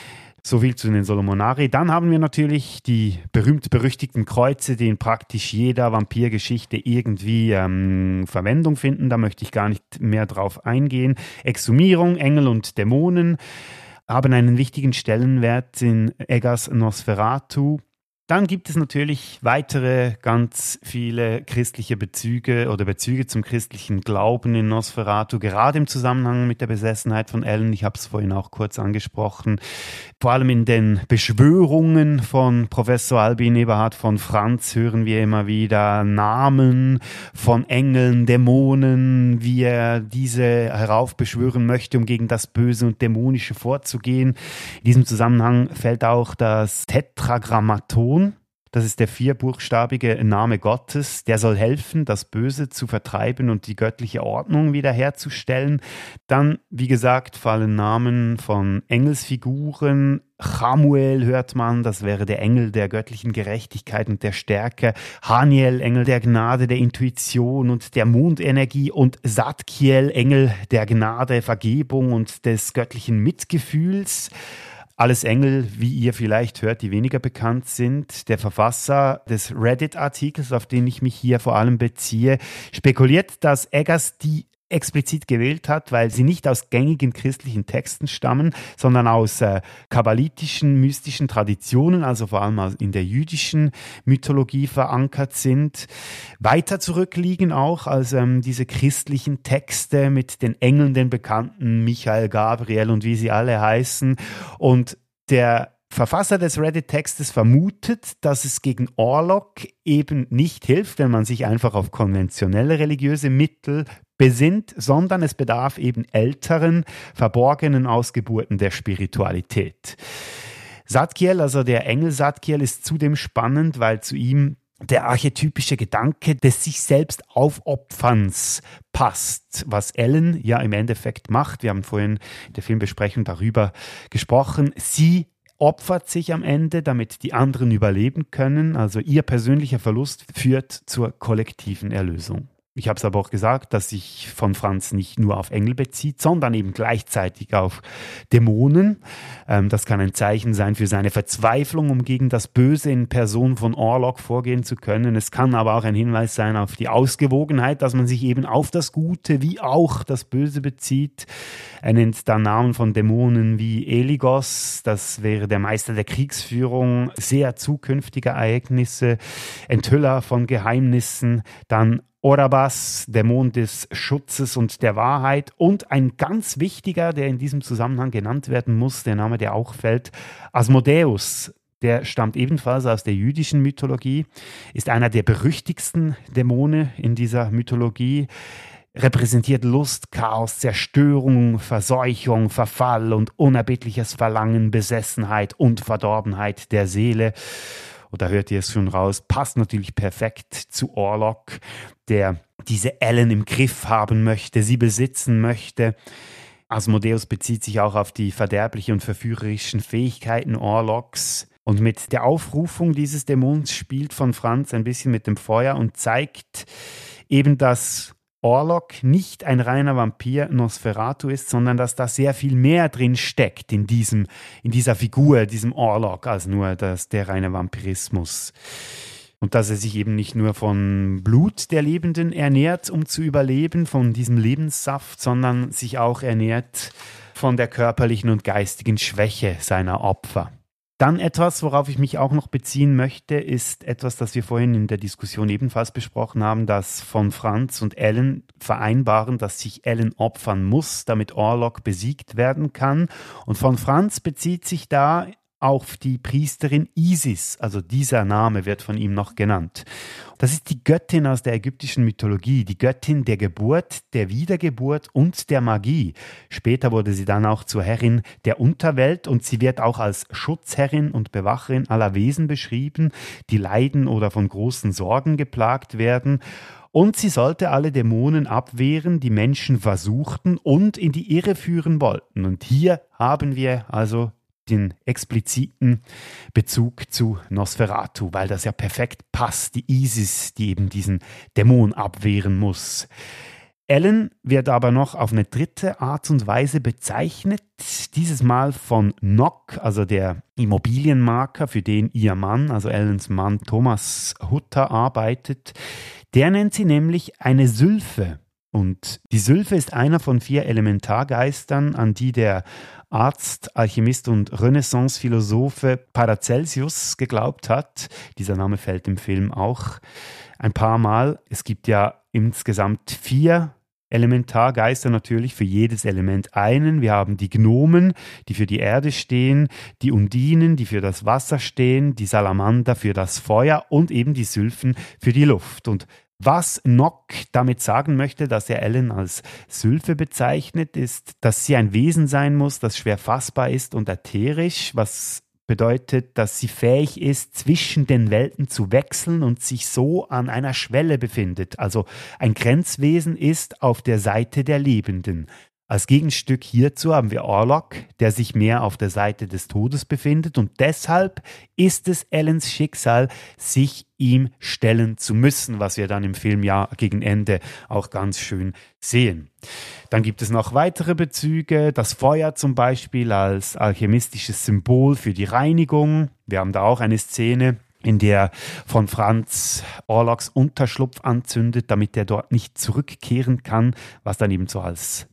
So viel zu den Solomonari. Dann haben wir natürlich die berühmt-berüchtigten Kreuze, die in praktisch jeder Vampirgeschichte irgendwie Verwendung finden. Da möchte ich gar nicht mehr drauf eingehen. Exhumierung, Engel und Dämonen haben einen wichtigen Stellenwert in Eggers Nosferatu. Dann gibt es natürlich weitere ganz viele christliche Bezüge oder Bezüge zum christlichen Glauben in Nosferatu, gerade im Zusammenhang mit der Besessenheit von Ellen. Ich habe es vorhin auch kurz angesprochen. Vor allem in den Beschwörungen von Professor Albin Eberhard von Franz hören wir immer wieder Namen von Engeln, Dämonen, wie er diese heraufbeschwören möchte, um gegen das Böse und Dämonische vorzugehen. In diesem Zusammenhang fällt auch das Tetragrammaton. Das ist der 4-buchstabige Name Gottes. Der soll helfen, das Böse zu vertreiben und die göttliche Ordnung wiederherzustellen. Dann, wie gesagt, fallen Namen von Engelsfiguren. Chamuel hört man, das wäre der Engel der göttlichen Gerechtigkeit und der Stärke. Haniel, Engel der Gnade, der Intuition und der Mondenergie. Und Zadkiel, Engel der Gnade, Vergebung und des göttlichen Mitgefühls. Alles Engel, wie ihr vielleicht hört, die weniger bekannt sind. Der Verfasser des Reddit-Artikels, auf den ich mich hier vor allem beziehe, spekuliert, dass Eggers die explizit gewählt hat, weil sie nicht aus gängigen christlichen Texten stammen, sondern aus kabbalitischen, mystischen Traditionen, also vor allem in der jüdischen Mythologie verankert sind. Weiter zurückliegen auch als diese christlichen Texte mit den Engeln, den Bekannten Michael, Gabriel und wie sie alle heißen. Und der Verfasser des Reddit-Textes vermutet, dass es gegen Orlok eben nicht hilft, wenn man sich einfach auf konventionelle religiöse Mittel besinnt, sondern es bedarf eben älteren, verborgenen Ausgeburten der Spiritualität. Zadkiel, also der Engel Zadkiel, ist zudem spannend, weil zu ihm der archetypische Gedanke des sich selbst Aufopferns passt, was Ellen ja im Endeffekt macht. Wir haben vorhin in der Filmbesprechung darüber gesprochen. Sie opfert sich am Ende, damit die anderen überleben können. Also ihr persönlicher Verlust führt zur kollektiven Erlösung. Ich habe es aber auch gesagt, dass sich von Franz nicht nur auf Engel bezieht, sondern eben gleichzeitig auf Dämonen. Das kann ein Zeichen sein für seine Verzweiflung, um gegen das Böse in Person von Orlok vorgehen zu können. Es kann aber auch ein Hinweis sein auf die Ausgewogenheit, dass man sich eben auf das Gute wie auch das Böse bezieht. Er nennt dann Namen von Dämonen wie Eligos, das wäre der Meister der Kriegsführung, sehr zukünftige Ereignisse, Enthüller von Geheimnissen, dann Orabas, Dämon des Schutzes und der Wahrheit, und ein ganz wichtiger, der in diesem Zusammenhang genannt werden muss, der Name, der auch fällt, Asmodeus. Der stammt ebenfalls aus der jüdischen Mythologie, ist einer der berüchtigsten Dämonen in dieser Mythologie, repräsentiert Lust, Chaos, Zerstörung, Verseuchung, Verfall und unerbittliches Verlangen, Besessenheit und Verdorbenheit der Seele. Und da hört ihr es schon raus, passt natürlich perfekt zu Orlok, der diese Ellen im Griff haben möchte, sie besitzen möchte. Asmodeus bezieht sich auch auf die verderblichen und verführerischen Fähigkeiten Orloks. Und mit der Aufrufung dieses Dämons spielt von Franz ein bisschen mit dem Feuer und zeigt eben, dass Orlok nicht ein reiner Vampir Nosferatu ist, sondern dass da sehr viel mehr drin steckt in dieser Figur, diesem Orlok, als nur der reine Vampirismus. Und dass er sich eben nicht nur von Blut der Lebenden ernährt, um zu überleben, von diesem Lebenssaft, sondern sich auch ernährt von der körperlichen und geistigen Schwäche seiner Opfer. Dann etwas, worauf ich mich auch noch beziehen möchte, ist etwas, das wir vorhin in der Diskussion ebenfalls besprochen haben, dass von Franz und Ellen vereinbaren, dass sich Ellen opfern muss, damit Orlok besiegt werden kann. Und von Franz bezieht sich da auf die Priesterin Isis, also dieser Name wird von ihm noch genannt. Das ist die Göttin aus der ägyptischen Mythologie, die Göttin der Geburt, der Wiedergeburt und der Magie. Später wurde sie dann auch zur Herrin der Unterwelt und sie wird auch als Schutzherrin und Bewacherin aller Wesen beschrieben, die leiden oder von großen Sorgen geplagt werden. Und sie sollte alle Dämonen abwehren, die Menschen versuchten und in die Irre führen wollten. Und hier haben wir also den expliziten Bezug zu Nosferatu, weil das ja perfekt passt, die Isis, die eben diesen Dämon abwehren muss. Ellen wird aber noch auf eine dritte Art und Weise bezeichnet, dieses Mal von Nock, also der Immobilienmakler, für den ihr Mann, also Ellens Mann Thomas Hutter, arbeitet. Der nennt sie nämlich eine Sylphe. Und die Sylphe ist einer von 4 Elementargeistern, an die der Arzt, Alchemist und Renaissance-Philosophe Paracelsus geglaubt hat. Dieser Name fällt im Film auch ein paar Mal. Es gibt ja insgesamt 4 Elementargeister, natürlich für jedes Element einen. Wir haben die Gnomen, die für die Erde stehen, die Undinen, die für das Wasser stehen, die Salamander für das Feuer und eben die Sylphen für die Luft. Und was Nock damit sagen möchte, dass er Ellen als Sylphe bezeichnet, ist, dass sie ein Wesen sein muss, das schwer fassbar ist und ätherisch, was bedeutet, dass sie fähig ist, zwischen den Welten zu wechseln und sich so an einer Schwelle befindet. Also ein Grenzwesen ist auf der Seite der Lebenden. Als Gegenstück hierzu haben wir Orlok, der sich mehr auf der Seite des Todes befindet und deshalb ist es Ellens Schicksal, sich ihm stellen zu müssen, was wir dann im Film ja gegen Ende auch ganz schön sehen. Dann gibt es noch weitere Bezüge, das Feuer zum Beispiel als alchemistisches Symbol für die Reinigung. Wir haben da auch eine Szene, in der von Franz Orloks Unterschlupf anzündet, damit er dort nicht zurückkehren kann, was dann eben so als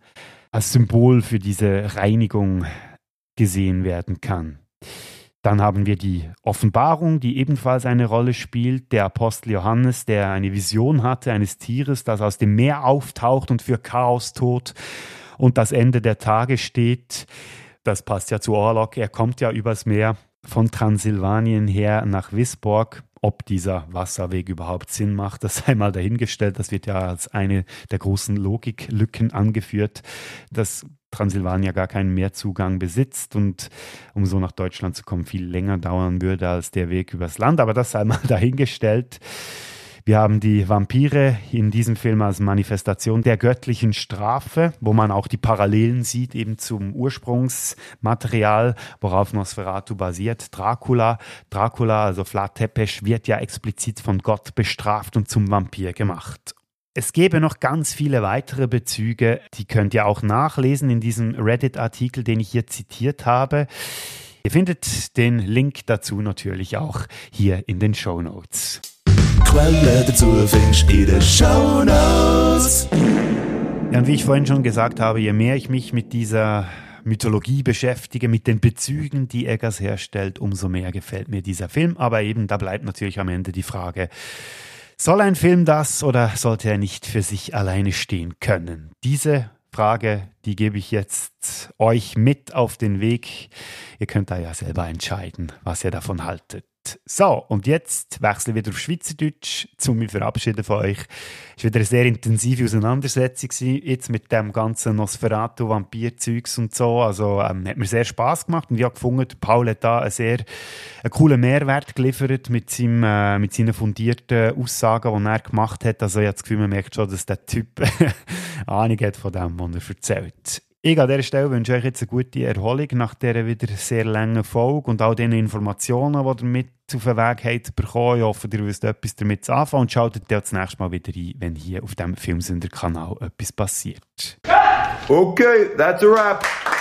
Symbol für diese Reinigung gesehen werden kann. Dann haben wir die Offenbarung, die ebenfalls eine Rolle spielt. Der Apostel Johannes, der eine Vision hatte eines Tieres, das aus dem Meer auftaucht und für Chaos tot und das Ende der Tage steht. Das passt ja zu Orlok. Er kommt ja übers Meer von Transsilvanien her nach Wisborg. Ob dieser Wasserweg überhaupt Sinn macht, das sei mal dahingestellt. Das wird ja als eine der großen Logiklücken angeführt, dass Transsilvanien gar keinen Meerzugang besitzt und um so nach Deutschland zu kommen viel länger dauern würde als der Weg übers Land. Aber das sei mal dahingestellt. Wir haben die Vampire in diesem Film als Manifestation der göttlichen Strafe, wo man auch die Parallelen sieht eben zum Ursprungsmaterial, worauf Nosferatu basiert. Dracula, also Vlad Tepes, wird ja explizit von Gott bestraft und zum Vampir gemacht. Es gäbe noch ganz viele weitere Bezüge, die könnt ihr auch nachlesen in diesem Reddit-Artikel, den ich hier zitiert habe. Ihr findet den Link dazu natürlich auch hier in den Shownotes. Quelle dazu findest du in den Shownotes. Ja, und wie ich vorhin schon gesagt habe, je mehr ich mich mit dieser Mythologie beschäftige, mit den Bezügen, die Eggers herstellt, umso mehr gefällt mir dieser Film. Aber eben, da bleibt natürlich am Ende die Frage, soll ein Film das oder sollte er nicht für sich alleine stehen können? Diese Frage, die gebe ich jetzt euch mit auf den Weg. Ihr könnt da ja selber entscheiden, was ihr davon haltet. So, und jetzt wechseln wir wieder auf Schweizerdeutsch, um mich verabschieden von euch. Es war wieder eine sehr intensive Auseinandersetzung jetzt mit dem ganzen Nosferatu-Vampir-Zeugs und so. Also hat mir sehr Spass gemacht und ich habe gefunden, Paul hat da einen coolen Mehrwert geliefert mit seinen fundierten Aussagen, die er gemacht hat. Also ich habe das Gefühl, man merkt schon, dass der Typ Ahnung hat von dem, was er erzählt. Ich an dieser Stelle wünsche euch jetzt eine gute Erholung nach dieser wieder sehr langen Folge und all den Informationen, die ihr mit auf den Weg habt bekommen. Ich hoffe, ihr wisst etwas damit zu anfangen und schaltet dann das nächste Mal wieder ein, wenn hier auf dem Filmsünder-Kanal etwas passiert. Okay, that's a wrap.